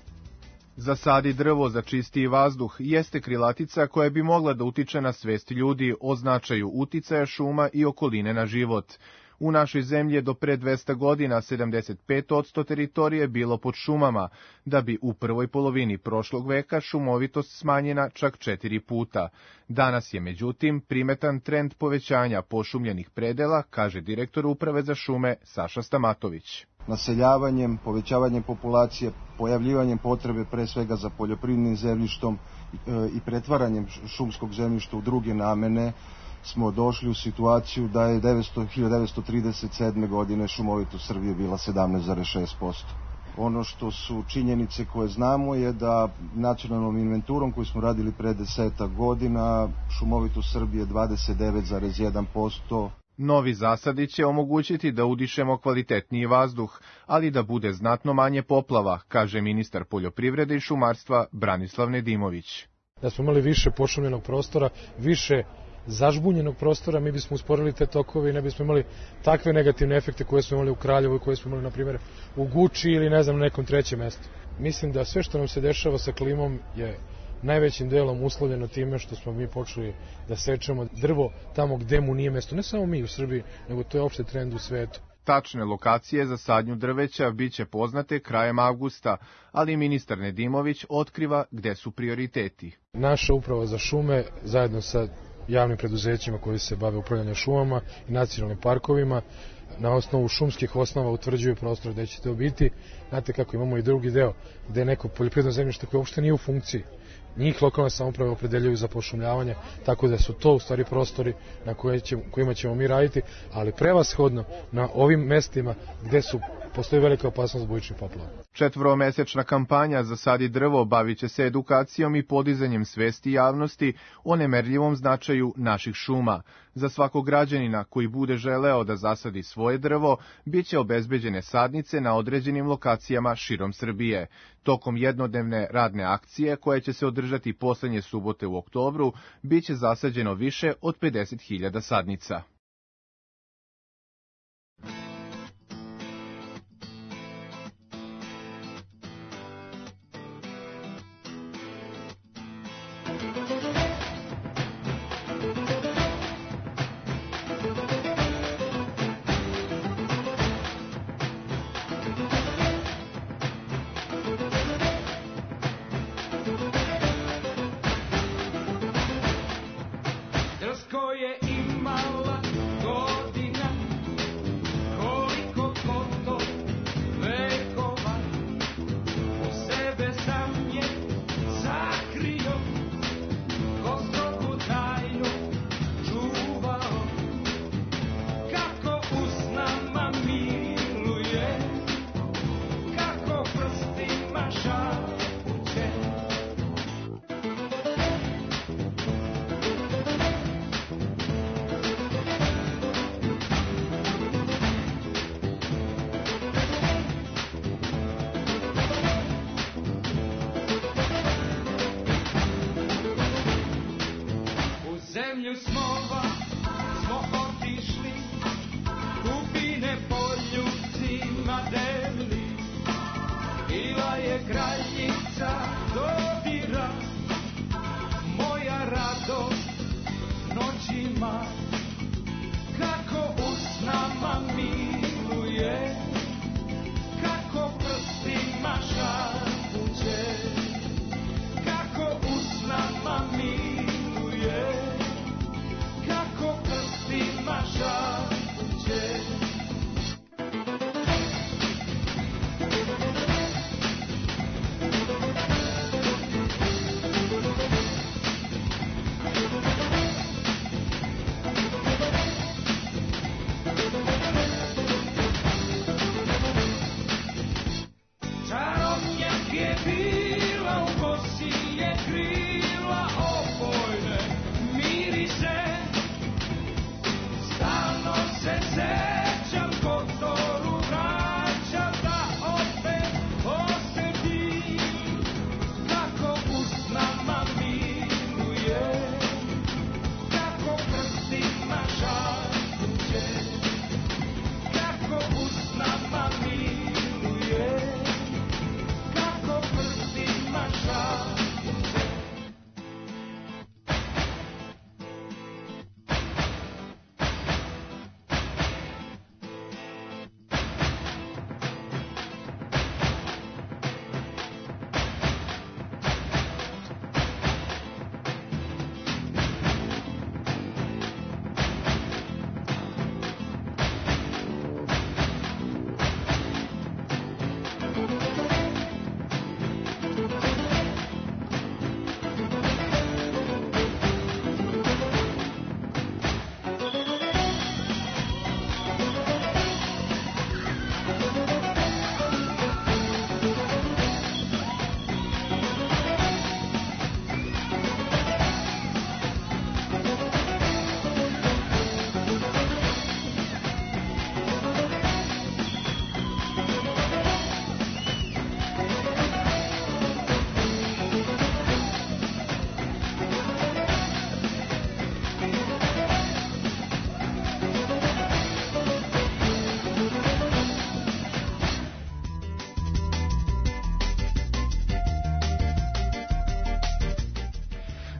Zasadi drvo za čistiji vazduh jeste krilatica koja bi mogla da utiče na svest ljudi o značaju uticaja šuma i okoline na život. U našoj zemlji je do pre dvesta godina sedamdeset pet posto teritorije bilo pod šumama, da bi u prvoj polovini prošlog veka šumovitost smanjena čak četiri puta. Danas je, međutim, primetan trend povećanja pošumljenih predela, kaže direktor Uprave za šume Saša Stamatović. Naseljavanjem, povećavanjem populacije, pojavljivanjem potrebe pre svega za poljoprivrednim zemljištom i pretvaranjem šumskog zemljišta u druge namene, smo došli u situaciju da je hiljadu devetsto trideset sedme. godine šumovitost Srbije bila sedamnaest zarez šest posto. Ono što su činjenice koje znamo je da nacionalnom inventurom koju smo radili pre desetak godina šumovitost Srbije dvadeset devet zarez jedan posto. Novi zasadi će omogućiti da udišemo kvalitetniji vazduh, ali da bude znatno manje poplava, kaže ministar poljoprivrede i šumarstva Branislav Nedimović. Da smo imali više pošumljenog prostora, više zažbunjenog prostora, mi bismo usporili te tokove i ne bismo imali takve negativne efekte koje smo imali u Kraljevu i koje smo imali, na primjer, u Guči ili ne znam, na nekom trećem mestu. Mislim da sve što nam se dešava sa klimom je najvećim delom uslovljeno time što smo mi počeli da sečemo drvo tamo gde mu nije mesto. Ne samo mi u Srbiji, nego to je opšte trend u svetu. Tačne lokacije za sadnju drveća biće poznate krajem avgusta, ali ministar Nedimović otkriva gde su prioriteti. Naša uprava za šume, zajedno sa javnim preduzećima koji se bave upravljanjem šumama i nacionalnim parkovima, na osnovu šumskih osnova utvrđuju prostor gde će to biti. Znate kako imamo i drugi deo, gde je neko poljoprivredno zemljište koje uopšte nije u funkciji. Njih lokalne samouprave opredeljuju za pošumljavanje, tako da su to u stvari prostori na koje ćemo, kojima ćemo mi raditi, ali prevashodno na ovim mestima gde su postoji velika opasnost bujičnih poplava. Četvoromesečna kampanja Zasadi drvo bavit će se edukacijom i podizanjem svesti javnosti o nemerljivom značaju naših šuma. Za svakog građanina koji bude želeo da zasadi svoje drvo, bit će obezbeđene sadnice na određenim lokacijama širom Srbije. Tokom jednodnevne radne akcije, koje će se održati poslednje subote u oktobru, bit će zasađeno više od pedeset hiljada sadnica. Kako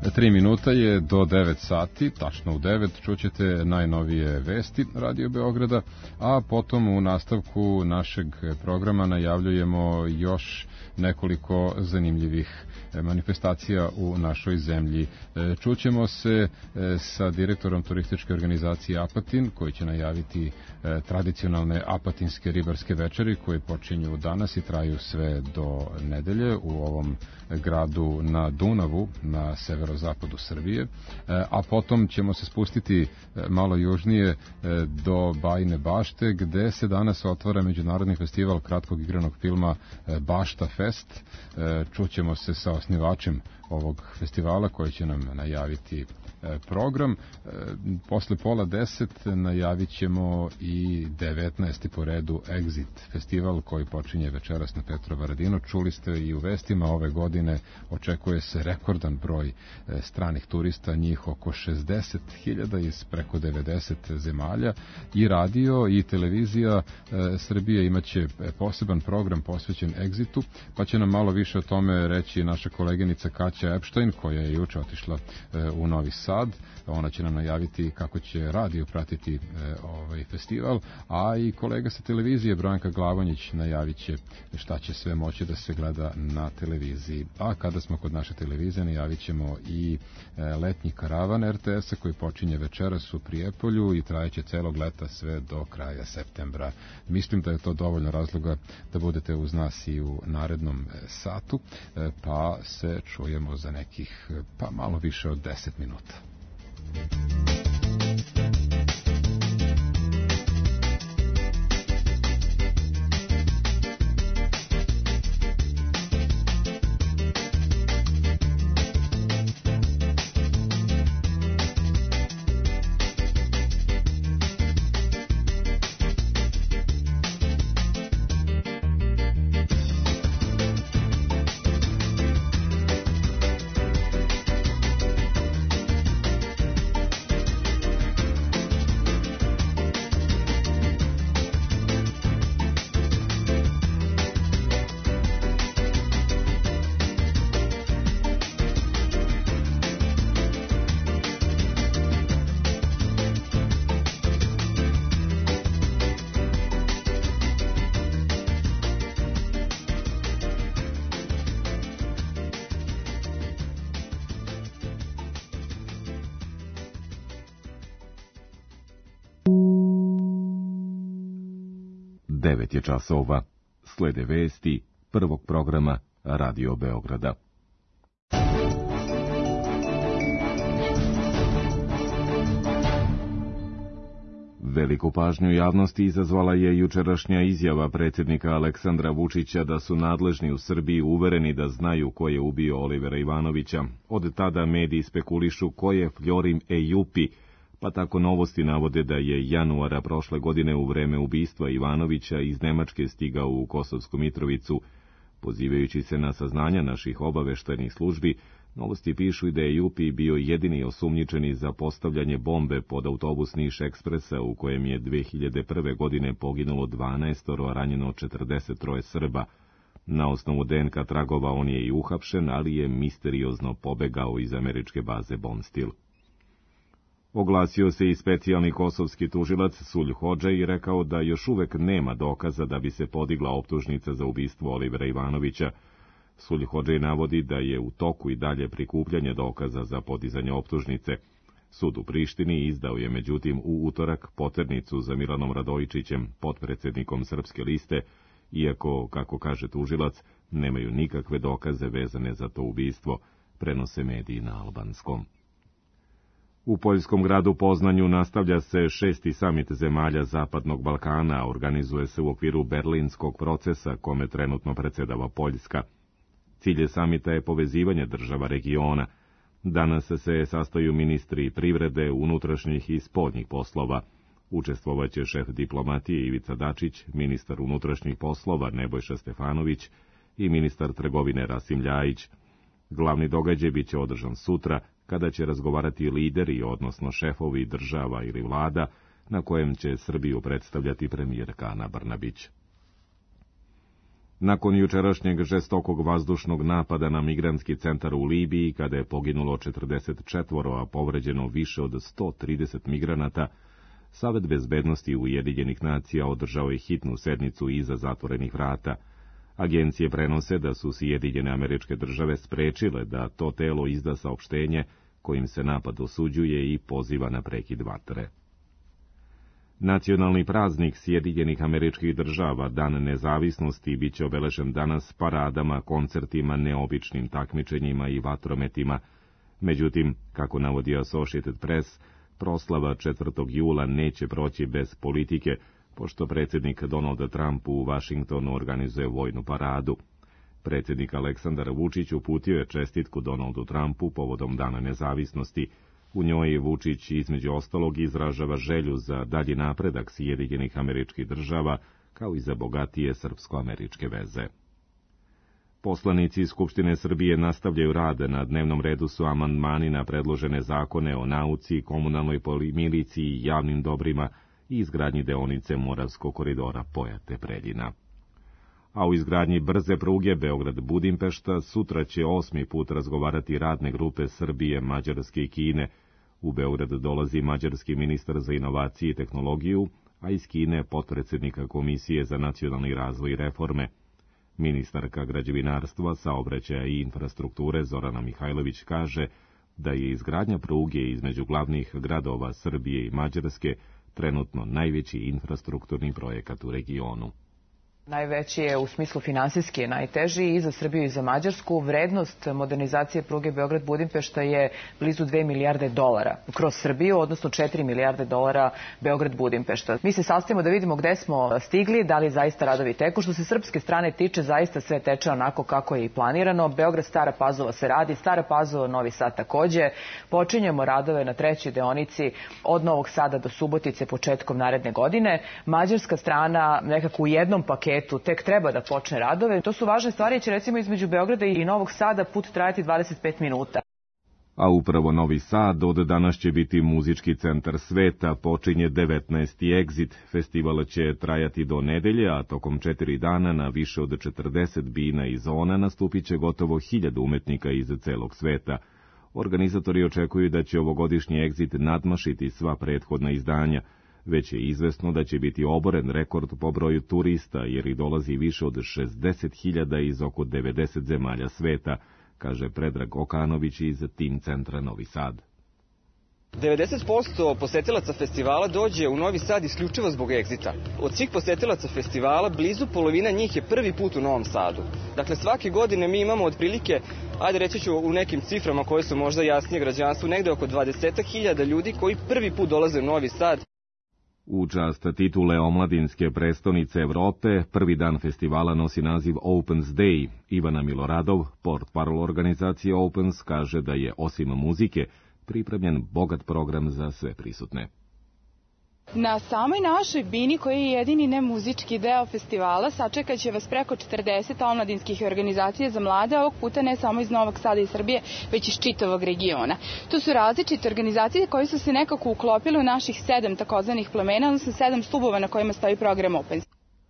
Tri minuta je do devet sati, tačno u devet čućete najnovije vesti Radio Beograda, a potom u nastavku našeg programa najavljujemo još nekoliko zanimljivih manifestacija u našoj zemlji. Čućemo se sa direktorom turističke organizacije Apatin, koji će najaviti tradicionalne apatinske ribarske večeri koje počinju danas i traju sve do nedelje u ovom gradu na Dunavu, na severozapadu Srbije, a potom ćemo se spustiti malo južnije do Bajine Bašte, gde se danas otvara međunarodni festival kratkog igranog filma Bašta Fest. Čućemo se sa osnivačem ovog festivala koji će nam najaviti program. Posle pola deset najavit ćemo i devetnaesti po redu Exit festival koji počinje večeras na Petrovaradinu. Čuli ste i u vestima, ove godine očekuje se rekordan broj stranih turista, njih oko šezdeset hiljada iz preko devedeset zemalja. I radio i televizija Srbije imaće poseban program posvećen Exitu, pa će nam malo više o tome reći naša koleginica Kaća Epštajn, koja je juče otišla u Novi Sad. Ona će nam najaviti kako će radio pratiti e, ovaj festival, a i kolega sa televizije Branka Glavonjić najavit će šta će sve moći da se gleda na televiziji. A kada smo kod naše televizije, najavit ćemo i e, letnji karavan er te esa koji počinje večeras u Prijepolju i trajeće celog leta sve do kraja septembra. Mislim da je to dovoljno razloga da budete uz nas i u narednom e, satu, e, pa se čujemo za nekih pa malo više od deset minuta. devet je časova. Slede vesti prvog programa Radio Beograda. Veliku pažnju javnosti izazvala je jučerašnja izjava predsjednika Aleksandra Vučića da su nadležni u Srbiji uvereni da znaju ko je ubio Olivera Ivanovića. Od tada mediji spekulišu ko je Fljorim Ejupi, pa tako Novosti navode da je januara prošle godine u vreme ubistva Ivanovića iz Nemačke stigao u Kosovsku Mitrovicu. Pozivajući se na saznanja naših obaveštajnih službi, Novosti pišu i da je Jupi bio jedini osumnjičeni za postavljanje bombe pod autobus Niš Ekspresa u kojem je dve hiljade prve. godine poginulo dvanaest, a ranjeno četrdeset tri Srba. Na osnovu de en ka tragova on je i uhapšen, ali je misteriozno pobegao iz američke baze Bonstil. Oglasio se i specijalni kosovski tužilac Sulj Hodža i rekao da još uvek nema dokaza da bi se podigla optužnica za ubistvo Olivera Ivanovića. Sulj Hodža navodi da je u toku i dalje prikupljanje dokaza za podizanje optužnice. Sud u Prištini izdao je međutim u utorak poternicu za Milanom Radojičićem, potpredsjednikom Srpske liste, iako, kako kaže tužilac, nemaju nikakve dokaze vezane za to ubistvo, prenose mediji na albanskom. U poljskom gradu Poznanju nastavlja se šesti samit zemalja Zapadnog Balkana, organizuje se u okviru berlinskog procesa kome trenutno predsjedava Poljska. Cilj samita je povezivanje država regiona. Danas se sastaju ministri privrede, unutrašnjih i spoljnih poslova. Učestvovaće šef diplomatije Ivica Dačić, ministar unutrašnjih poslova Nebojša Stefanović i ministar trgovine Rasim Ljajić. Glavni događaj biće održan sutra, kada će razgovarati lideri, odnosno šefovi država ili vlada, na kojem će Srbiju predstavljati premijerka Ana Brnabić. Nakon jučerašnjeg žestokog vazdušnog napada na migrantski centar u Libiji, kada je poginulo četrdeset četvoro, a povređeno više od sto trideset migranata, Savet bezbednosti Ujedinjenih nacija održao je hitnu sednicu iza zatvorenih vrata. Agencije prenose da su Sjedinjene Američke Države sprečile da to telo izda saopštenje kojim se napad osuđuje i poziva na prekid vatre. Nacionalni praznik Sjedinjenih Američkih Država, Dan nezavisnosti, bit će obeležen danas paradama, koncertima, neobičnim takmičenjima i vatrometima. Međutim, kako navodi Associated Press, proslava četvrtog jula neće proći bez politike, pošto predsjednik Donald Trump u Vašingtonu organizuje vojnu paradu. Predsjednik Aleksandar Vučić uputio je čestitku Donaldu Trumpu povodom Dana nezavisnosti. U njoj Vučić između ostalog izražava želju za dalji napredak Sjedinjenih Američkih Država, kao i za bogatije srpsko-američke veze. Poslanici Skupštine Srbije nastavljaju rad. Na dnevnom redu su amandmani na predložene zakone o nauci, komunalnoj miliciji, javnim dobrima i izgradnji deonice Moravskog koridora Pojate-Preljina. A u izgradnji brze pruge Beograd-Budimpešta sutra će osmi put razgovarati radne grupe Srbije, Mađarske i Kine. U Beograd dolazi mađarski ministar za inovacije i tehnologiju, a iz Kine potpredsjednika Komisije za nacionalni razvoj i reforme. Ministarka građevinarstva, saobraćaja i infrastrukture Zorana Mihajlović kaže da je izgradnja pruge između glavnih gradova Srbije i Mađarske trenutno najveći infrastrukturni projekat u regionu. Najveći je u smislu finansijski, najteži i za Srbiju i za Mađarsku. Vrednost modernizacije pruge Beograd-Budimpešta je blizu dve milijarde dolara kroz Srbiju, odnosno četiri milijarde dolara Beograd-Budimpešta. Mi se sastavimo da vidimo gde smo stigli, da li zaista radovi teku. Što se srpske strane tiče, zaista sve teče onako kako je i planirano. Beograd-Stara Pazova se radi, Stara Pazova-Novi Sad takođe. Počinjemo radove na trećoj deonici od Novog Sada do Subotice početkom naredne godine. Mađarska strana nekako u jednom paketu tek treba da počne radove. To su važne stvari, će recimo između Beograda i Novog Sada put trajati dvadeset pet minuta. A upravo Novi Sad od danas će biti muzički centar sveta, počinje devetnaesti Exit. Festival će trajati do nedelje, a tokom četiri dana na više od četrdeset bina i zona nastupit će gotovo hiljadu umetnika iz celog sveta. Organizatori očekuju da će ovogodišnji Exit nadmašiti sva prethodna izdanja. Već je izvesno da će biti oboren rekord po broju turista, jer ih dolazi više od šezdeset hiljada iz oko devedeset zemalja sveta, kaže Predrag Okanović iz Tim centra Novi Sad. devedeset posto posetilaca festivala dođe u Novi Sad isključivo zbog Exita. Od svih posetilaca festivala, blizu polovina njih je prvi put u Novom Sadu. Dakle, svake godine mi imamo otprilike, ajde reći ću u nekim ciframa koje su možda jasnije građanstvu, negde oko dvadeset hiljada ljudi koji prvi put dolaze u Novi Sad. U čast titule omladinske prestonice Evrope, prvi dan festivala nosi naziv Opens Day. Ivana Miloradov, portparol organizacije Opens, kaže da je osim muzike pripremljen bogat program za sve prisutne. Na samoj našoj bini, koji je jedini nemuzički deo festivala, sačekat će vas preko četrdeset omladinskih organizacija za mlade, ovog puta ne samo iz Novog Sada i Srbije, već iz čitavog regiona. To su različite organizacije koje su se nekako uklopile u naših sedam takozvanih plemena, odnosno sedam stubova na kojima stoji program Opens.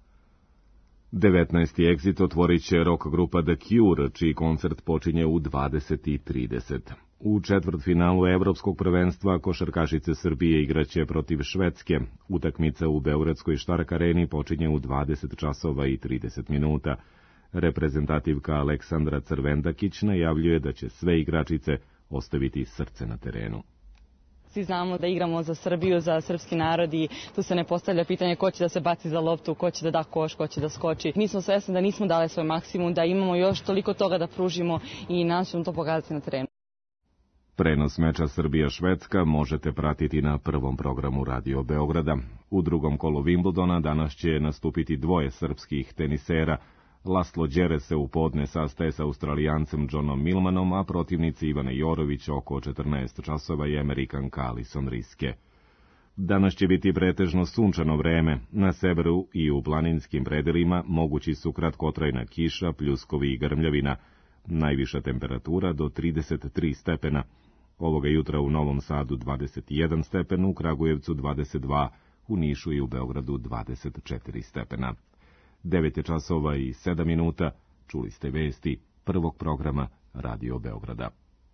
devetnaesti Exit otvorit će rock grupa The Cure, čiji koncert počinje u dvadeset i trideset. U četvrtfinalu Evropskog prvenstva košarkašice Srbije igraće protiv Švedske. Utakmica u Beogradskoj Štark areni počinje u dvadeset časova i trideset minuta. Reprezentativka Aleksandra Crvendakić najavljuje da će sve igračice ostaviti srce na terenu. Svi znamo da igramo za Srbiju, za srpski narod i tu se ne postavlja pitanje ko će da se baci za loptu, ko će da da koš, ko će da skoči. Mi smo svesni da nismo dali svoj maksimum, da imamo još toliko toga da pružimo i nam ćemo to pokazati na terenu. Prenos meča Srbija-Švedska možete pratiti na prvom programu Radio Beograda. U drugom kolu Wimbledona danas će nastupiti dvoje srpskih tenisera. Laslo Đere se u podne sastaje sa Australijancem Johnom Millmanom, a protivnici Ivana Jorović oko četrnaest časova i Amerikanka Alison Riske. Danas će biti pretežno sunčano vreme. Na severu i u planinskim predelima mogući su kratkotrajna kiša, pljuskovi i grmljavina. Najviša temperatura do trideset tri stepena. Ovoga jutra u Novom Sadu dvadeset jedan stepen, u Kragujevcu dvadeset dva, u Nišu i u Beogradu dvadeset četiri stepena. devet je časova i sedam minuta. Čuli ste vesti prvog programa Radio Beograda.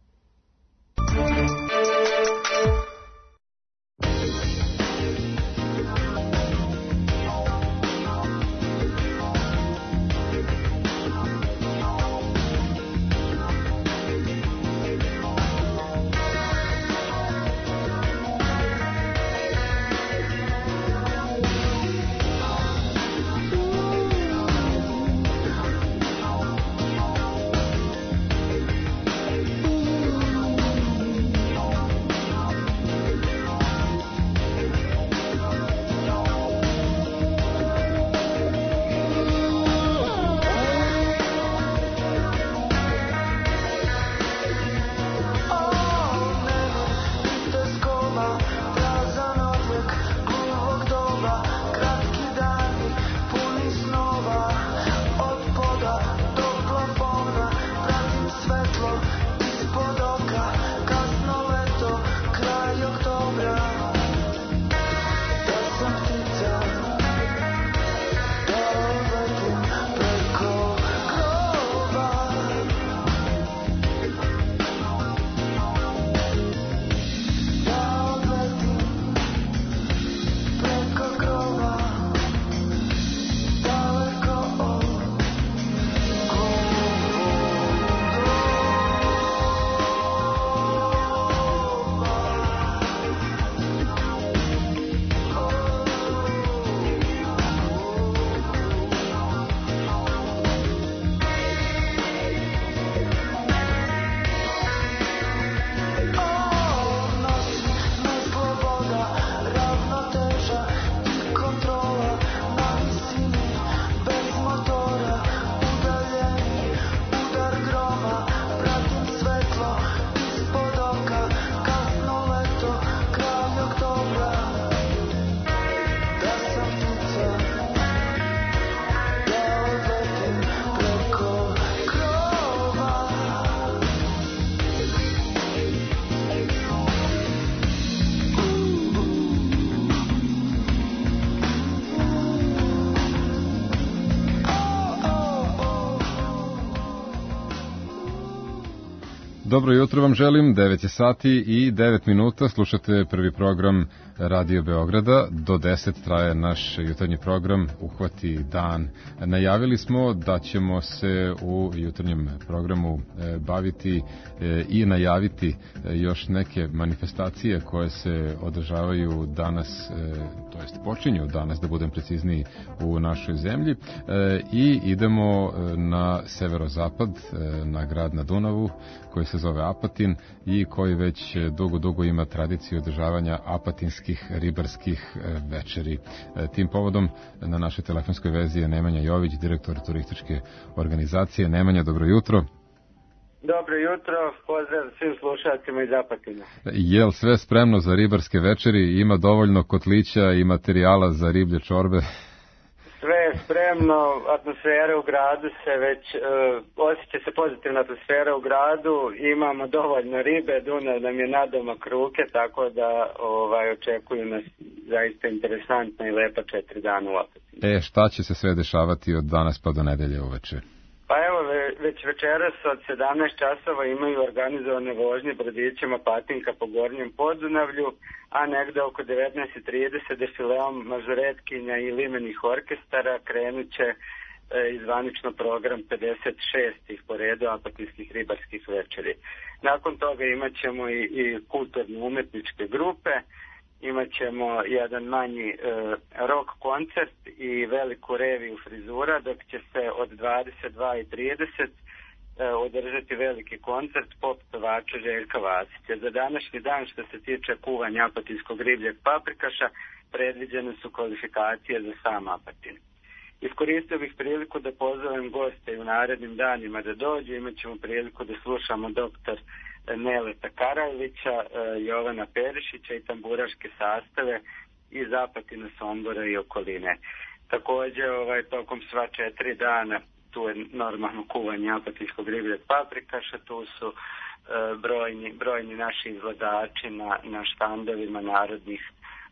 Dobro jutro vam želim, devet je sati i devet minuta, slušate prvi program Radio Beograda, do deset traje naš jutarnji program Uhvati dan. Najavili smo da ćemo se u jutarnjem programu baviti i najaviti još neke manifestacije koje se održavaju danas, to jest počinju danas, da budem precizniji, u našoj zemlji, i idemo na severozapad, na grad na Dunavu, koji se zove Apatin i koji već dugo, dugo ima tradiciju održavanja apatinskih ribarskih večeri. Tim povodom na našoj telefonskoj vezi je Nemanja Jović, direktor turističke organizacije. Nemanja, dobro jutro. Dobro jutro, pozdrav svim slušalcima iz Apatina. Jel sve spremno za ribarske večeri? Ima dovoljno kotlića i materijala za riblje čorbe? Sve je spremno, atmosfera u gradu se već, uh, osjeća se pozitivna atmosfera u gradu, imamo dovoljno ribe, Dunav nam je nadomak ruke, tako da ovaj, očekuju nas zaista interesantna i lepa četiri dana u Apatinu. E, šta će se sve dešavati od danas pa do nedelje uveče? Pa evo, već večeras od sedamnaest časova imaju organizovane vožnje brodićima Patinka po Gornjem Podunavlju, a negde oko devetnaest i trideset defileom mažoretkinja i limenih orkestara krenut će e, izvanično program pedeset šestih po redu apatinskih ribarskih večeri. Nakon toga imat ćemo i, i kulturno-umetničke grupe, imat ćemo jedan manji e, rock koncert i veliku reviju frizura, dok će se od dvadeset dva i trideset e, održati veliki koncert pop pevača Željka Vasića. Za današnji dan, što se tiče kuvanja apatinskog ribljeg paprikaša, predviđene su kvalifikacije za sam Apatin. Iskoristio bih priliku da pozovem goste i u narednim danima da dođu. Imat ćemo priliku da slušamo doktor Neleta Karajlića, Jovana Perišića i tamburaške sastave iz Apatina, Sombora i okoline. Također, ovaj, tokom sva četiri dana tu je normalno kuvanje apatinskog ribljeg paprikaša, tu su e, brojni, brojni naši izvođači na, na štandovima narodnih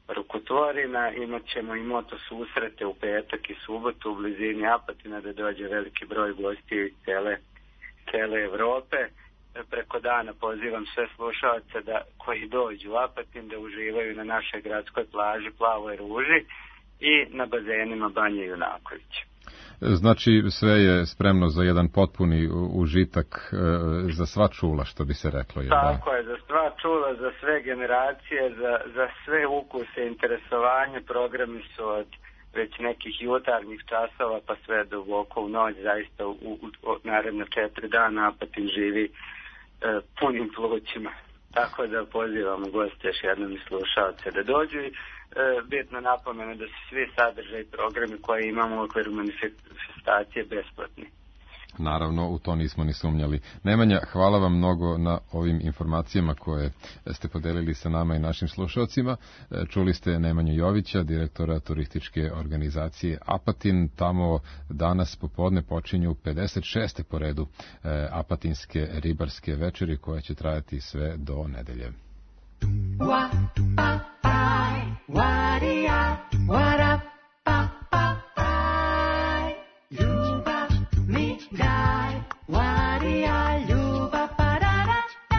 rukotvorina. Imat ćemo i moto susrete u petak i subotu u blizini Apatina da dođe veliki broj gostiju iz cele, cele Evrope. Preko dana pozivam sve slušalce da, koji dođu u Apatin da uživaju na našoj gradskoj plaži Plavoj ruži i na bazenima Banje Junaković. Znači sve je spremno za jedan potpuni užitak e, za sva čula, što bi se reklo. Je, Tako da? je, za sva čula, za sve generacije, za, za sve ukuse, interesovanje. Programi su od već nekih jutarnjih časova pa sve duboko u noć, zaista u, u, u naredno četiri dana Apatin živi e, punim plućima. Tako da pozivamo goste još jednom i slušalce da dođu i e, bitno napomenu da su svi sadržaji programi koje imamo u okviru manifestacije besplatni. Naravno, u to nismo ni sumnjali. Nemanja, hvala vam mnogo na ovim informacijama koje ste podelili sa nama i našim slušalcima. Čuli ste Nemanju Jovića, direktora turističke organizacije Apatin. Tamo danas popodne počinju pedeset šeste po redu apatinske ribarske večeri koje će trajati sve do nedelje. Wa, pa, pa, wa, wa, pa, pa, pa, ljubav mi daj, warija, ljubav, parara,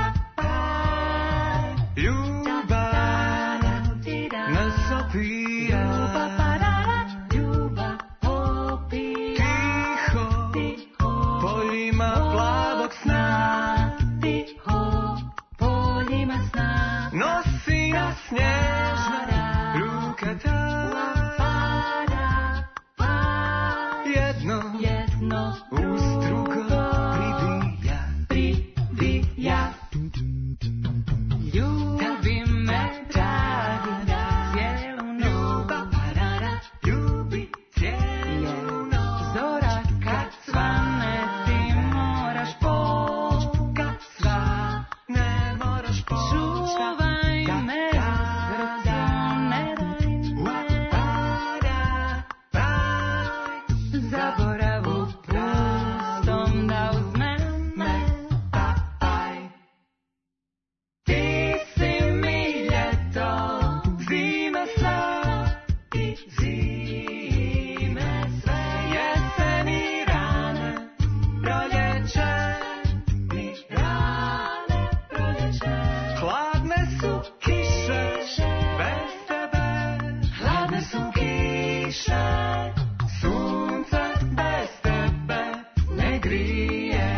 pa, ljubav nas opija, ljubav, parara, ljubav opija, tiho, tiho, poljima plavog sna, tiho, poljima sna, nosi nas snježna ruka ta. Jedno, jedno uz drugo pribija, pribija. Ljubi me, dragi, cijelu noć, ljubi cijelu noć. Zora kad svane ti moraš poć, kad sva ne moraš poć. Čuvaj me, srca ne daj me, zaboravu pustom da uzmem me, papaj. Ti si mi ljeto, zime sve, i zime sve, jesen i rane, proljeće, i rane, proljeće. Hladne su kiše, bez tebe, hladne su kiše, sunce bez tebe ne grije.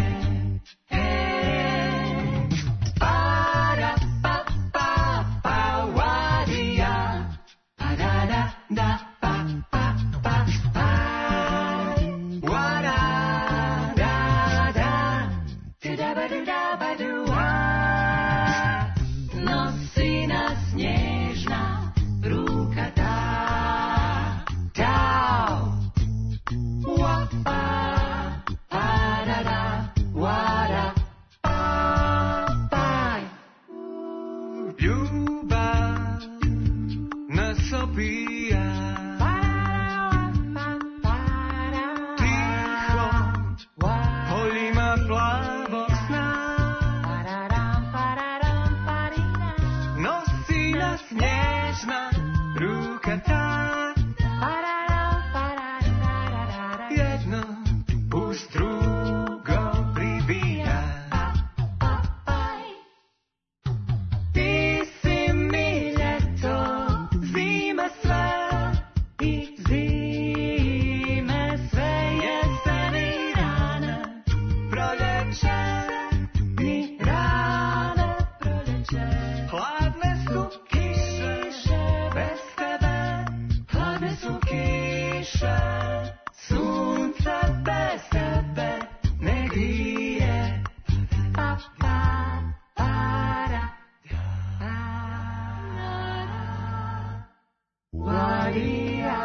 E, para, pa, pa, pa, wadija, para, da, da, pa, pa, pa, pa, wada, da, da, ti da ba du da ba du wa. Nosi nas nježna ruka ta, ta, wa, pa, pa, da, da, wa, da, pa, pa. Ljubav nas opija, tiho, poljima plavog sna, nosi nas nježna ruka ta, jedno uz drugo pribija. Ti si mi ljeto, zima sve, i zime sve, jesen i rane, proljeće, i rane, proljeće. Hladne su kiše, bez tebe, hladne su kiše, sunce bez tebe ne grije. Pa, pa, para, warija.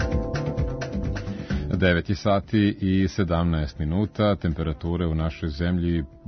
devet sati i sedamnaest minuta, temperature u našoj zemlji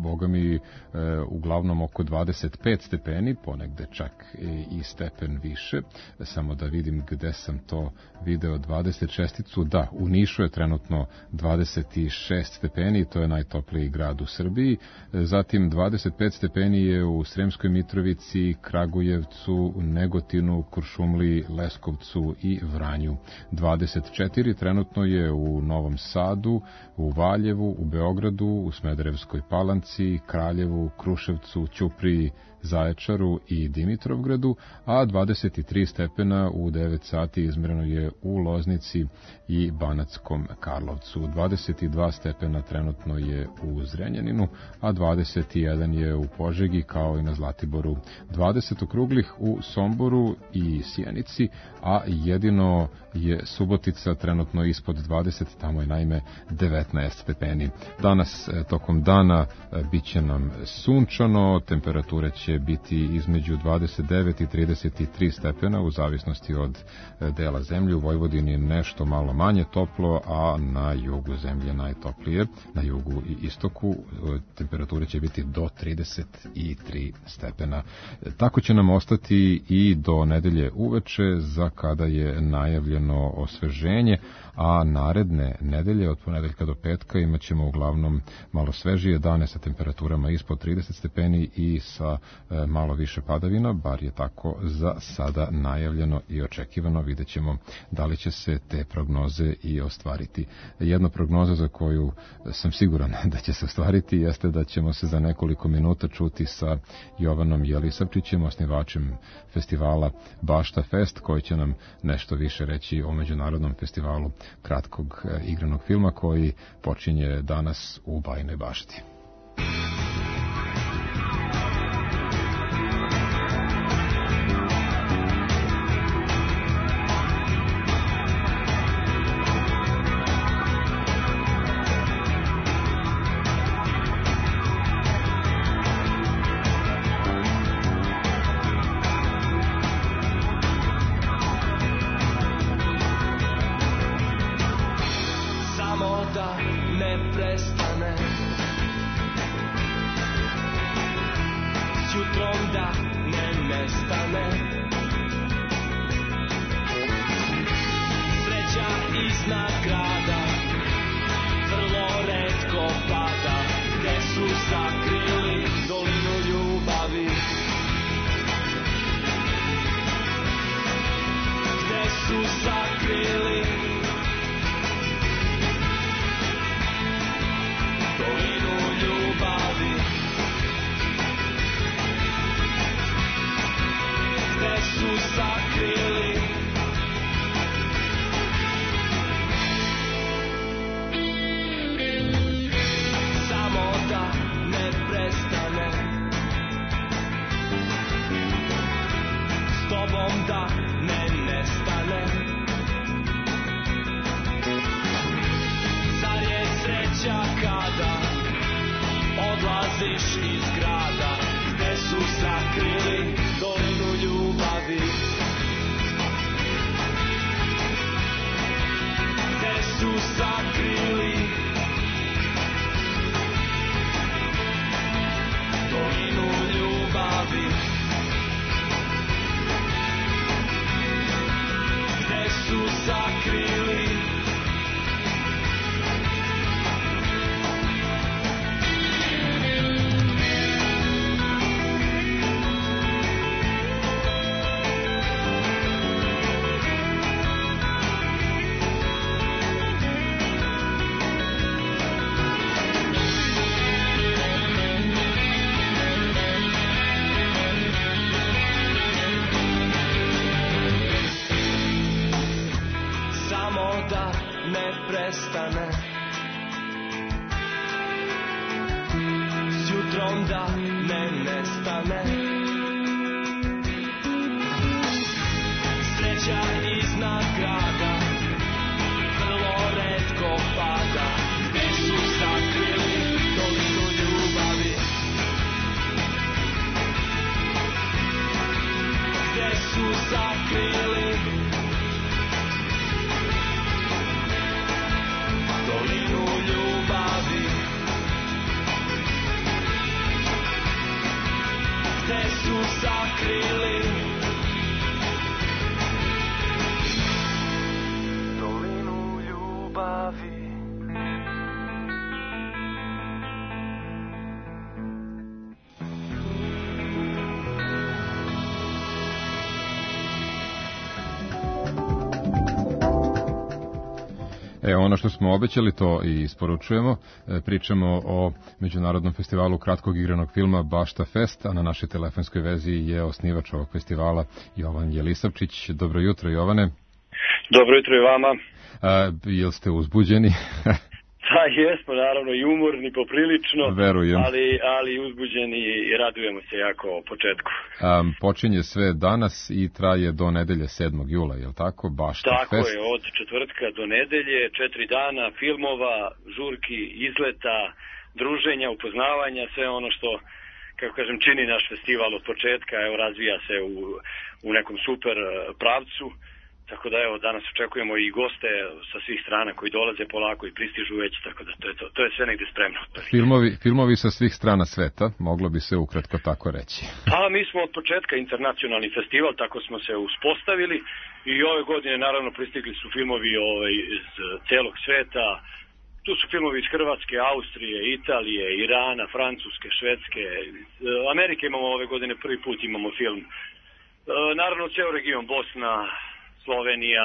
boga mi, uglavnom oko dvadeset pet stepeni, ponegde čak i stepen više. Samo da vidim gde sam to video, dvadeset šesticu, da, u Nišu je trenutno dvadeset šest stepeni, to je najtopliji grad u Srbiji. Zatim dvadeset pet stepeni je u Sremskoj Mitrovici, Kragujevcu, Negotinu, Kuršumliji, Leskovcu i Vranju. dvadeset četiri trenutno je u Novom Sadu, u Valjevu, u Beogradu, u Smederevskoj Palanci, Kraljevu, Kruševcu, Ćupriji, Zaječaru i Dimitrovgradu, a dvadeset tri stepena u devet sati izmereno je u Loznici i Banatskom Karlovcu. dvadeset dva stepena trenutno je u Zrenjaninu, a dvadeset jedan je u Požegi kao i na Zlatiboru. dvadeset okruglih u Somboru i Sjenici, a jedino je Subotica trenutno ispod dvadeset, tamo je naime devetnaest stepeni. Danas tokom dana bit će nam sunčano, temperature će biti između dvadeset devet i trideset tri stepena u zavisnosti od dela zemlje. U Vojvodini nešto malo manje toplo, a na jugu zemlje najtoplije. Na jugu i istoku temperature će biti do trideset tri stepena. Tako će nam ostati i do nedelje uveče, za kada je najavljeno osveženje, a naredne nedelje od ponedeljka do petka imat ćemo uglavnom malo svežije dane sa temperaturama ispod trideset stepeni i sa e, malo više padavina, bar je tako za sada najavljeno i očekivano. Vidjet ćemo da li će se te prognoze i ostvariti. Jedna prognoza za koju sam siguran da će se ostvariti jeste da ćemo se za nekoliko minuta čuti sa Jovanom Jelisavčićem, osnivačem festivala Bašta Fest, koji će nam nešto više reći o međunarodnom festivalu kratkog igranog filma koji počinje danas u Bajinoj Bašti. glavi. E, ono što smo obećali, to i isporučujemo. E, pričamo o Međunarodnom festivalu kratkog igranog filma Bašta Fest, a na našoj telefonskoj vezi je osnivač ovog festivala Jovan Jelisavčić. Dobro jutro, Jovane. Dobro jutro i vama. A, jel ste uzbuđeni? Da, jesmo, naravno, i umorni poprilično, Verujem. ali, ali uzbuđeni i radujemo se jako o početku. A, počinje sve danas i traje do nedelje sedmog jula, je li tako? Bašta tako Fest. je, od četvrtka do nedelje, četiri dana filmova, žurki, izleta, druženja, upoznavanja, sve ono što, kako kažem, čini naš festival od početka, evo, razvija se u, u nekom super pravcu. Tako da evo, danas očekujemo i goste sa svih strana koji dolaze polako i pristižu već, tako da to je to. To je sve negde spremno. Filmovi, filmovi sa svih strana sveta, moglo bi se ukratko tako reći. A mi smo od početka internacionalni festival, tako smo se uspostavili i ove godine naravno pristigli su filmovi ovaj, iz celog sveta. Tu su filmovi iz Hrvatske, Austrije, Italije, Irana, Francuske, Švedske, Amerike imamo ove godine, prvi put imamo film. Naravno, ceo region, Bosna, Slovenija,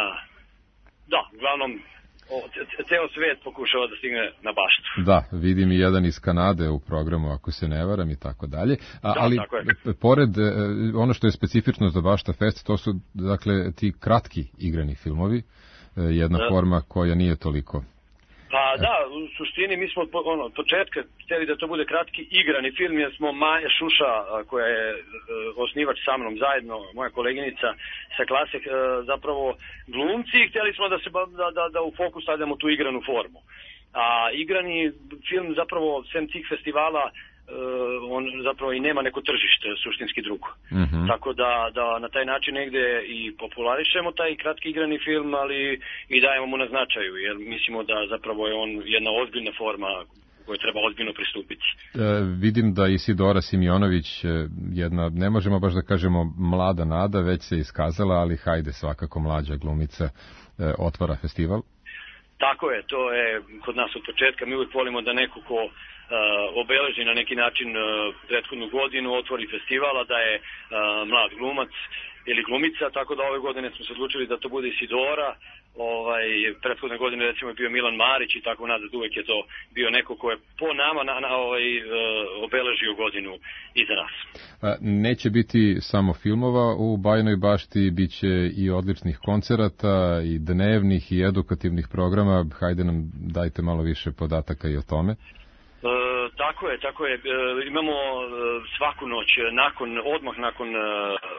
da, uglavnom, o, ceo svet pokušava da stigne na Baštu. Da, vidim i jedan iz Kanade u programu, ako se ne varam i tako dalje. A, da, ali, tako je. pored, ono što je specifično za Bašta Fest, to su, dakle, ti kratki igrani filmovi, jedna da. forma koja nije toliko... Pa da, u suštini mi smo ono, od početka htjeli da to bude kratki igrani film, jer smo Maja Šuša, koja je uh, osnivač sa mnom zajedno, moja koleginica sa klase, uh, zapravo glumci, i htjeli smo da se da, da, da u fokus stavljamo tu igranu formu. A igrani film zapravo, sem tih festivala, Uh, on zapravo i nema neko tržište suštinski drugo. Uh-huh. Tako da, da na taj način negde i popularišemo taj kratki igrani film, ali i dajemo mu na značaju, jer mislimo da zapravo je on jedna ozbiljna forma kojoj treba ozbiljno pristupiti. E, vidim da Isidora Simjonović, jedna, ne možemo baš da kažemo mlada nada, već se iskazala, ali hajde, svakako mlađa glumica, e, otvara festival. Tako je, to je kod nas od početka. Mi uvijek volimo da neko ko uh, obeleži na neki način uh, prethodnu godinu, otvori festivala, da je uh, mlad glumac ili glumica, tako da ove godine smo se odlučili da to bude Isidora. Ovaj, prethodne godine recimo je bio Milan Marić i tako nazad, uvek je to bio neko ko je po nama na, na, ovaj, uh, obeležio godinu iza nas. A, neće biti samo filmova u Bajinoj Bašti, bit će i odličnih koncerata, i dnevnih i edukativnih programa. Hajde nam dajte malo više podataka i o tome. E, tako je, tako je. E, imamo e, svaku noć, nakon, odmah nakon e, e,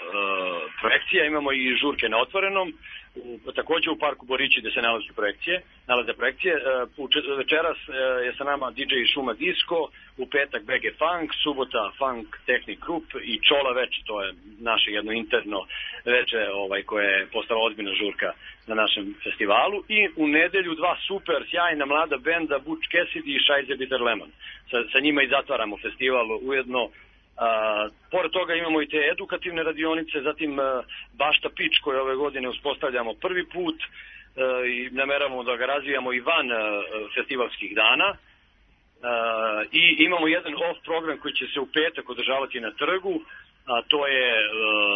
projekcija, imamo i žurke na otvorenom, u, također u parku Borići gde se nalaze projekcije, nalaze projekcije. E, večeras e, je sa nama D J Šuma Disco, u petak B G Funk, subota Funk Technic Group i Čola več, to je naše jedno interno veče ovaj, koje je postala ozbiljna žurka na našem festivalu, i u nedelju dva super sjajna mlada benda Butch Cassidy i Scheiße Bitter Lemon. Sa, sa njima i zatvaramo festival ujedno. A, pored toga imamo i te edukativne radionice, zatim a, Bašta Pitch koje ove godine uspostavljamo prvi put a, i nameravamo da ga razvijamo i van a, festivalskih dana. Uh, i imamo jedan off program koji će se u petak održavati na trgu, a to je uh,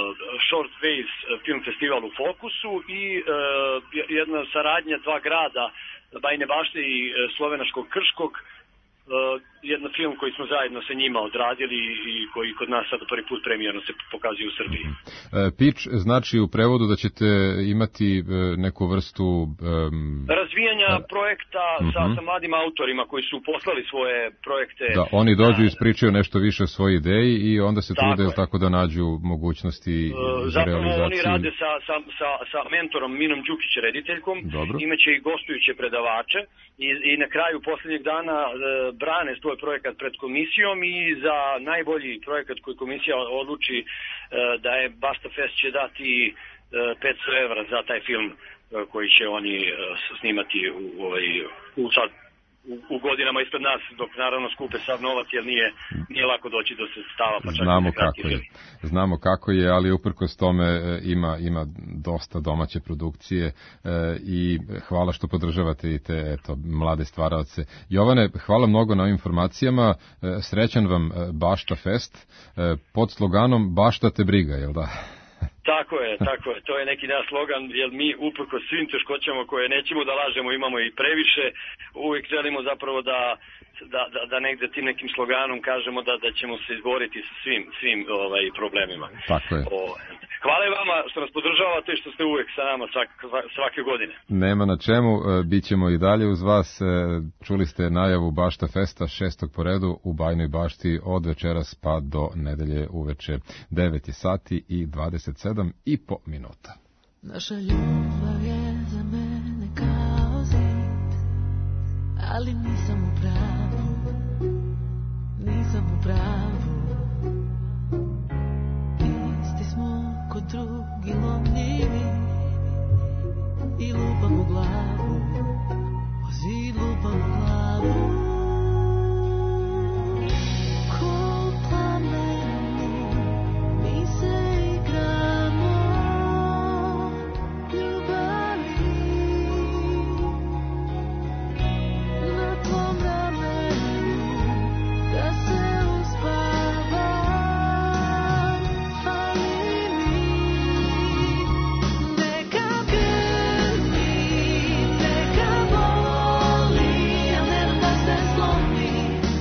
Short Waves film festival u fokusu i uh, jedna saradnja dva grada, Bajine Bašte i uh, slovenačkog Krškog, uh, jedan film koji smo zajedno sa njima odradili i koji kod nas sad prvi put premijerno se pokazuje u Srbiji. Uh, pitch znači u prevodu da ćete imati uh, neku vrstu um, razvijanja uh, projekta uh-huh. sa, sa mladim autorima koji su poslali svoje projekte. Da, oni dođu i ispričaju nešto više o svojoj ideji i onda se trude tako, tako da nađu mogućnosti uh, za realizaciju. Zapravo oni rade sa, sa, sa, sa mentorom Minom Đukić, rediteljkom. Dobro. Imaće i gostujuće predavače i, i na kraju posljednjeg dana uh, brane svoj projekat pred komisijom i za najbolji projekat koji komisija odluči uh, da je Bašta Fest će dati uh, petsto evra za taj film uh, koji će oni uh, snimati u, ovaj, u sad u, u godinama ispred nas, dok naravno skupe sav novac, jer nije, nije lako doći do sredstava. Pa čak Znamo i kako je. Znamo kako je, ali uprkos tome ima, ima dosta domaće produkcije e, i hvala što podržavate i te eto, mlade stvaraoce. Jovane, hvala mnogo na ovim informacijama. E, srećan vam Bašta Fest e, pod sloganom Bašta te briga, jel da? Tako je, tako je. To je neki naš slogan, jer mi uprko svim teškoćama koje nećemo da lažemo, imamo i previše, uvijek želimo zapravo da, da, da, da negde tim nekim sloganom kažemo da, da ćemo se izboriti sa svim, svim ovaj, problemima. Tako je. O, hvala i vama što nas podržavate i što ste uvijek sa nama svak, svake godine. Nema na čemu, bićemo i dalje uz vas. Čuli ste najavu Bašta Festa šestog po redu u Bajnoj Bašti od večeras pa do nedelje uveče devet sati i dvadeset sedam i po minuta. Naša ljubav je za mene kao zid, ali nisam u pravu, nisam u pravu. Isti smo kod drugi lomljivi i lupam u glavu, o zid lupam u glavu. Ko plamenu mi se igramo ljubavi, na tvom ramenu da se uspava, fali mi. Neka grli, neka boli, a ne da se slomi,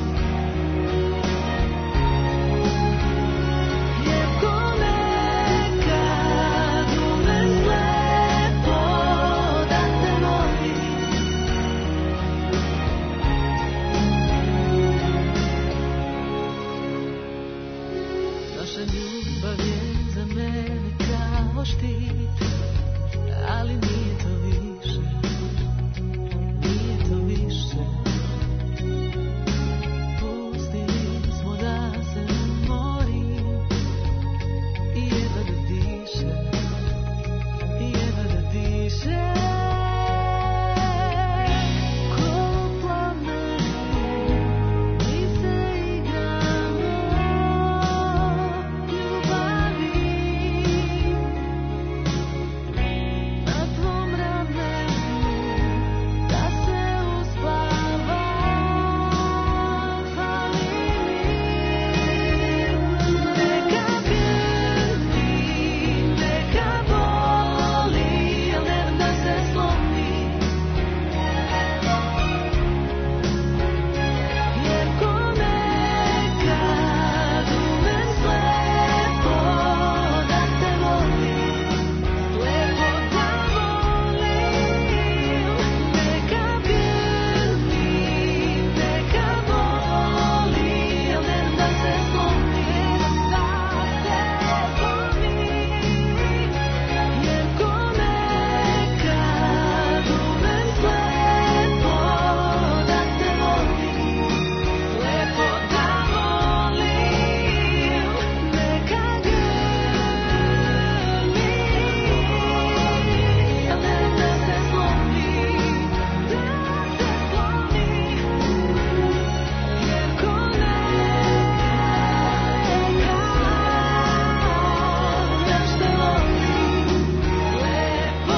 jer ko nekad ume slepo da te voli. Naša ljubav je za mene kao štit, ali nije to više, nije to više. Pustili smo da se mori i jedva da diše, i jedva da diše. Ko plamenu mi se igramo ljubavi, na tvom ramenu da se uspava, fali mi. Neka grli, neka boli, a ne da se slomi, jer ko nekad ume slepo da te voli, slepo da volim. Neka grli, neka boli, a ne da se slomi, da se slomi, jer ko nekad ume slepo da te voli, slepo da volim. Neka grli, a ne da se slomi, da se slomi, jer ko nekad nešto voli, slepo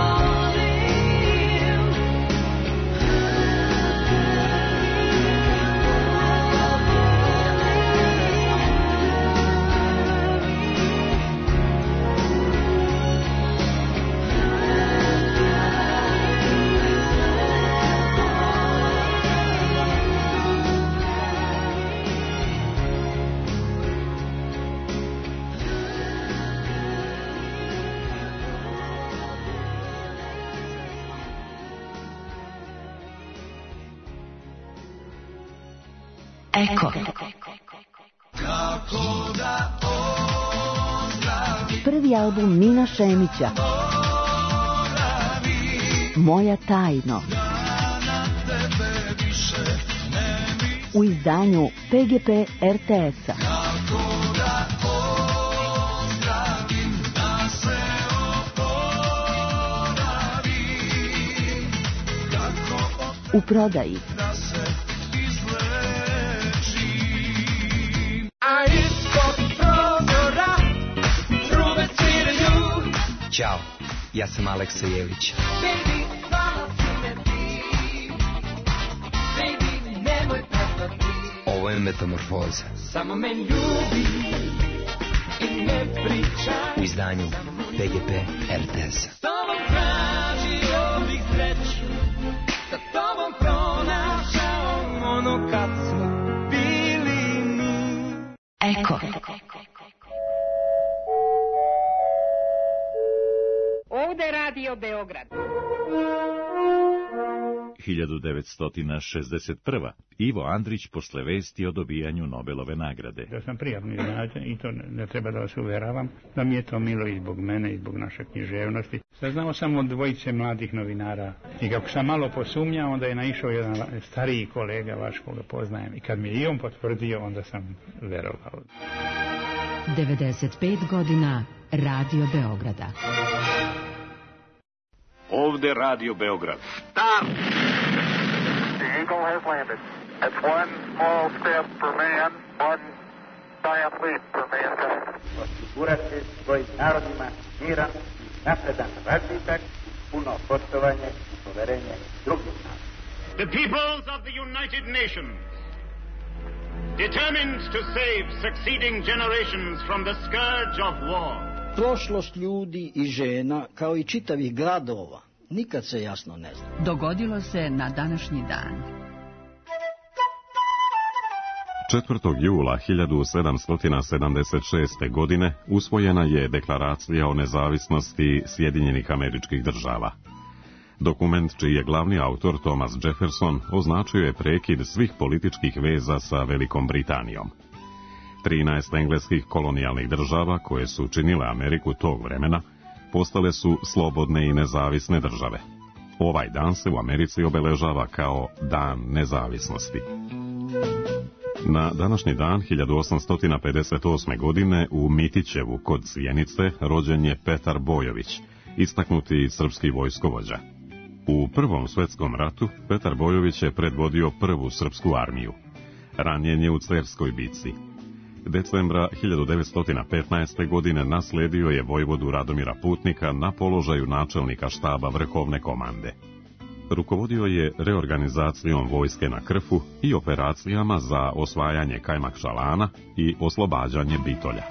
Eko. Prvi album Mina Šemića, Moja tajno, u izdanju P G P R T S-a. u prodaji. Ćao, ja sam Aleksa Jelić. Ovo je Metamorfoza. Samo me ljubi i ne pričaj. U izdanju P G P R T S. S tobom tražio bih sreću, sa tobom pronašao ono kad smo bili mi. Eko. Ovde je Radio Beograd. hiljadu devetsto šezdeset prva. Ivo Andrić posle vesti o dobijanju Nobelove nagrade. Da sam prijatno iznenađen i to ne treba da vas uveravam, da mi je to milo i zbog mene i zbog naše književnosti. Saznao sam od dvojice mladih novinara i kako sam malo posumnjao, onda je naišao jedan stariji kolega vaš koga poznajem i kad mi je i on potvrdio, onda sam verovao. devedeset pet godina Radio Beograda. Ovde Radio Beograd. Stop! The Eagle has landed. It's one small step for man, one giant leap for mankind. Osigurati svojim narodima miran i napredan razvitak, puno poštovanje i poverenje drugih naroda. The peoples of the United Nations, determined to save succeeding generations from the scourge of war. Prošlost ljudi i žena, kao i čitavih gradova, nikad se jasno ne zna. Dogodilo se na današnji dan. četvrtog jula hiljadu sedamsto sedamdeset šeste. godine usvojena je Deklaracija o nezavisnosti Sjedinjenih Američkih Država. Dokument čiji je glavni autor Thomas Jefferson označio je prekid svih političkih veza sa Velikom Britanijom. trinaest engleskih kolonijalnih država koje su činile Ameriku tog vremena postale su slobodne i nezavisne države. Ovaj dan se u Americi obeležava kao Dan nezavisnosti. Na današnji dan hiljadu osamsto pedeset osme. godine u Mitićevu kod Sjenice rođen je Petar Bojović, istaknuti srpski vojskovođa. U Prvom svetskom ratu Petar Bojović je predvodio prvu srpsku armiju. Ranjen je u Cerskoj bici. Decembra hiljadu devetsto petnaeste. godine nasledio je vojvodu Radomira Putnika na položaju načelnika štaba vrhovne komande. Rukovodio je reorganizacijom vojske na Krfu i operacijama za osvajanje Kajmakčalana i oslobađanje Bitolja.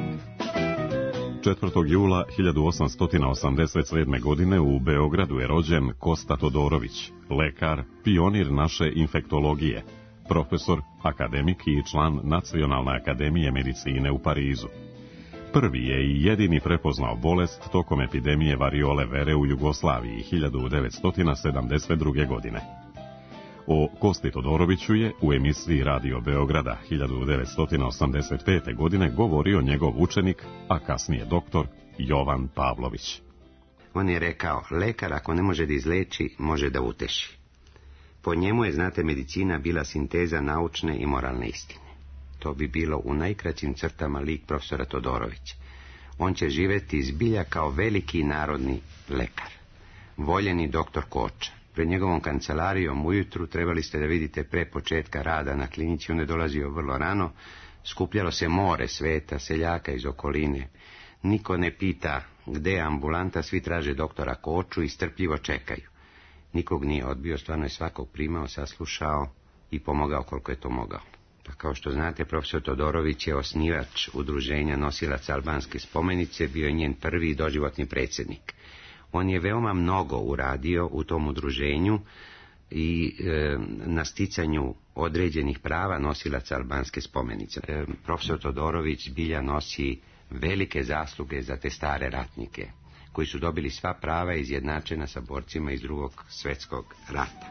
četvrtog jula hiljadu osamsto osamdeset sedme. godine u Beogradu je rođen Kosta Todorović, lekar, pionir naše infektologije, profesor, akademik i član Nacionalne akademije medicine u Parizu. Prvi je i jedini prepoznao bolest tokom epidemije variole vere u Jugoslaviji hiljadu devetsto sedamdeset druge. godine. O Kosti Todoroviću je u emisiji Radio Beograda hiljadu devetsto osamdeset pete. godine govorio njegov učenik, a kasnije doktor Jovan Pavlović. On je rekao, lekar ako ne može da izleči, može da uteši. Po njemu je, znate, medicina bila sinteza naučne i moralne istine. To bi bilo u najkraćim crtama lik profesora Todorovića. On će živjeti zbilja kao veliki narodni lekar. Voljeni doktor Koča. Pred njegovom kancelarijom ujutru trebali ste da vidite pre početka rada na klinici. On je dolazio vrlo rano. Skupljalo se more sveta, seljaka iz okoline. Niko ne pita gde je ambulanta, svi traže doktora Koču i strpljivo čekaju. Nikog nije odbio, stvarno je svakog primao, saslušao i pomogao koliko je to mogao. Pa kao što znate, profesor Todorović je osnivač udruženja nosilaca albanske spomenice, bio je njen prvi i doživotni predsjednik. On je veoma mnogo uradio u tom udruženju i e, na sticanju određenih prava nosilaca albanske spomenice. E, profesor Todorović bilja nosi velike zasluge za te stare ratnike, koji su dobili sva prava izjednačena sa borcima iz drugog svjetskog rata.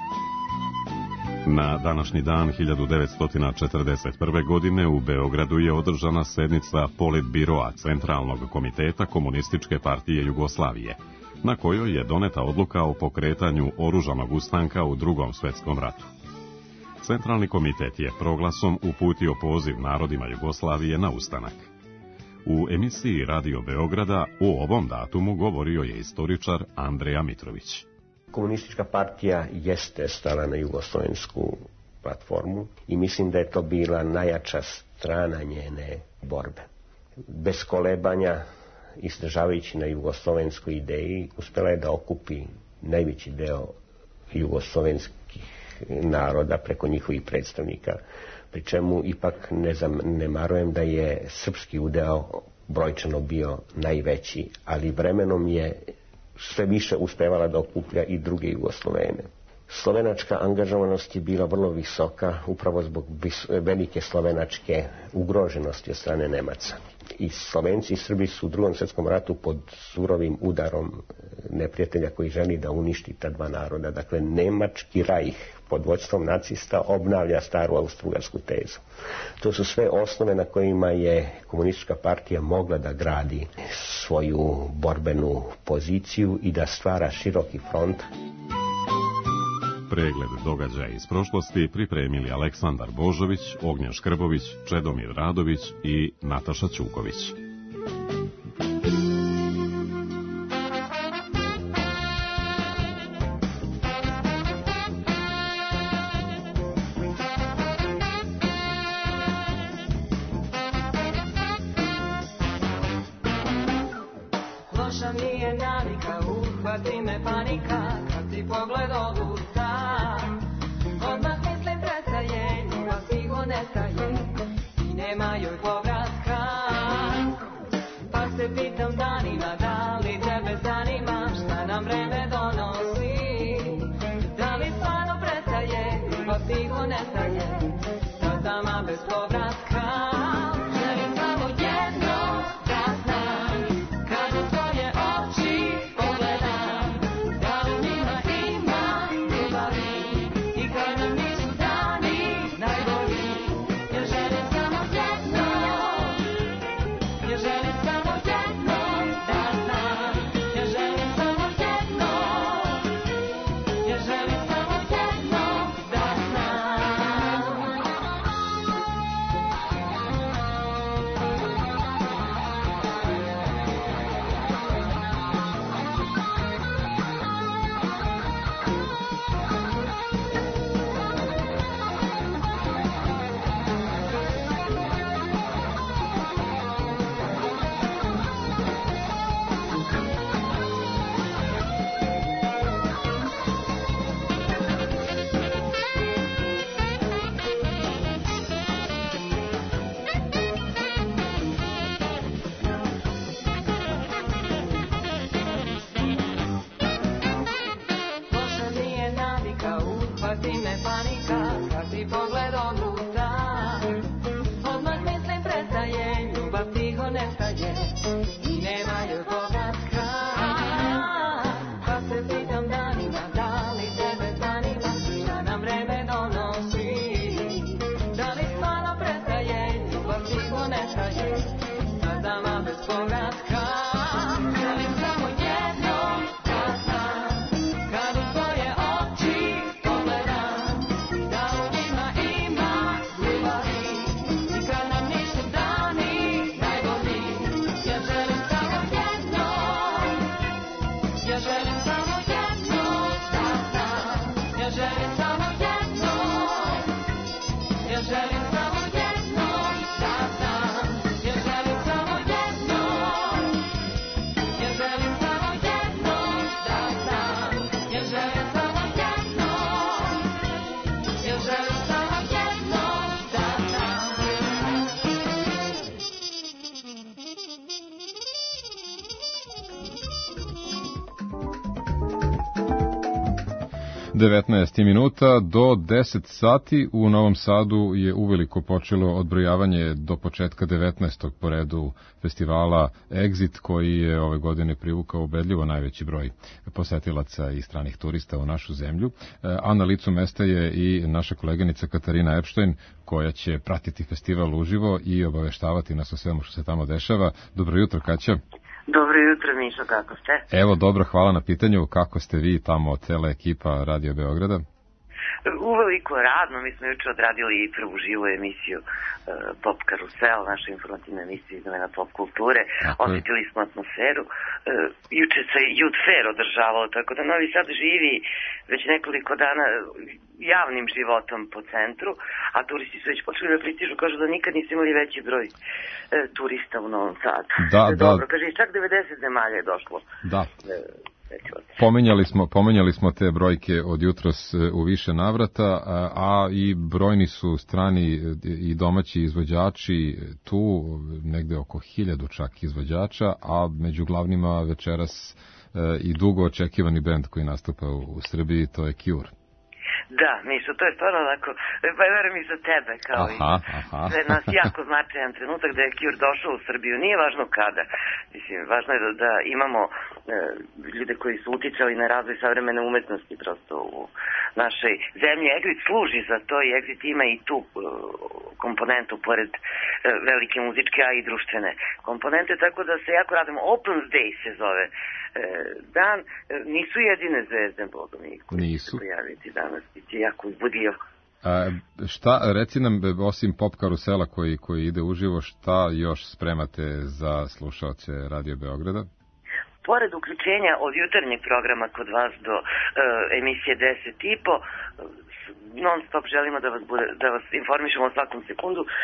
Na današnji dan hiljadu devetsto četrdeset prve. godine u Beogradu je održana sednica Politbiroa Centralnog komiteta Komunističke partije Jugoslavije, na kojoj je doneta odluka o pokretanju oružanog ustanka u drugom svjetskom ratu. Centralni komitet je proglasom uputio poziv narodima Jugoslavije na ustanak. U emisiji Radio Beograda o ovom datumu govorio je istoričar Andreja Mitrović. Komunistička partija jeste stala na jugoslovensku platformu i mislim da je to bila najjača strana njene borbe. Bez kolebanja, izdržavajući na jugoslovenskoj ideji, uspjela je da okupi najveći deo jugoslovenskih naroda preko njihovih predstavnika, pri čemu ipak ne zanemarujem da je srpski udeo brojčano bio najveći, ali vremenom je sve više uspevala da okuplja i druge Jugoslovene. Slovenačka angažovanost je bila vrlo visoka upravo zbog velike slovenačke ugroženosti od strane Nemaca. I Slovenci i Srbi su u Drugom svjetskom ratu pod surovim udarom neprijatelja koji želi da uništi ta dva naroda. Dakle, Nemački rajh pod vođstvom nacista obnavlja staru austrougarsku tezu. To su sve osnove na kojima je komunistička partija mogla da gradi svoju borbenu poziciju i da stvara široki front. Pregled događaja iz prošlosti pripremili Aleksandar Božović, Ognjen Škrbović, Čedomir Radović i Nataša Ćuković. Loša mi je navika, uhvati me panika, kad ti pogled oduta. Odmah mislim prestaje, ljubav stigo nestaje i nema joj povratka. Pa se pitam danima, da li tebe zanima šta nam vreme donosi. Da li stvarno prestaje, ljubav stigo nestaje, da sama bez povratka. Želim samo jedno da znam, kad u tvoje oči pogledam, da u njima ima ljubavi i kad nam nisu dani najbolji. Ja želim samo jedno, ja želim samo jedno da znam, ja želim samo jedno, ja želim samo jedno da znam. Loša mi je navika, uhvati me panika, kad ti pogled odluta. Odmah mislim prestaje, ljubav tiho nestaje i nema joj povratka. Pa se pitam danima, da li tebe zanima šta nam vreme donosi. Da li stvarno prestaje, ljubav tiho nestaje, da sama bez povratka. Želim samo jedno da znam, kad u tvoje oči pogledam, da u njima ima ljubavi i kad nam nisu dani najbolji. Ja želim samo jedno, ja želim samo jedno da znam, ja želim samo jedno, ja želim samo jedno da znam, ja želim samo jedno, ja želim samo jedno da znam, ja želim samo jedno, ja želim samo jedno da devetnaest minuta do deset sati u Novom Sadu je uveliko počelo odbrojavanje do početka devetnaestog po redu festivala Exit, koji je ove godine privukao ubedljivo najveći broj posetilaca i stranih turista u našu zemlju. A na licu mesta je i naša koleginica Katarina Epštajn, koja će pratiti festival uživo i obaveštavati nas o svemu što se tamo dešava. Dobro jutro, Kaća. Dobro jutro, Mišo, kako ste? Evo, dobro, hvala na pitanju. Kako ste vi tamo, cela ekipa Radio Beograda? Uveliko radno, mi smo juče odradili i prvu živu emisiju uh, Pop Karusel, našu informativnu emisiju iz domena pop kulture. Osjetili smo atmosferu. Uh, juče se Youth Fair održavao, tako da Novi Sad živi već nekoliko dana javnim životom po centru, a turisti su već počeli da pristižu, kažu da nikad nisu imali veći broj uh, turista u Novom Sadu. Da, da. Dobro, kaže, čak devedeset zemalja je došlo. Da. Uh, Pomenjali smo, pomenjali smo te brojke od jutros u više navrata, a, a i brojni su strani i domaći izvođači tu, negde oko hiljadu čak izvođača, a među glavnima večeras e, i dugo očekivani bend koji nastupa u, u Srbiji, to je Cure. Da, Mišo, to je stvarno onako, pa verujem i za tebe, kao aha, i aha. sve nas jako značajan trenutak da je Cure došao u Srbiju. Nije važno kada, mislim, važno je da, da imamo e, ljude koji su uticali na razvoj savremene umetnosti prosto u našoj zemlji. Exit služi za to i Exit ima i tu e, komponentu pored e, velike muzičke, a i društvene komponente, tako da se jako radimo. Opens Day se zove e, dan, e, nisu jedine zvezde, Bogom, koji nisu se pojaviti danas. Ti jako uzbudio. A, šta, reci nam, osim Pop Karusela koji, koji ide uživo, šta još spremate za slušaoce Radio Beograda? Pored uključenja od jutarnjeg programa kod vas do uh, emisije deset i po, non stop želimo da vas, bude, da vas informišemo o svakom sekundu, uh,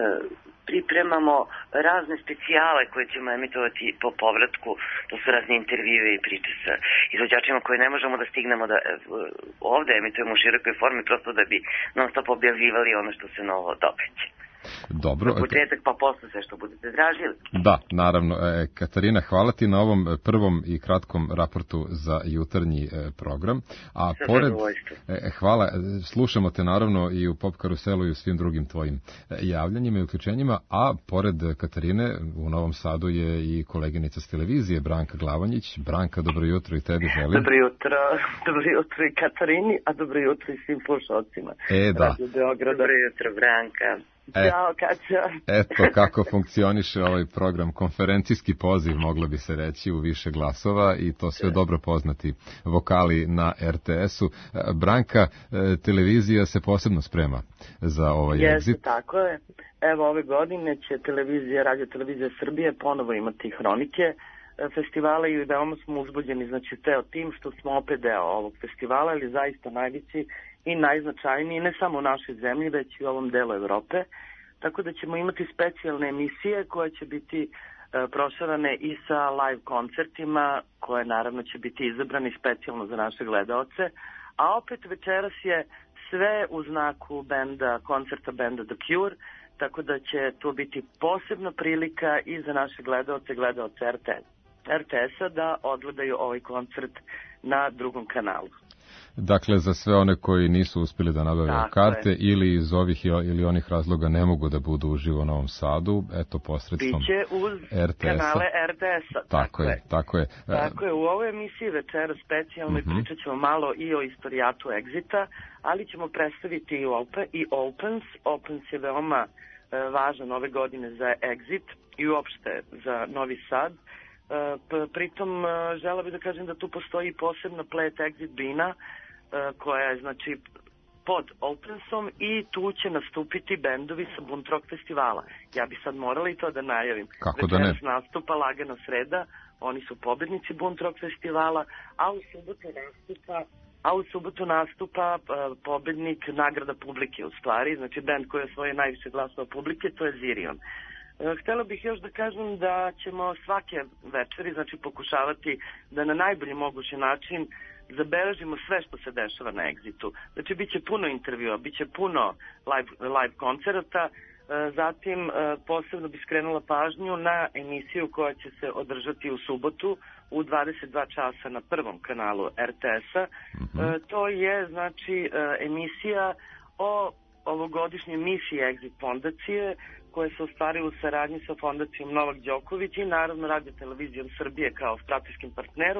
pripremamo razne specijale koje ćemo emitovati po povratku, to su razne intervjue i priče sa izvođačima koje ne možemo da stignemo da uh, ovde emitujemo u širokoj formi, prosto da bi non stop objavljivali ono što se novo događa. Dobro. Za početak, pa posle sve što budete tražili. Da, naravno. E, Katarina, hvala ti na ovom prvom i kratkom raportu za jutarnji e, program. A Sa pored, e, hvala, slušamo te naravno i u Pop Karuselu i u svim drugim tvojim e, javljanjima i uključenjima, a pored Katarine u Novom Sadu je i koleginica s televizije, Branka Glavanjić. Branka, dobro jutro i tebi želim. Dobro jutro, dobro jutro i Katarini, a dobro jutro i svim slušalcima. E, da. Dobro jutro, Branka. E, Ćao, Kaća. Eto kako funkcioniše ovaj program, konferencijski poziv, moglo bi se reći, u više glasova i to sve dobro poznati vokali na er te esu. Branka, televizija se posebno sprema za ovaj Jeste, Exit. tako je. Evo, ove godine će televizija, Radio Televizija Srbije ponovo imati hronike festivala i veoma smo uzbuđeni, znači teo tim što smo opet deo ovog festivala, ali zaista najveći i najznačajniji, ne samo u našoj zemlji, već i u ovom delu Evrope. Tako da ćemo imati specijalne emisije koje će biti e, prošarane i sa live koncertima, koje naravno će biti izabrani specijalno za naše gledaoce. A opet večeras je sve u znaku benda, koncerta benda The Cure, tako da će to biti posebna prilika i za naše gledaoce, gledaoce er te esa da odgledaju ovaj koncert na drugom kanalu. Dakle, za sve one koji nisu uspjeli da nabave Tako karte je. ili iz ovih ili onih razloga ne mogu da budu uživo u Novom Sadu, eto posredstvom Biće uz er te esa. kanale er te esa. Tako, tako je, tako je. Tako je, u ovoj emisiji večera specijalno Mhm. pričat ćemo malo i o istorijatu Exita, ali ćemo predstaviti i, open, i Opens. Opens je veoma e, važan ove godine za Exit i uopšte za Novi Sad. E, p- pritom e, žela bih da kažem da tu postoji posebna plet Exit Bina, koja je znači pod Opensom i tu će nastupiti bendovi sa Bunt Rock festivala. Ja bi sad morala i to da najavim. Kako da ne? Večeras nastupa Lagana sreda, oni su pobednici Bunt Rock festivala, a u subotu nastupa a u subotu nastupa uh, pobednik nagrada publike u stvari, znači bend koji je svoje najviše glasova publike, to je Zirion. Uh, htjela bih još da kažem da ćemo svake večeri znači pokušavati da na najbolji mogući način zabeležimo sve što se dešava na Exitu. Znači, bit će puno intervjua, bit će puno live, live koncerata, zatim posebno bi skrenula pažnju na emisiju koja će se održati u subotu u dvadeset dva časa na prvom kanalu er te esa. Mm-hmm. To je, znači, emisija o ovogodišnjoj misiji Exit fondacije, koje se ostvaruju u saradnji sa fondacijom Novak Đoković i naravno Radio Televizijom Srbije kao strateškim partnerom,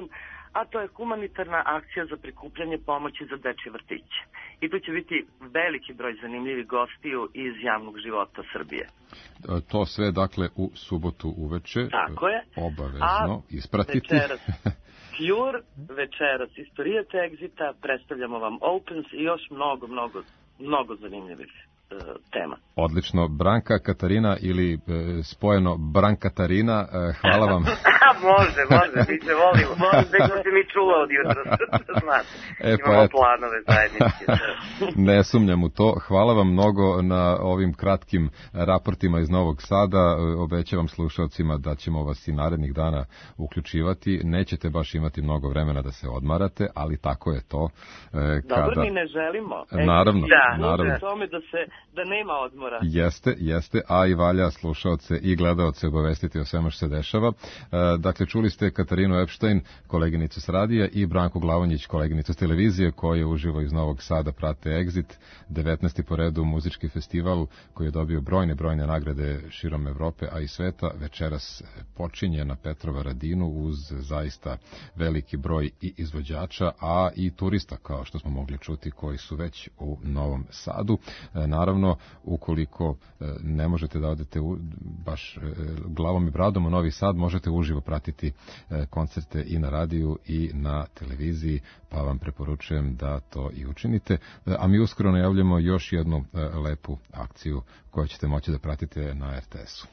a to je humanitarna akcija za prikupljanje pomoći za dečje vrtiće. I tu će biti veliki broj zanimljivih gostiju iz javnog života Srbije. To sve, dakle, u subotu uveče. Tako je. Obavezno a ispratiti. Večeras Cure, večeras Istorija Exita, predstavljamo vam Opens i još mnogo, mnogo, mnogo zanimljivih e, tema. Odlično. Branka Katarina ili e, spojeno Brankatarina, e, hvala vam. može, može, mi se volimo. Možda da se mi čula od jutra, znate. E, pa imamo et... planove zajedničke. Ne sumnjam u to. Hvala vam mnogo na ovim kratkim raportima iz Novog Sada. Obećavam slušalcima da ćemo vas i narednih dana uključivati. Nećete baš imati mnogo vremena da se odmarate, ali tako je to. E, kada... Dobro, mi ne želimo. Naravno, e, naravno. U tome da, se, da nema odmora. Jeste, jeste, a i valja slušaoce i gledaoce obavestiti o svemu što se dešava. E, dakle, čuli ste Katarinu Epstein, koleginicu s radija, i Branku Glavonjić, koleginicu s televizije, koje uživo iz Novog Sada prate Exit, devetnaesti po redu muzički festival koji je dobio brojne, brojne nagrade širom Evrope, a i sveta. Večeras počinje na Petrova Radinu uz zaista veliki broj i izvođača, a i turista, kao što smo mogli čuti, koji su već u Novom Sadu. E, naravno, ukoliko e, ne možete da odete u, baš e, glavom i bradom u Novi Sad, možete uživo pratiti e, koncerte i na radiju i na televiziji, pa vam preporučujem da to i učinite. E, a mi uskoro najavljamo još jednu e, lepu akciju koju ćete moći da pratite na er te esu.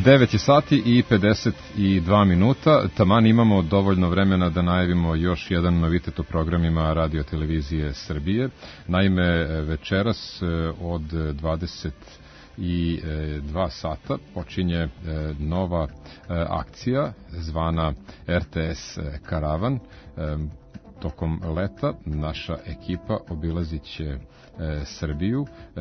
devet je sati i pedeset dva minuta. Taman imamo dovoljno vremena da najavimo još jedan novitet u programima Radio Televizije Srbije. Naime, večeras od dvadeset i dva sata počinje nova akcija zvana R T S Karavan. Tokom leta naša ekipa obilazit će Srbiju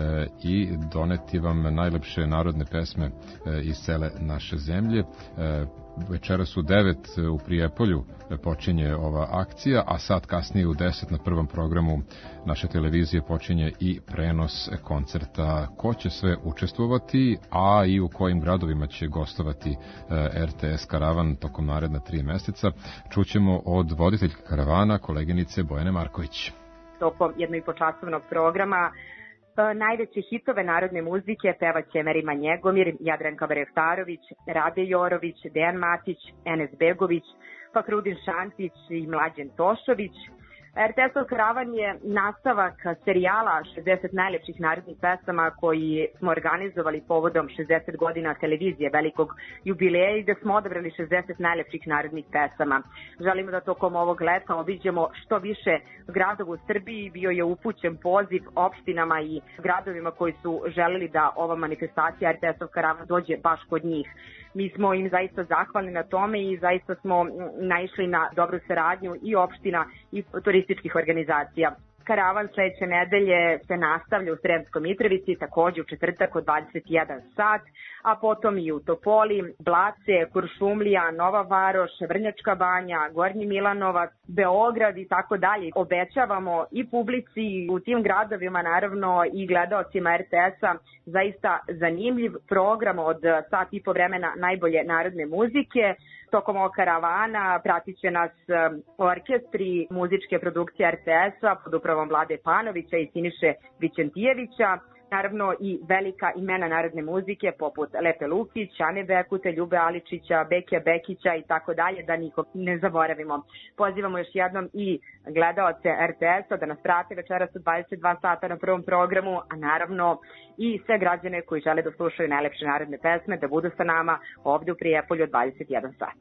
i doneti vam najlepše narodne pesme iz cele naše zemlje. Večeras u devet u Prijepolju počinje ova akcija, a sad kasnije u deset na prvom programu naše televizije počinje i prenos koncerta. Ko će sve učestvovati, a i u kojim gradovima će gostovati R T S Karavan tokom naredna tri meseca, čućemo od voditeljke karavana, koleginice Bojane Marković. Tokom jednoipočasovnog programa najveće hitove narodne muzike pevaće Merima Njegomir, Jadranka Bareftarović, Rade Jorović, Dejan Matić, Enes Begović, Fakrudin Šantić i Mlađen Tošović. R T S Karavan je nastavak serijala šezdeset najlepših narodnih pesama koji smo organizovali povodom šezdeset godina televizije velikog jubileja i gde smo odabrali šezdeset najlepših narodnih pesama. Želimo da tokom ovog leta obiđemo što više gradova u Srbiji. Bio je upućen poziv opštinama i gradovima koji su želeli da ova manifestacija R T S Karavan dođe baš kod njih. Mi smo im zaista zahvalni na tome i zaista smo naišli na dobru saradnju i opština i turističkih organizacija. Karavan sledeće nedelje se nastavlja u Sremskoj Mitrovici, takođe u četvrtak od dvadeset jedan sat, a potom i u Topoli, Blace, Kuršumlija, Nova Varoš, Vrnjačka Banja, Gornji Milanovac, Beograd i tako dalje. Obećavamo i publici u tim gradovima, naravno i gledaocima R T S-a, zaista zanimljiv program od sat i po vremena najbolje narodne muzike. Tokom ovog karavana pratit će nas orkestri muzičke produkcije R T S-a pod upravom Vlade Panovića i Siniše Vićentijevića. Naravno i velika imena narodne muzike poput Lepe Lukić, Ane Bekute, Ljube Aličića, Bekija Bekića i tako dalje, da nikog ne zaboravimo. Pozivamo još jednom i gledaoce R T S-a da nas prate večeras u dvadeset dva sata na prvom programu, a naravno i sve građane koji žele da slušaju najlepše narodne pesme da budu sa nama ovde u Prijepolju od dvadeset jedan sat.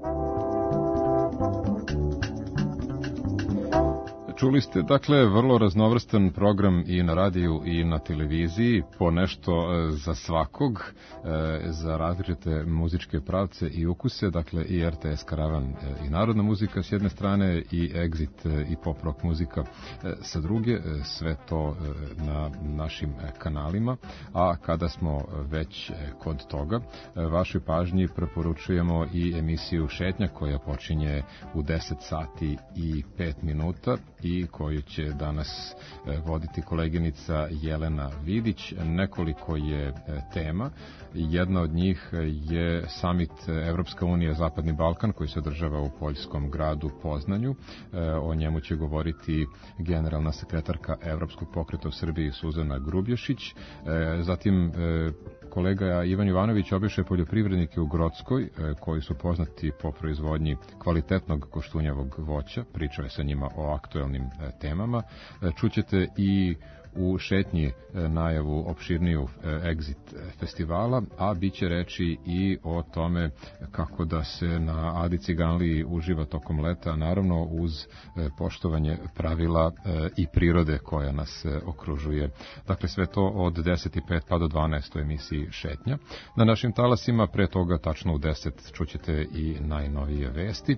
Čuli ste, dakle, vrlo raznovrstan program i na radiju i na televiziji, po nešto za svakog, za različite muzičke pravce i ukuse, dakle i R T S Karavan i narodna muzika s jedne strane i Exit i pop rock muzika sa druge, sve to na našim kanalima, a kada smo već kod toga, vašoj pažnji preporučujemo i emisiju Šetnja koja počinje u deset sati i pet minuta i koju će danas voditi koleginica Jelena Vidić. Nekoliko je tema. Jedna od njih je Summit Evropska unija Zapadni Balkan koji se održava u poljskom gradu Poznanju. O njemu će govoriti generalna sekretarka Evropskog pokreta u Srbiji Suzana Grubješić. Zatim kolega Ivan Jovanović obišao je poljoprivrednike u Grockoj koji su poznati po proizvodnji kvalitetnog koštunjavog voća. Pričao je sa njima o aktuelnim temama. Čućete i u šetnji najavu opširniju Exit festivala, a bit će reći i o tome kako da se na Adi Ciganliji uživa tokom leta, naravno uz poštovanje pravila i prirode koja nas okružuje. Dakle, sve to od deset i pet pa do dvanaest u emisiji Šetnja. Na našim talasima pre toga tačno u deset čućete i najnovije vesti,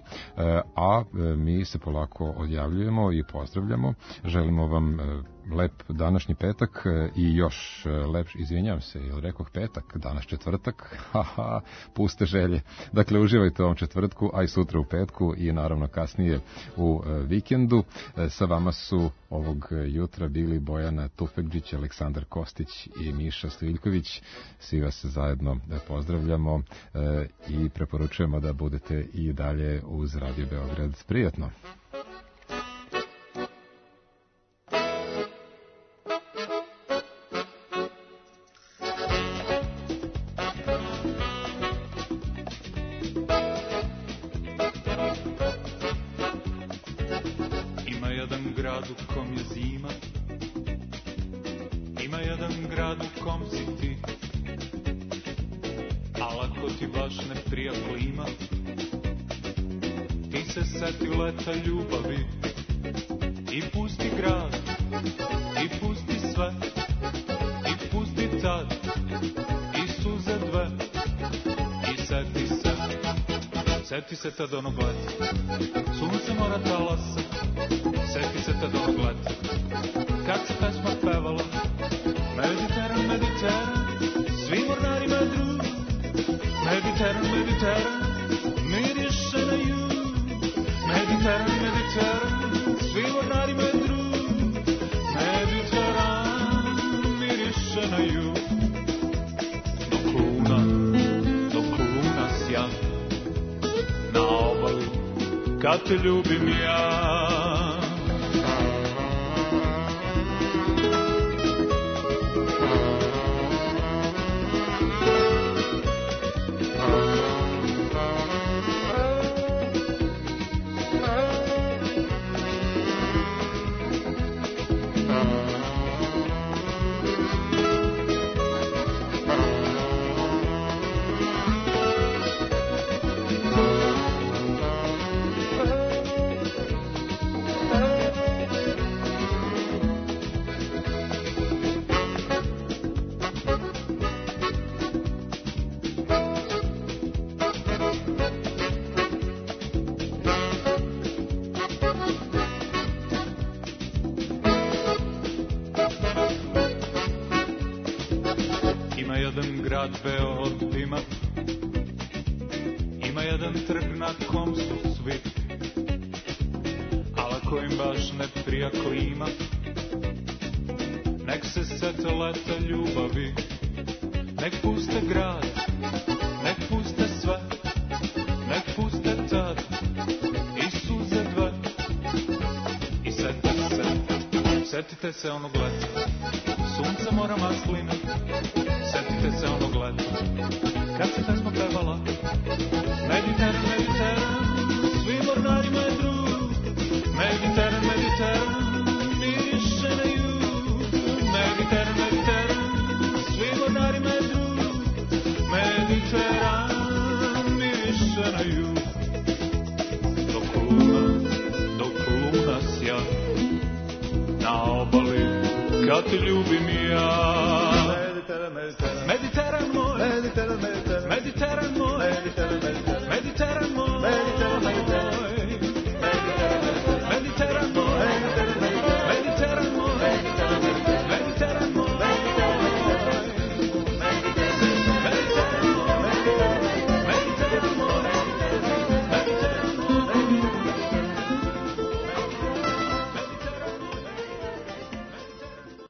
a mi se polako odjavljujemo i pozdravljamo. Želimo vam lep današnji petak i još lepši, izvinjam se, jel rekoh petak, danas četvrtak, haha, puste želje. Dakle, uživajte ovom četvrtku, a i sutra u petku i naravno kasnije u vikendu. Sa vama su ovog jutra bili Bojana Tufekđić, Aleksandar Kostić i Miša Stojiljković. Svi vas zajedno pozdravljamo i preporučujemo da budete i dalje uz Radio Beograd. Prijatno! Ima jedan grad u kom si ti, al ako ti ti baš ne prija klima. Ti se seti leta ljubavi i pusti grad, i pusti sve, i pusti tad, i suze dve, i seti se, seti se tad onog leta, sunce mora talasa, seti se tad onog leta, kad se pesma pevala, Mediteran, Mediteran, svi mornari medru, Mediteran, Mediteran, miriše na jug, Mediteran, Mediteran, svi mornari medru, Mediteran, miriše na jug. Dok luna, dok luna sja, na obali, kad te ljubim ja. Beo od dima, ima jedan trg na kom su svi, ali ako im baš ne prija klima, nek se sete leta ljubavi, nek puste grad, nek puste sve, nek puste tad, i suze dve, i sete se, setite se onog leta, sunce mora masline, setite se onog leta, kad se pesma pevala, Mediteran, Mediteran, svi mornari medru, Mediteran, Mediteran, miriše na jug, Mediteran, Mediteran, svi mornari medru, Mediteran, miriše na jug. Dok luna, dok luna sja, na obali, kad te ljubim ja.